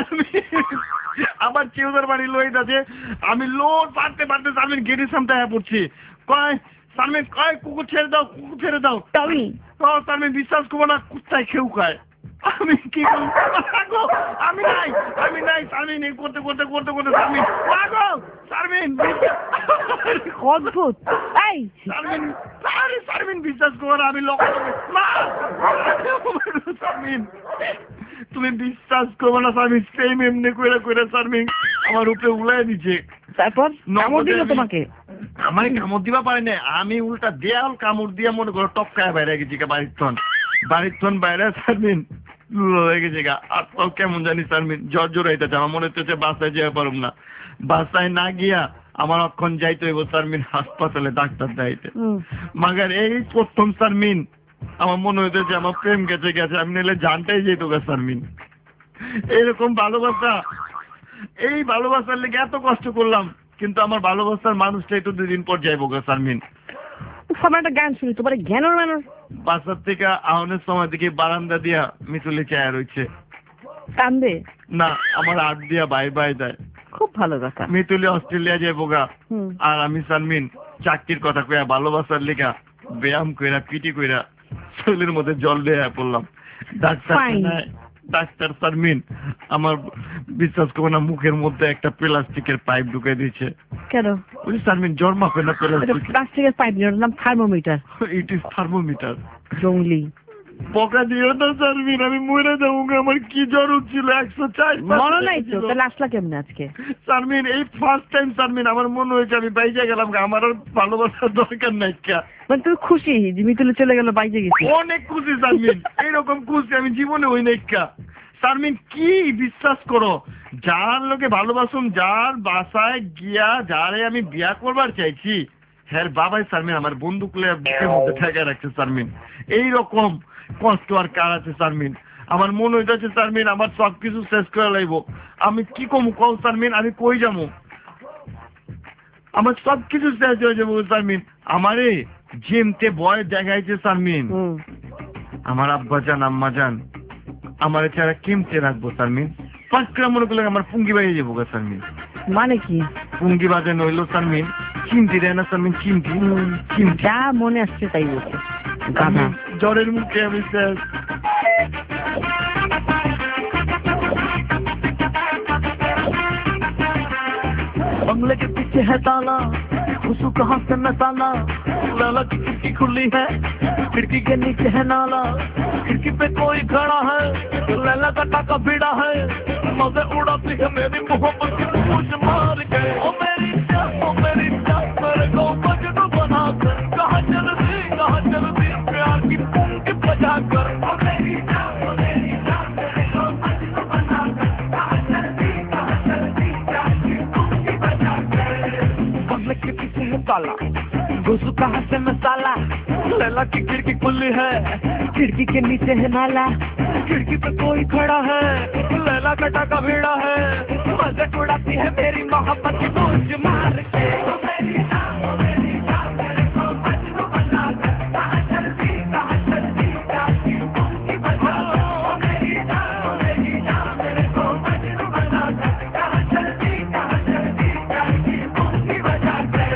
আবার চিরতার পানি লইতাছে, আমি লোল পারতে পারতে শারমিন গেটের সামনে আয়া পড়ছি, কয় শারমিন কয় কুকুর ছেড়ে দাও কুকুর ছেড়ে দাও টমি ও শারমিন বিশ্বাস করবো না কুত্তায় খেউ খায় আমি কি বলবো আমি নাই আমি নাই শারমিন এই করতে করতে করতে করতে শারমিন পাগো শারমিন অদ্ভুত এই শারমিন আরে শারমিন বিশ্বাস করো না আমি লক্ষ্য মা শারমিন তুমি বিশ্বাস করবো না শারমিন সেম এমনি কইরা কইরা শারমিন আমার উপরে উলাই দিছে তারপর কামড় দিল তোমাকে আমার কামড় দিবা পারে না আমি উল্টা দেয়াল কামড় দিয়া মনে করো টপকায় বাইরে গেছি বাড়ির থন বাড়ির থন বাইরে শারমিন হয়ে গেছে গা আর কেমন জানি শারমিন জ্বর জ্বর হইতেছে আমার মনে হচ্ছে বাসায় যেতে পারব না বাসায় না গিয়া আমার অক্ষণ যাইতে হইব শারমিন হাসপাতালে ডাক্তার দেখাইতে মাগার এই প্রথম শারমিন আমার মনে হইতেছে আমার প্রেম গেছে গেছে আমি নিলে জানটাই যেত গা শারমিন এরকম ভালোবাসা এই ভালোবাসার লেগে এত কষ্ট করলাম কিন্তু আমার ভালোবাসার মানুষটাই তো দুদিন পর যাইবো গা শারমিন সময় একটা গান শুনি তোমার জ্ঞানের মানুষ বাসার থেকে আহনের সময় দেখি বারান্দা দিয়া মিতুলি চায়া রয়েছে কান্দে না আমার আট দিয়া বাই বাই দেয় খুব ভালো কথা মিতুলি অস্ট্রেলিয়া যাইবো গা আর আমি শারমিন চাকরির কথা কইয়া ভালোবাসার লেগা ব্যায়াম কইরা পিটি কইরা শরীরের মধ্যে জল দেয়া পড়লাম ডাক্তার ডাক্তার শারমিন আমার বিশ্বাস করো না মুখের মধ্যে একটা প্লাস্টিকের পাইপ ঢুকে দিয়েছে কেন ওই শারমিন জ্বর মাপে না প্লাস্টিকের পাইপ এর নাম থার্মোমিটার ইট ইজ থার্মোমিটার জঙ্গলি বকা দিও না শারমিন আমি মরে যাবো আমার কি জ্বর উঠছিল একশো চার মনে নাই তো তাহলে আসলা কেমনে আজকে শারমিন এই ফার্স্ট টাইম শারমিন আমার মনে হয়েছে আমি বাইরে গেলাম আমার আর ভালোবাসার দরকার নাই কা মানে তুই খুশি যে মিতুলে চলে গেল বাইরে গেছি অনেক খুশি শারমিন এইরকম খুশি আমি জীবনে হই নাই কা শারমিন কি বিশ্বাস করো যার লোকে ভালোবাসুম যার বাসায় গিয়া যারে আমি বিয়া করবার চাইছি হ্যাঁ বাবাই শারমিন আমার বন্দুকলে বুকের মধ্যে ঠেকায় রাখছে শারমিন এইরকম কষ্ট আর কার আছে শারমিন আমার মনে হইতেছে শারমিন আমার সবকিছু শেষ করে লাইব আমি কি কম কম শারমিন আমি কই যাবো আমার সবকিছু শেষ হয়ে যাবো শারমিন আমারে জিমতে বয় দেখাইছে শারমিন আমার আব্বা জান আম্মা জান আমার ছাড়া কেমতে রাখবো শারমিন ফার্স্ট করে মনে করলে আমার পুঙ্গি বাজিয়ে যাবো গা শারমিন মানে কি পুঙ্গি বাজানো হইলো শারমিন চিমটি দেয় না শারমিন চিমটি চিমটি যা মনে আসছে তাই বলছে গাধা জ্বরের মুখে আমি শেষ बंगले के पीछे है ताला खुशू कहाँ से मैं ताला लाला की खिड़की खुली है खिड़की के नीचे है नाला खिड़की पे कोई खड़ा है लैला का टाका भिड़ा है मजे उड़ाती है मेरी मोहब्बत की पूछ मार के ओ मेरी जान ओ मेरी जान मेरे को मजनू बना कर कहाँ चलती कहाँ चलती प्यार की पूंछ बजा कर ओ मेरी जान ओ मेरी जान मेरे को मजनू बना कर कहाँ चलती कहाँ चलती प्यार की पूंछ बजा कर बंगले के पीछे है ताला घुसू कहाँ से मसाला लैला की खिड़की खुली है खिड़की के नीचे है नाला खिड़की पे कोई खड़ा है लैला का टाका भिड़ा है मजे उड़ाती है मेरी मोहब्बत की पूंछ मार के ओ मेरी जान ओ मेरी जान मेरे को मजनू बना कर कहाँ चलती कहाँ चलती प्यार की पूंछ बजा कर ओ मेरी जान ओ मेरी जान मेरे को मजनू बना कर कहाँ चलती कहाँ चलती प्यार की पूंछ बजा कर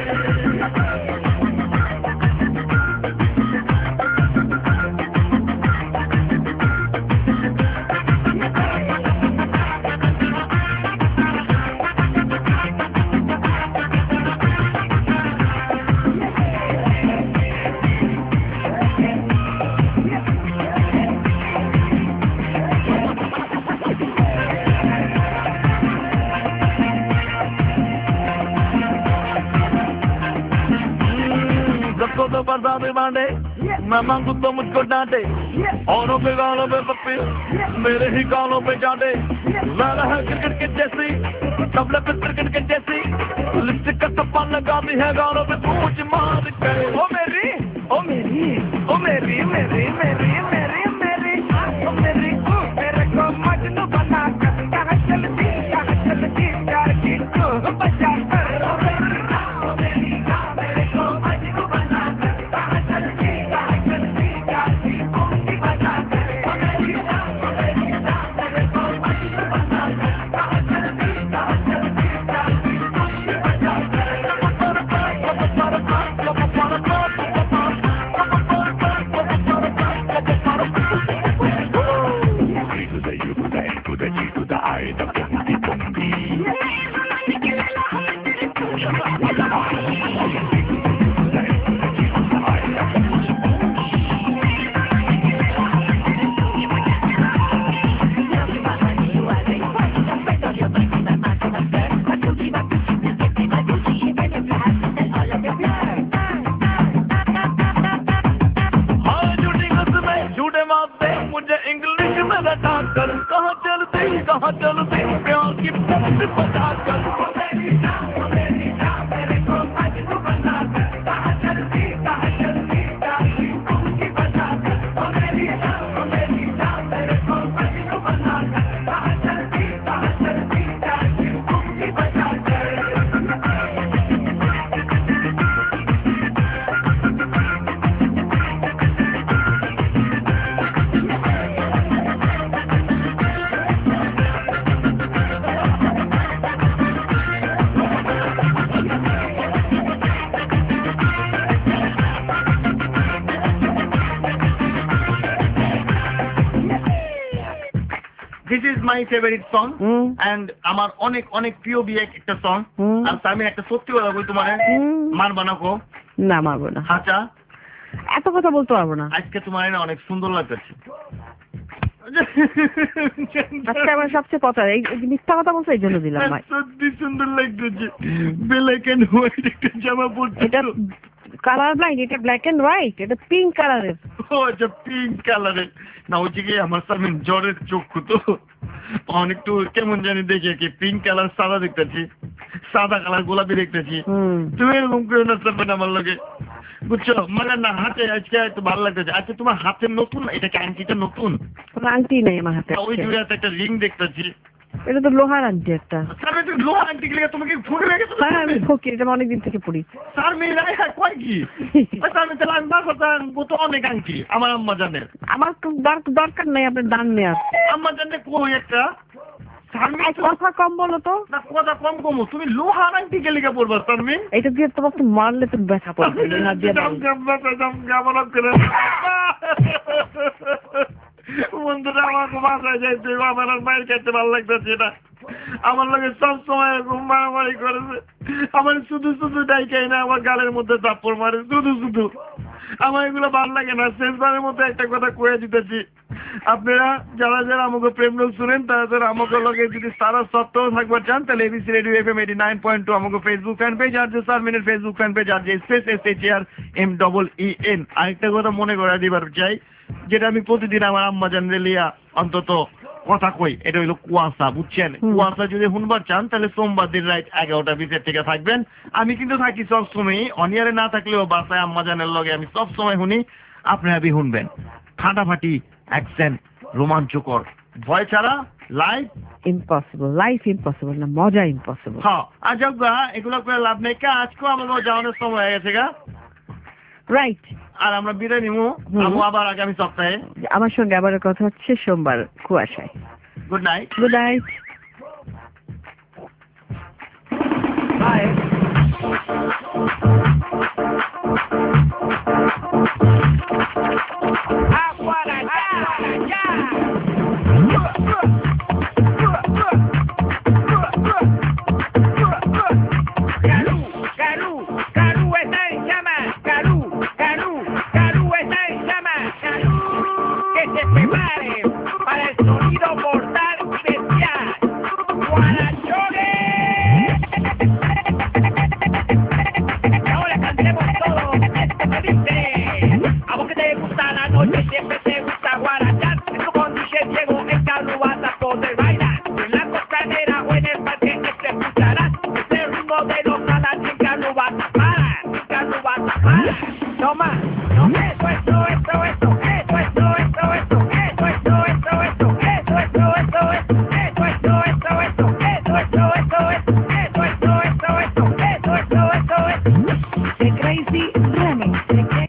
तो बरसात बांटे मैं मांगू तो मुझको डांटे औरों के गालों पे पप्पी मेरे ही गालों पे जाटे लाला है क्रिकेट के जैसी तबले पे क्रिकेट के जैसी लिपस्टिक का टप्पा लगाती है गालों पे पूछ मार के ओ मेरी ओ मेरी ओ मेरी मेरी मेरी मेरी मेरी ओ मेरी मेरे को मजनू बना कर कहाँ चलती कहाँ चलती प्यार की तू बजा कर ओ मेरी ओ मेरी मेरे को मजनू बना कर कहाँ चलती कहाँ चलती प्यार की पूंछ बजा कर ओ मेरी ओ मेरी मेरे को मजनू बना कर कहाँ चलती कहाँ चलती प्यार की पूंछ बजा कर बता चल ओ मेरी जान ओ मेरी जान मेरे को आज तू बना कर कहाँ चलती कहाँ चलती गाड़ी उनकी बजा कर ओ मेरी जान ओ मेरी जान मेरे को आज तू बना कर कहाँ चलती कहाँ चलती गाड़ी उनकी बजा कर This is my favorite song and আমার অনেক অনেক প্রিয় বিয়ে একটা সং আর আমি একটা সত্যি কথা বলি তোমার মারবা না কো না মারবো না আচ্ছা এত কথা বলতে পারবো না আজকে তোমার না অনেক সুন্দর লাগতেছে আজকে আমার সবচেয়ে কথা এই এই মিথ্যা কথা বলছো এই জন্য দিলাম ভাই সত্যি সুন্দর লাগতেছে ব্ল্যাক এন্ড হোয়াইট একটা জামা পরছো এটা কালার ব্লাইন্ড এটা ব্ল্যাক এন্ড হোয়াইট এটা পিঙ্ক কালারের ও আচ্ছা পিঙ্ক কালারের না হচ্ছে কি আমার সামনে জ্বরের চক্ষু তো অনেকটু কেমন জানি দেখে কি পিঙ্ক কালার সাদা দেখতেছি সাদা কালার গোলাপি দেখতেছি তুমি এরকম করে না সামনে আমার লাগে বুঝছো মানে না হাতে আজকে একটু ভালো লাগতেছে আচ্ছা তোমার হাতে নতুন এটা কি আংটিটা নতুন কোনো আংটি নেই আমার হাতে ওই জুড়ে একটা রিং দেখতেছি এটা তো লোহার আংটি একটা স্যার এটা লোহার আংটি গেলে তোমাকে ফোন হয়ে গেছে হ্যাঁ আমি ফকির এটা অনেকদিন থেকে পড়ি স্যার মেয়েরা হ্যাঁ কয় কি স্যার আমি তাহলে আমি বাসা তো অনেক আংটি আমার আম্মা জানে আমার তো দরকার নেই আপনার দান নেওয়ার আম্মা জানে কই একটা কথা কম বলো তো না কথা কম কমো তুমি লোহার আংটি গেলে কে পড়বা স্যার মেয়ে এটা দিয়ে তোমার তো মারলে তুমি ব্যথা পড়বে না দিয়ে বন্ধুরা আমাকে বাসায় যাইতে আমার আর মায়ের খাইতে ভালো লাগতেছে না আমার লগে সবসময় এরকম মারামারি করেছে আমার শুধু শুধু ডাইকাই না আমার গালের মধ্যে থাপ্পড় মারে শুধু শুধু আমার এগুলো ভালো লাগে না শেষবারের মধ্যে একটা কথা কয়ে দিতেছি আপনারা যারা যারা আমাকে প্রেম লোক শুনেন তারা যারা আমাকে লগে যদি সারা সপ্তাহ থাকবার চান তাহলে ABC radio F M eighty nine point two আমাকে ফেসবুক ফ্যান পেজ আর যে সার মিনিট ফেসবুক ফ্যান পেজ আর যে space S H R M double E N আরেকটা কথা মনে করা দিবার চাই যেটা আমি প্রতিদিন আমার আম্মা জানলে লিয়া অন্তত কথা কই এটা হইলো কুয়াশা বুঝছেন কুয়াশা যদি শুনবার চান তাহলে সোমবার দিন রাত এগারোটা বিশের থেকে থাকবেন আমি কিন্তু থাকি সবসময় অনিয়ারে না থাকলেও বাসায় আম্মা জানের লগে আমি সবসময় শুনি আপনারা বি শুনবেন ফাটাফাটি অ্যাকশন রোমাঞ্চকর ভয় ছাড়া লাইফ ইম্পসিবল লাইফ ইম্পসিবল না মজা ইম্পসিবল হ্যাঁ আর যাক গা এগুলো করে লাভ নেই কা আজকেও আমাদের যাওয়ানোর সময় হয়ে গেছে গা রাইট আর আমরা বিদায় নিবো আমু আবার আগামী সপ্তাহে আমার সঙ্গে আবার কথা হচ্ছে সোমবার কুয়াশায় good night good night bye No más, no me suelto.